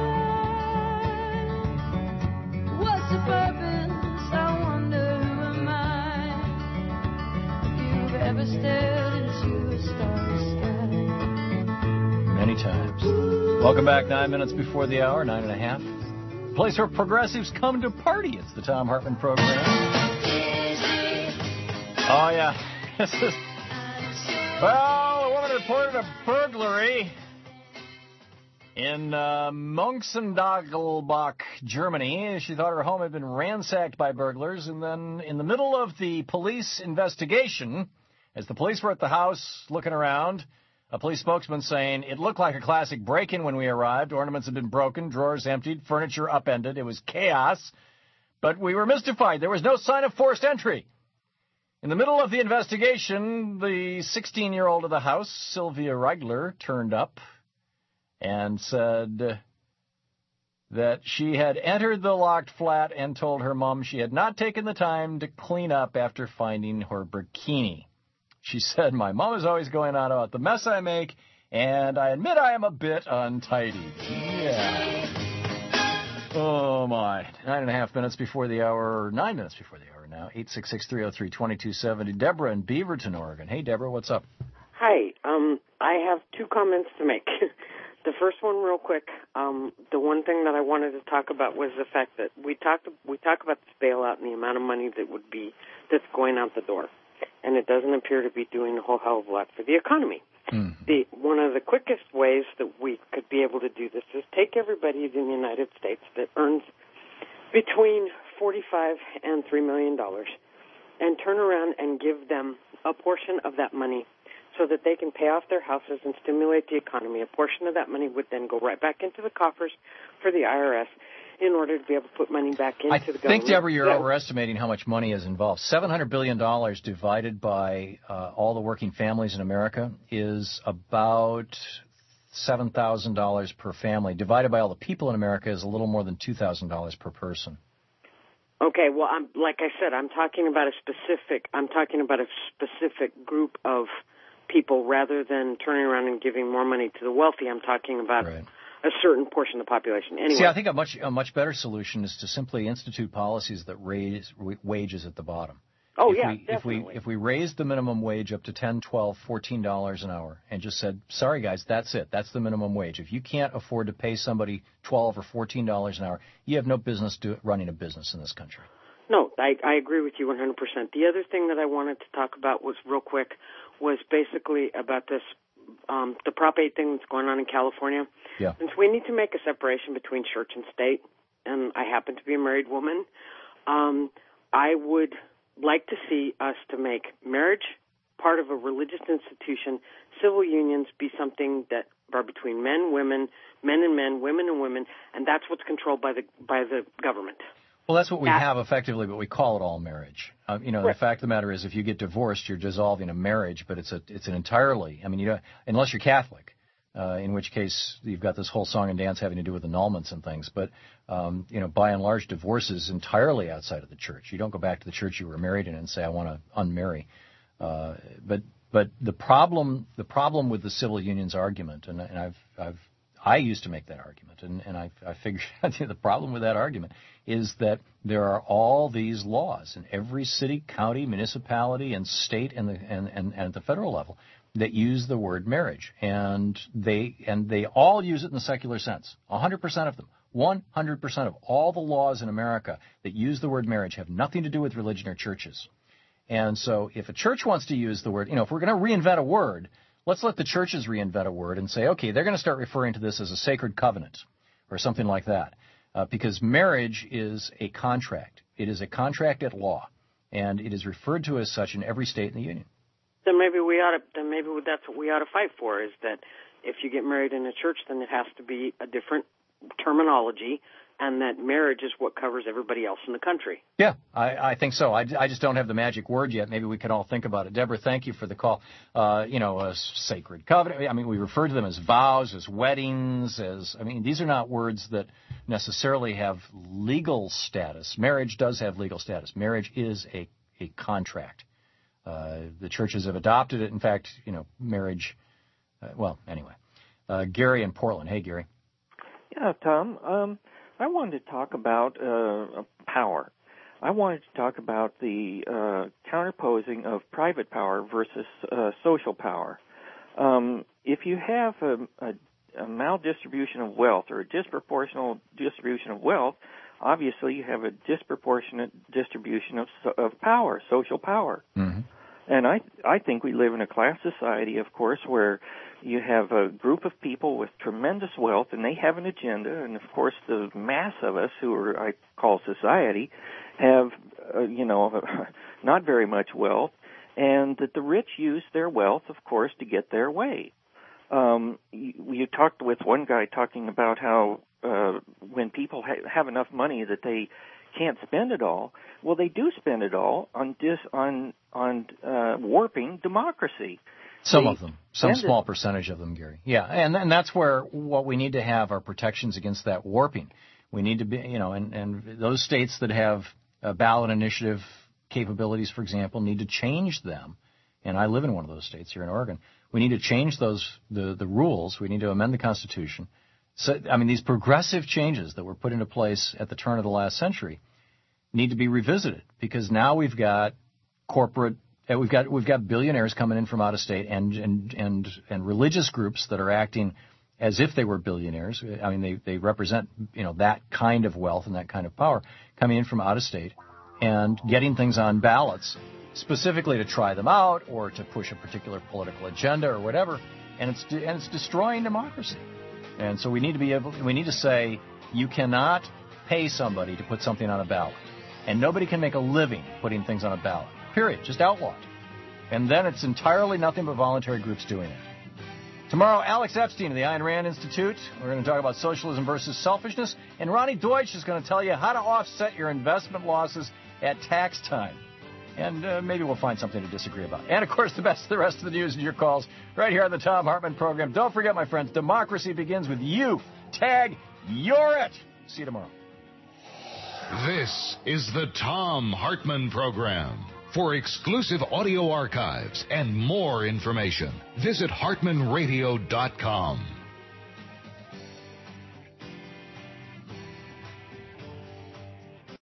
[SPEAKER 26] What's the purpose? I wonder who am I? If you've ever stared into a starry sky.
[SPEAKER 4] Many times. Welcome back, 9 minutes before the hour, 9:30. Place where progressives come to party. It's the Thom Hartmann program. Oh, yeah. This is... Well, a woman reported a burglary in Mönchengladbach, Germany. She thought her home had been ransacked by burglars, and then in the middle of the police investigation, as the police were at the house looking around, a police spokesman saying, "It looked like a classic break-in when we arrived. Ornaments had been broken, drawers emptied, furniture upended. It was chaos, but we were mystified. There was no sign of forced entry." In the middle of the investigation, the 16-year-old of the house, Sylvia Regler, turned up and said that she had entered the locked flat and told her mom she had not taken the time to clean up after finding her bikini. She said, "My mom is always going on about the mess I make, and I admit I am a bit untidy." Yeah. Oh, my. 9.5 minutes before the hour, 9 minutes before the hour now, 866-303-2270. Deborah in Beaverton, Oregon. Hey, Deborah, what's up?
[SPEAKER 28] Hi. I have two comments to make. The first one, real quick. The one thing that I wanted to talk about was the fact that we talk about this bailout and the amount of money that's going out the door, and it doesn't appear to be doing a whole hell of a lot for the economy. One of the quickest ways that we could be able to do this is take everybody in the United States that earns between $45 and $3 million and turn around and give them a portion of that money so that they can pay off their houses and stimulate the economy. A portion of that money would then go right back into the coffers for the IRS, in order to be able to put money back into the government.
[SPEAKER 4] I think, Deborah, you're overestimating how much money is involved. $700 billion divided by all the working families in America is about $7,000 per family. Divided by all the people in America is a little more than $2,000 per person.
[SPEAKER 28] Okay, well, like I said, I'm talking about a specific group of people rather than turning around and giving more money to the wealthy. I'm talking about a certain portion of the population. Anyway.
[SPEAKER 4] See, I think a much better solution is to simply institute policies that raise wages at the bottom.
[SPEAKER 28] Oh, definitely.
[SPEAKER 4] If we raised the minimum wage up to $10, $12, $14 an hour and just said, sorry, guys, that's it. That's the minimum wage. If you can't afford to pay somebody $12 or $14 an hour, you have no business running a business in this country.
[SPEAKER 28] No, I agree with you 100%. The other thing that I wanted to talk about was basically about this, the Prop 8 thing that's going on in California.
[SPEAKER 4] Yeah.
[SPEAKER 28] Since we need to make a separation between church and state, and I happen to be a married woman, I would like to see us to make marriage part of a religious institution, civil unions be something that are between men, women, men and men, women and women, and that's what's controlled by the government.
[SPEAKER 4] Well, that's what we have effectively, but we call it all marriage. The fact of the matter is, if you get divorced, you're dissolving a marriage, but it's an entirely. Unless you're Catholic, in which case you've got this whole song and dance having to do with annulments and things. But by and large, divorce is entirely outside of the church. You don't go back to the church you were married in and say, I want to unmarry. But the problem with the civil unions argument, and I used to make that argument, and I figured the problem with that argument is that there are all these laws in every city, county, municipality, and state, and at the federal level that use the word marriage, and they all use it in the secular sense. 100% of them, 100% of all the laws in America that use the word marriage have nothing to do with religion or churches. And so, if a church wants to use the word, if we're going to reinvent a word, let's let the churches reinvent a word and say, okay, they're going to start referring to this as a sacred covenant or something like that, because marriage is a contract. It is a contract at law, and it is referred to as such in every state in the union.
[SPEAKER 28] Then maybe that's what we ought to fight for, is that if you get married in a church, then it has to be a different terminology, and that marriage is what covers everybody else in the country.
[SPEAKER 4] Yeah, I think so. I just don't have the magic word yet. Maybe we can all think about it. Deborah, thank you for the call. A sacred covenant. We refer to them as vows, as weddings, these are not words that necessarily have legal status. Marriage does have legal status. Marriage is a contract. The churches have adopted it. In fact, marriage, Gary in Portland. Hey, Gary.
[SPEAKER 6] Yeah, Tom. I wanted to talk about power. I wanted to talk about the counterposing of private power versus social power. If you have a maldistribution of wealth or a disproportional distribution of wealth, obviously you have a disproportionate distribution of power, social power.
[SPEAKER 4] Mm-hmm.
[SPEAKER 6] And I think we live in a class society, of course, where you have a group of people with tremendous wealth, and they have an agenda, and of course the mass of us, I call society, have, not very much wealth, and that the rich use their wealth, of course, to get their way. You talked with one guy talking about how when people have enough money that they can't spend it all. Well, they do spend it all on warping democracy.
[SPEAKER 4] Some of them, some small percentage of them, Gary. Yeah, and that's where what we need to have are protections against that warping. We need to be, and those states that have ballot initiative capabilities, for example, need to change them. And I live in one of those states here in Oregon. We need to change the rules. We need to amend the Constitution. So, these progressive changes that were put into place at the turn of the last century need to be revisited, because now we've got we've got billionaires coming in from out of state and religious groups that are acting as if they were billionaires. They represent that kind of wealth and that kind of power coming in from out of state and getting things on ballots specifically to try them out or to push a particular political agenda or whatever, and it's destroying democracy. And so we need to say you cannot pay somebody to put something on a ballot. And nobody can make a living putting things on a ballot. Period. Just outlaw it. And then it's entirely nothing but voluntary groups doing it. Tomorrow, Alex Epstein of the Ayn Rand Institute. We're going to talk about socialism versus selfishness. And Ronnie Deutsch is going to tell you how to offset your investment losses at tax time. And maybe we'll find something to disagree about. And, of course, the rest of the news and your calls right here on the Thom Hartmann program. Don't forget, my friends, democracy begins with you. Tag, you're it. See you tomorrow.
[SPEAKER 3] This is the Thom Hartmann program. For exclusive audio archives and more information, visit HartmannRadio.com.